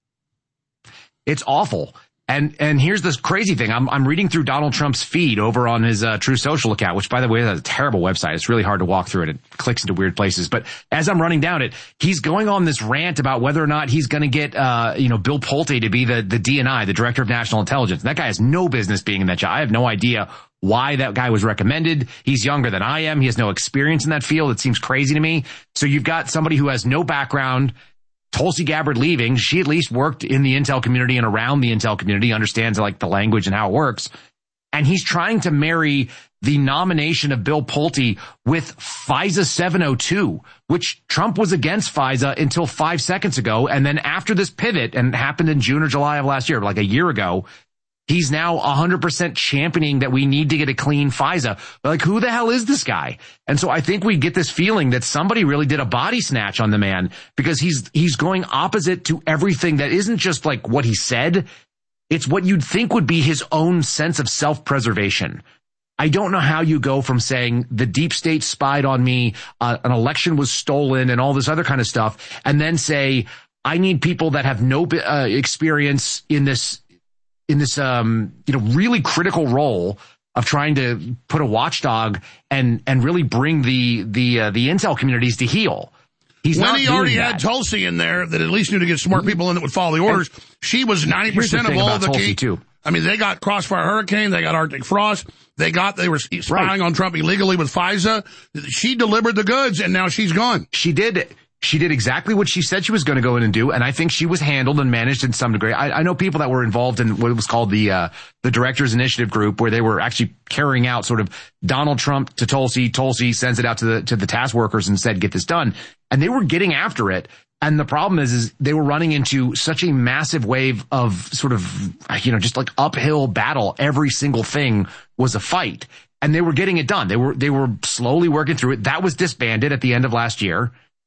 It's awful. And, and here's this crazy thing. I'm, I'm reading through Donald Trump's feed over on his, uh, True Social account, which by the way is a terrible website. It's really hard to walk through it. It clicks into weird places. But as I'm running down it, he's going on this rant about whether or not he's going to get, uh, you know, Bill Pulte to be the, the D N I, the Director of National Intelligence. That guy has no business being in that job. I have no idea why that guy was recommended. He's younger than I am. He has no experience in that field. It seems crazy to me. So you've got somebody who has no background, Tulsi Gabbard leaving. She at least worked in the intel community and around the intel community, understands like the language and how it works. And he's trying to marry the nomination of Bill Pulte with FISA seven oh two, which Trump was against FISA until five seconds ago. And then after this pivot, and it happened in June or July of last year, like a year ago, he's now one hundred percent championing that we need to get a clean FISA. But like, who the hell is this guy? And so I think we get this feeling that somebody really did a body snatch on the man, because he's, he's going opposite to everything that isn't just like what he said. It's what you'd think would be his own sense of self-preservation. I don't know how you go from saying the deep state spied on me, uh, an election was stolen and all this other kind of stuff, and then say, I need people that have no uh, experience in this in this, um, you know, really critical role of trying to put a watchdog and, and really bring the, the, uh, the intel communities to heel. He's when not he already that. had Tulsi in there that at least knew to get smart people in that would follow the orders. And she was ninety percent of all the key. Too. I mean, they got Crossfire Hurricane, they got Arctic Frost, they got, they were spying right. on Trump illegally with FISA. She delivered the goods and now she's gone. She did. She did exactly what she said she was going to go in and do, and I think she was handled and managed in some degree. I, I know people that were involved in what was called the uh the Directors Initiative Group, where they were actually carrying out sort of Donald Trump to Tulsi, Tulsi sends it out to the to the task workers and said, get this done. And they were getting after it. And the problem is, is they were running into such a massive wave of sort of, you know, just like uphill battle. Every single thing was a fight. And they were getting it done. They were they were slowly working through it. That was disbanded at the end of last year.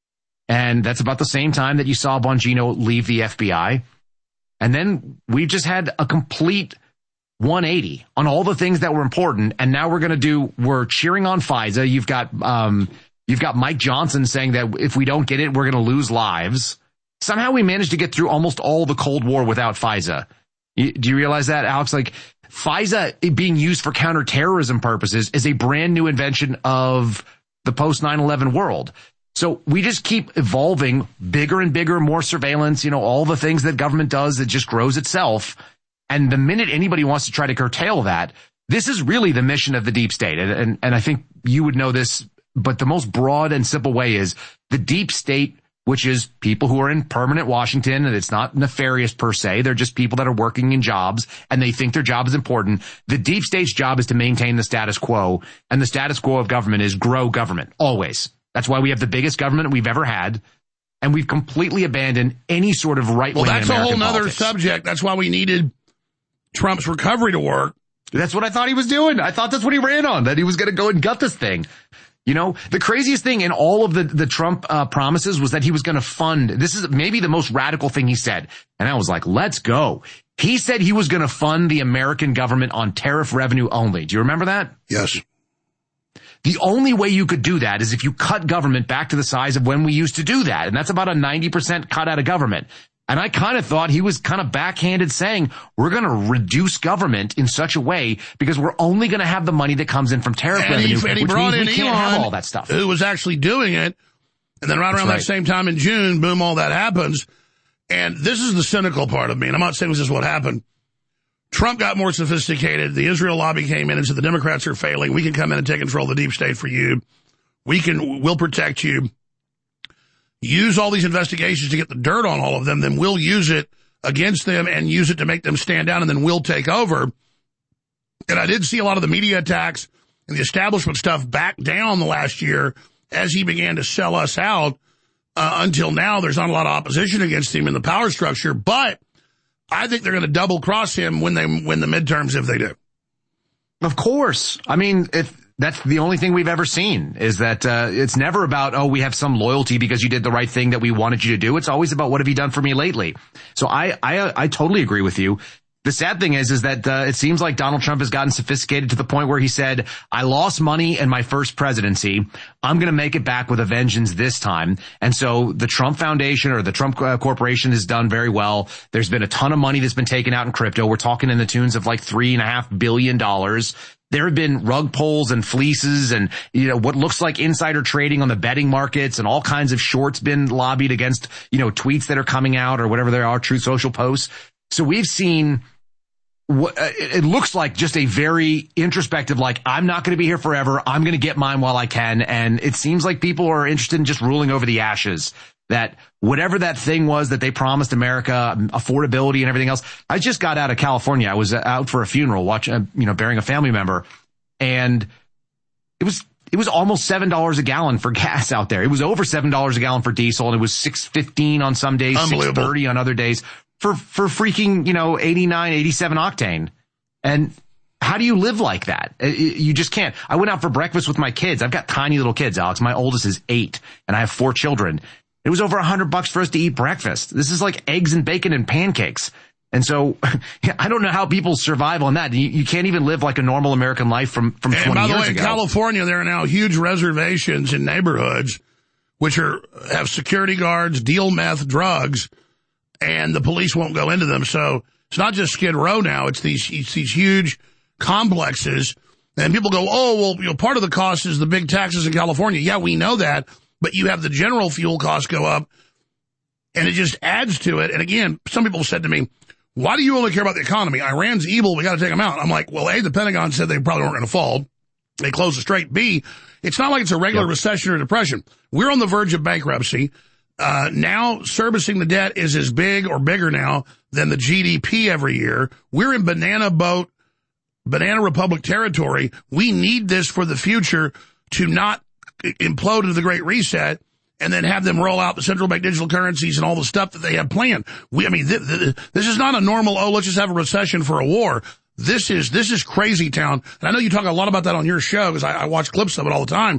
And that's about the same time that you saw Bongino leave the F B I. And then we just had a complete one eighty on all the things that were important. And now we're going to do, we're cheering on FISA. You've got, um, you've got Mike Johnson saying that if we don't get it, we're going to lose lives. Somehow we managed to get through almost all the Cold War without FISA. You, do you realize that, Alex? Like, FISA being used for counterterrorism purposes is a brand new invention of the post nine eleven world. So we just keep evolving bigger and bigger, more surveillance, you know, all the things that government does, it just grows itself. And the minute anybody wants to try to curtail that, this is really the mission of the deep state. And, and, and I think you would know this, but the most broad and simple way is the deep state, which is people who are in permanent Washington, and it's not nefarious per se. They're just people that are working in jobs, and they think their job is important. The deep state's job is to maintain the status quo, and the status quo of government is grow government, always. That's why we have the biggest government we've ever had, and we've completely abandoned any sort of right-wing Well, that's American a whole other politics. subject. That's why we needed Trump's recovery to work. That's what I thought he was doing. I thought that's what he ran on, that he was going to go and gut this thing. You know, the craziest thing in all of the, the Trump uh, promises was that he was going to fund. This is maybe the most radical thing he said. And I was like, let's go. He said he was going to fund the American government on tariff revenue only. Do you remember that? Yes. The only way you could do that is if you cut government back to the size of when we used to do that. And that's about a ninety percent cut out of government. And I kind of thought he was kind of backhanded saying, we're going to reduce government in such a way because we're only going to have the money that comes in from tariff and revenue, he, and he which brought means in we can't Elon, have all that stuff. Who was actually doing it. And then right around That's that right. same time in June, boom, all that happens. And this is the cynical part of me, and I'm not saying this is what happened. Trump got more sophisticated. The Israel lobby came in and said the Democrats are failing. We can come in and take control of the deep state for you. We can, we'll protect you. Use all these investigations to get the dirt on all of them, then we'll use it against them and use it to make them stand down, and then we'll take over. And I did see a lot of the media attacks and the establishment stuff back down the last year as he began to sell us out. Uh, until now, there's not a lot of opposition against him in the power structure, but I think they're going to double cross him when they win the midterms if they do. Of course. I mean, if that's the only thing we've ever seen is that uh, it's never about, oh, we have some loyalty because you did the right thing that we wanted you to do. It's always about what have you done for me lately. So I I, I totally agree with you. The sad thing is, is that uh, it seems like Donald Trump has gotten sophisticated to the point where he said, I lost money in my first presidency. I'm going to make it back with a vengeance this time. And so the Trump Foundation or the Trump uh, Corporation has done very well. There's been a ton of money that's been taken out in crypto. We're talking in the tunes of like three and a half billion dollars. There have been rug pulls and fleeces and, you know, what looks like insider trading on the betting markets and all kinds of shorts been lobbied against, you know, tweets that are coming out or whatever they are, Truth Social posts. So we've seen what it looks like just a very introspective, like, I'm not going to be here forever. I'm going to get mine while I can. And it seems like people are interested in just ruling over the ashes. That whatever that thing was that they promised America, affordability and everything else. I just got out of California. I was out for a funeral, watching, you know, burying a family member, and it was it was almost seven dollars a gallon for gas out there. It was over seven dollars a gallon for diesel, and it was six fifteen on some days, six thirty on other days for for freaking, you know, eighty-nine, eighty-seven octane. And how do you live like that? You just can't. I went out for breakfast with my kids. I've got tiny little kids, Alex. My oldest is eight, and I have four children. It was over a hundred bucks for us to eat breakfast. This is like eggs and bacon and pancakes. And so I don't know how people survive on that. You, you can't even live like a normal American life from, from twenty years ago. And by the way, in California, there are now huge reservations in neighborhoods which are have security guards, deal meth, drugs, and the police won't go into them. So it's not just Skid Row now. It's these, it's these huge complexes. And people go, oh, well, you know, part of the cost is the big taxes in California. Yeah, we know that. But you have the general fuel costs go up, and it just adds to it. And again, some people said to me, why do you only care about the economy? Iran's evil. We got to take them out. I'm like, well, A, the Pentagon said they probably weren't going to fall. They closed the strait. B, it's not like it's a regular yep. recession or depression. We're on the verge of bankruptcy. Uh, now servicing the debt is as big or bigger now than the G D P every year. We're in banana boat, banana republic territory. We need this for the future to not implode into the Great Reset and then have them roll out the central bank digital currencies and all the stuff that they have planned. We, I mean, th- th- this is not a normal, oh, let's just have a recession for a war. This is, this is crazy town. And I know you talk a lot about that on your show because I, I watch clips of it all the time.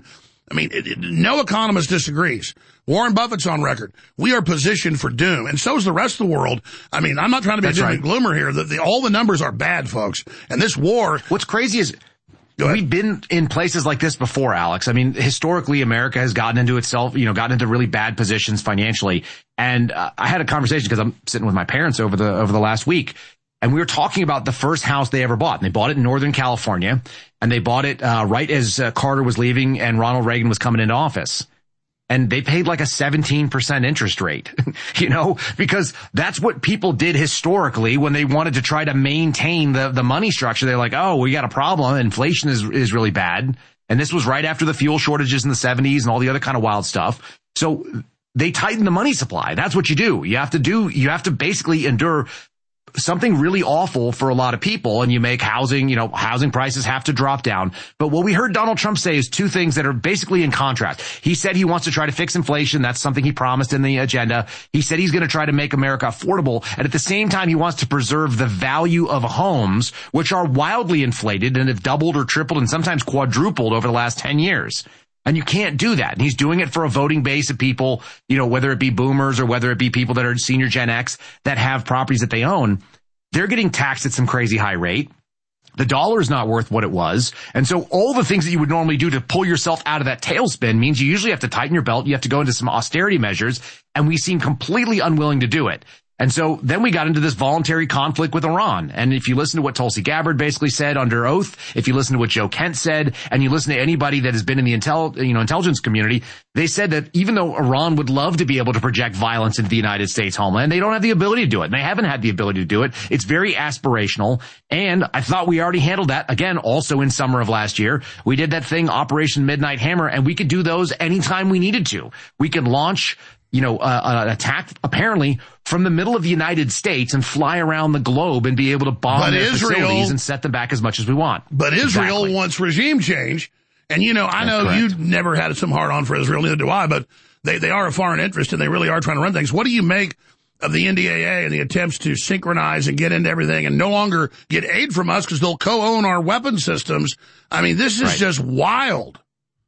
I mean, it, it, no economist disagrees. Warren Buffett's on record. We are positioned for doom, and so is the rest of the world. I mean, I'm not trying to be That's a doom right. and gloomer here. The, the, all the numbers are bad, folks. And this war... What's crazy is... We've been in places like this before, Alex. I mean, historically, America has gotten into itself, you know, gotten into really bad positions financially. And uh, I had a conversation because I'm sitting with my parents over the over the last week, and we were talking about the first house they ever bought. And they bought it in Northern California, and they bought it uh, right as uh, Carter was leaving and Ronald Reagan was coming into office. And they paid like a seventeen percent interest rate, you know, because that's what people did historically when they wanted to try to maintain the, the money structure. They're like, oh, we got a problem. Inflation is, is really bad. And this was right after the fuel shortages in the seventies and all the other kind of wild stuff. So they tightened the money supply. That's what you do. You have to do, you have to basically endure something really awful for a lot of people, and you make housing, you know, housing prices have to drop down. But what we heard Donald Trump say is two things that are basically in contrast. He said he wants to try to fix inflation. That's something he promised in the agenda. He said he's going to try to make America affordable. And at the same time, he wants to preserve the value of homes, which are wildly inflated and have doubled or tripled and sometimes quadrupled over the last ten years. And you can't do that. And he's doing it for a voting base of people, you know, whether it be boomers or whether it be people that are senior Gen X that have properties that they own. They're getting taxed at some crazy high rate. The dollar is not worth what it was. And so all the things that you would normally do to pull yourself out of that tailspin means you usually have to tighten your belt. You have to go into some austerity measures. And we seem completely unwilling to do it. And so then we got into this voluntary conflict with Iran. And if you listen to what Tulsi Gabbard basically said under oath, if you listen to what Joe Kent said, and you listen to anybody that has been in the intel, you know, intelligence community, they said that even though Iran would love to be able to project violence into the United States homeland, they don't have the ability to do it. And they haven't had the ability to do it. It's very aspirational. And I thought we already handled that, again, also in summer of last year. We did that thing, Operation Midnight Hammer, and we could do those anytime we needed to. We could launch, you know, uh, an attack, apparently, from the middle of the United States and fly around the globe and be able to bomb but their Israel, facilities and set them back as much as we want. But Israel exactly. wants regime change. And, you know, I That's know correct. you never had some hard on for Israel, neither do I, but they, they are a foreign interest and they really are trying to run things. What do you make of the N D A A and the attempts to synchronize and get into everything and no longer get aid from us because they'll co-own our weapon systems? I mean, this is right. just wild.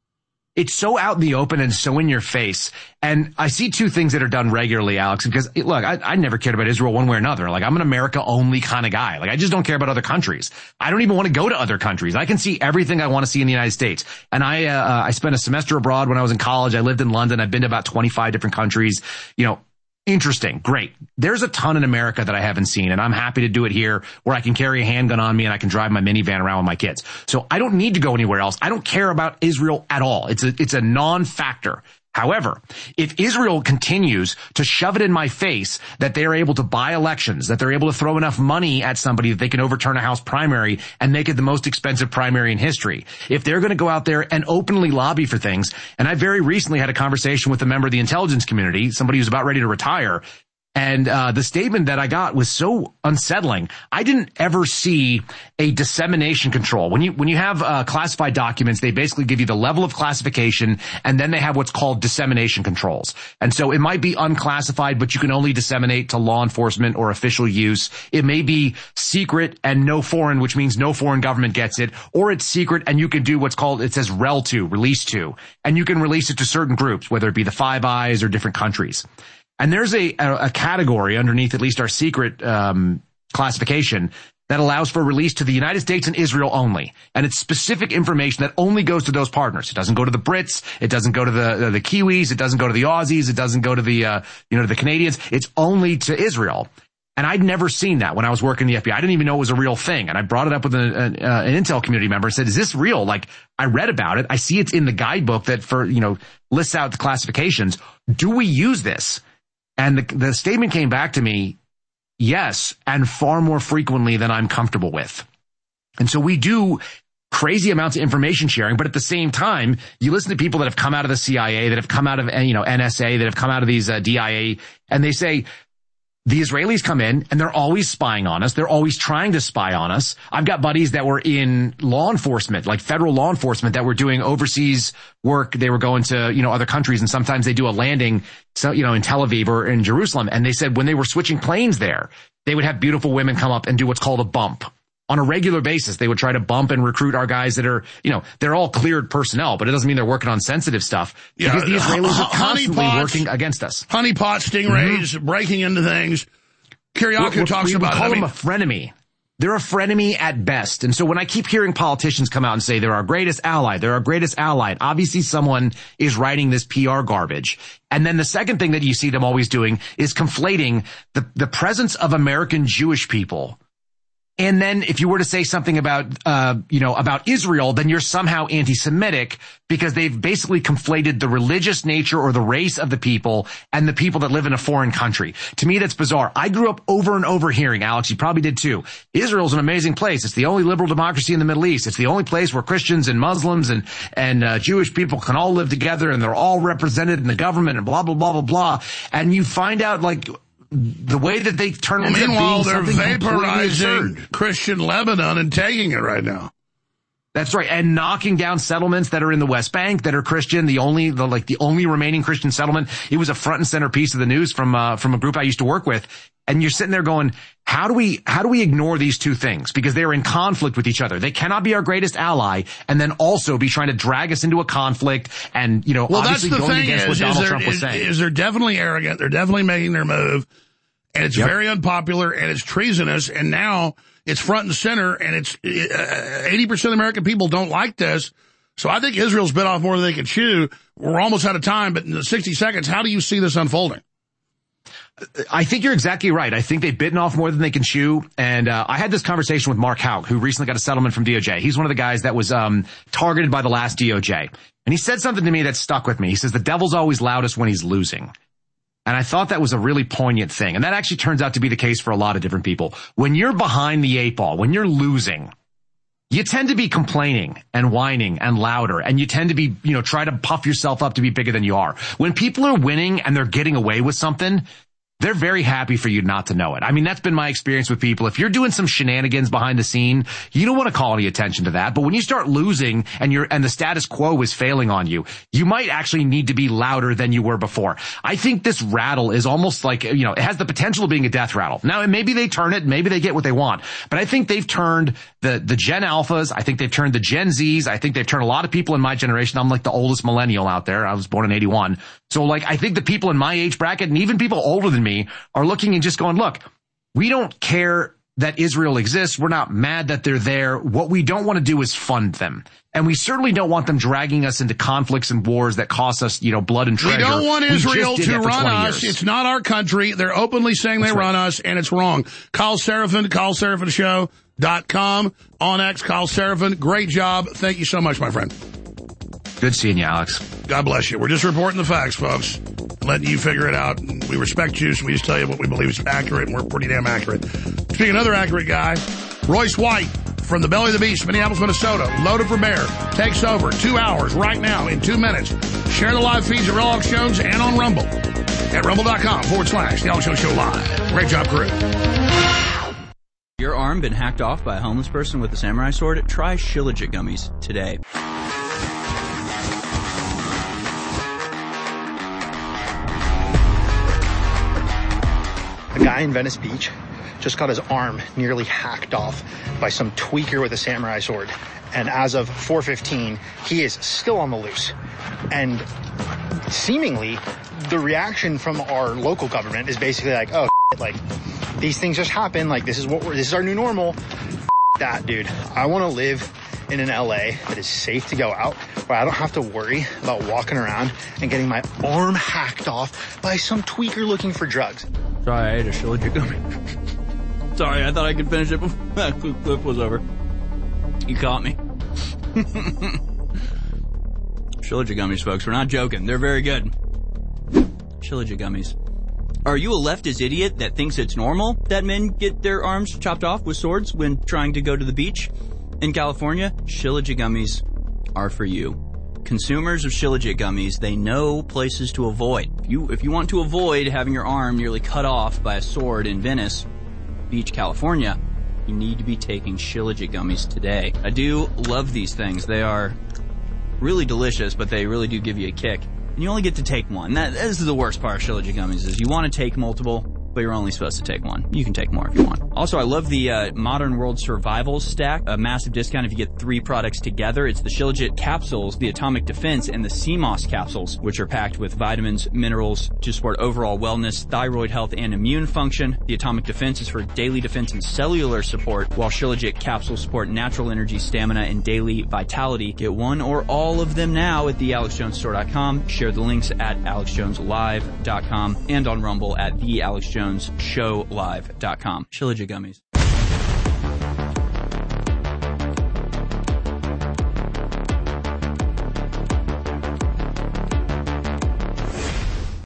It's so out in the open and so in your face. And I see two things that are done regularly, Alex, because look, I, I never cared about Israel one way or another. Like, I'm an America only kind of guy. Like, I just don't care about other countries. I don't even want to go to other countries. I can see everything I want to see in the United States. And I, uh, I spent a semester abroad when I was in college. I lived in London. I've been to about twenty-five different countries. You know, interesting. Great. There's a ton in America that I haven't seen, and I'm happy to do it here where I can carry a handgun on me and I can drive my minivan around with my kids. So I don't need to go anywhere else. I don't care about Israel at all. It's a, it's a non-factor. However, if Israel continues to shove it in my face that they're able to buy elections, that they're able to throw enough money at somebody that they can overturn a House primary and make it the most expensive primary in history, if they're going to go out there and openly lobby for things, and I very recently had a conversation with a member of the intelligence community, somebody who's about ready to retire, and uh the statement that I got was so unsettling. I didn't ever see a dissemination control. When you when you have uh classified documents, they basically give you the level of classification, and then they have what's called dissemination controls. And so it might be unclassified, but you can only disseminate to law enforcement or official use. It may be secret and no foreign, which means no foreign government gets it, or it's secret and you can do what's called, it says rel to, release to, and you can release it to certain groups, whether it be the Five Eyes or different countries. And there's a, a, a category underneath at least our secret um classification that allows for release to the United States and Israel only. And it's specific information that only goes to those partners. It doesn't go to the Brits. It doesn't go to the uh, the Kiwis. It doesn't go to the Aussies. It doesn't go to the uh, you know, the Canadians. It's only to Israel. And I'd never seen that when I was working in the F B I. I didn't even know it was a real thing. And I brought it up with an, an, uh, an Intel community member and said, is this real? Like, I read about it. I see it's in the guidebook that for, you know, lists out the classifications. Do we use this? And the, the statement came back to me, yes, and far more frequently than I'm comfortable with. And so we do crazy amounts of information sharing, but at the same time, you listen to people that have come out of the C I A, that have come out of, you know, N S A, that have come out of these uh, D I A, and they say, the Israelis come in and they're always spying on us. They're always trying to spy on us. I've got buddies that were in law enforcement, like federal law enforcement, that were doing overseas work. They were going to, you know, other countries, and sometimes they do a landing, so, you know, in Tel Aviv or in Jerusalem. And they said when they were switching planes there, they would have beautiful women come up and do what's called a bump on a regular basis, they would try to bump and recruit our guys that are, you know, they're all cleared personnel, but it doesn't mean they're working on sensitive stuff because yeah, the Israelis are constantly honeypots, working against us. Honeypot stingrays, mm-hmm. breaking into things. Kiriakou talks we, about we call it. them I mean, a frenemy. They're a frenemy at best. And so when I keep hearing politicians come out and say they're our greatest ally, they're our greatest ally, obviously someone is writing this P R garbage. And then the second thing that you see them always doing is conflating the, the presence of American Jewish people. And then if you were to say something about, uh, you know, about Israel, then you're somehow anti-Semitic because they've basically conflated the religious nature or the race of the people and the people that live in a foreign country. To me, that's bizarre. I grew up over and over hearing, Alex, you probably did too, Israel's an amazing place. It's the only liberal democracy in the Middle East. It's the only place where Christians and Muslims and, and, uh, Jewish people can all live together and they're all represented in the government and blah, blah, blah, blah, blah. And you find out, like, the way that they turn well, into meanwhile, being they're vaporizing vaporizing Christian Lebanon and taking it right now. That's right. And knocking down settlements that are in the West Bank that are Christian, the only, the, like the only remaining Christian settlement. It was a front and center piece of the news from, uh, from a group I used to work with. And you're sitting there going, how do we, how do we ignore these two things? Because they're in conflict with each other. They cannot be our greatest ally and then also be trying to drag us into a conflict and, you know, well, obviously that's the going thing against is, what Donald is Trump was is, saying. Is they're definitely arrogant. They're definitely making their move. And it's yep. very unpopular, and it's treasonous, and now it's front and center, and it's uh, eighty percent of American people don't like this. So I think Israel's bit off more than they can chew. We're almost out of time, but in the sixty seconds, how do you see this unfolding? I think you're exactly right. I think they've bitten off more than they can chew. And uh, I had this conversation with Mark Hauk, who recently got a settlement from D O J. He's one of the guys that was um targeted by the last D O J. And he said something to me that stuck with me. He says, the devil's always loudest when he's losing. And I thought that was a really poignant thing. And that actually turns out to be the case for a lot of different people. When you're behind the eight ball, when you're losing, you tend to be complaining and whining and louder. And you tend to be, you know, try to puff yourself up to be bigger than you are. When people are winning and they're getting away with something, they're very happy for you not to know it. I mean, that's been my experience with people. If you're doing some shenanigans behind the scene, you don't want to call any attention to that. But when you start losing and you're, and the status quo is failing on you, you might actually need to be louder than you were before. I think this rattle is almost like, you know, it has the potential of being a death rattle. Now, maybe they turn it, maybe they get what they want. But I think they've turned the, the Gen Alphas. I think they've turned the Gen Zs. I think they've turned a lot of people in my generation. I'm like the oldest millennial out there. I was born in eighty-one. So like, I think the people in my age bracket and even people older than me are looking and just going, look, we don't care that Israel exists. We're not mad that they're there. What we don't want to do is fund them. And we certainly don't want them dragging us into conflicts and wars that cost us, you know, blood and treasure. We don't want Israel to run us. It's not our country. They're openly saying they run us, and it's wrong. Kyle Seraphin, Kyle Seraphin Show dot com, on X, Kyle Seraphin. Great job. Thank you so much, my friend. Good seeing you, Alex. God bless you. We're just reporting the facts, folks. Letting you figure it out. We respect you, so we just tell you what we believe is accurate, and we're pretty damn accurate. Speaking of another accurate guy, Royce White from the belly of the beast, Minneapolis, Minnesota, loaded for bear, takes over two hours right now in two minutes. Share the live feeds at Real Alex Jones and on Rumble at rumble.com forward slash The Alex Jones Show Live. Great job, crew. Your arm been hacked off by a homeless person with a samurai sword? Try Shilajit gummies today. A guy in Venice Beach just got his arm nearly hacked off by some tweaker with a samurai sword. And as of four fifteen, he is still on the loose. And seemingly, the reaction from our local government is basically like, oh, like, these things just happen. Like, this is what we're, this is our new normal. That, dude. I want to live in an L A that is safe to go out, where I don't have to worry about walking around and getting my arm hacked off by some tweaker looking for drugs. Sorry, I ate a Shilajit gummy. Sorry, I thought I could finish it before that clip was over. You caught me. Shilajit gummies, folks. We're not joking. They're very good. Shilajit gummies. Are you a leftist idiot that thinks it's normal that men get their arms chopped off with swords when trying to go to the beach? In California, Shilajit gummies are for you. Consumers of Shilajit gummies, they know places to avoid. If you, if you want to avoid having your arm nearly cut off by a sword in Venice Beach, California, you need to be taking Shilajit gummies today. I do love these things. They are really delicious, but they really do give you a kick. And you only get to take one. That, that is the worst part of Shilajit gummies, is you want to take multiple, but you're only supposed to take one. You can take more if you want. Also, I love the uh, Modern World Survival Stack, a massive discount if you get three products together. It's the Shilajit capsules, the Atomic Defense, and the C M O S capsules, which are packed with vitamins, minerals to support overall wellness, thyroid health, and immune function. The Atomic Defense is for daily defense and cellular support, while Shilajit capsules support natural energy, stamina, and daily vitality. Get one or all of them now at the alex jones store dot com. Share the links at alex jones live dot com and on Rumble at the alex jones show live dot com. Shilajit gummies.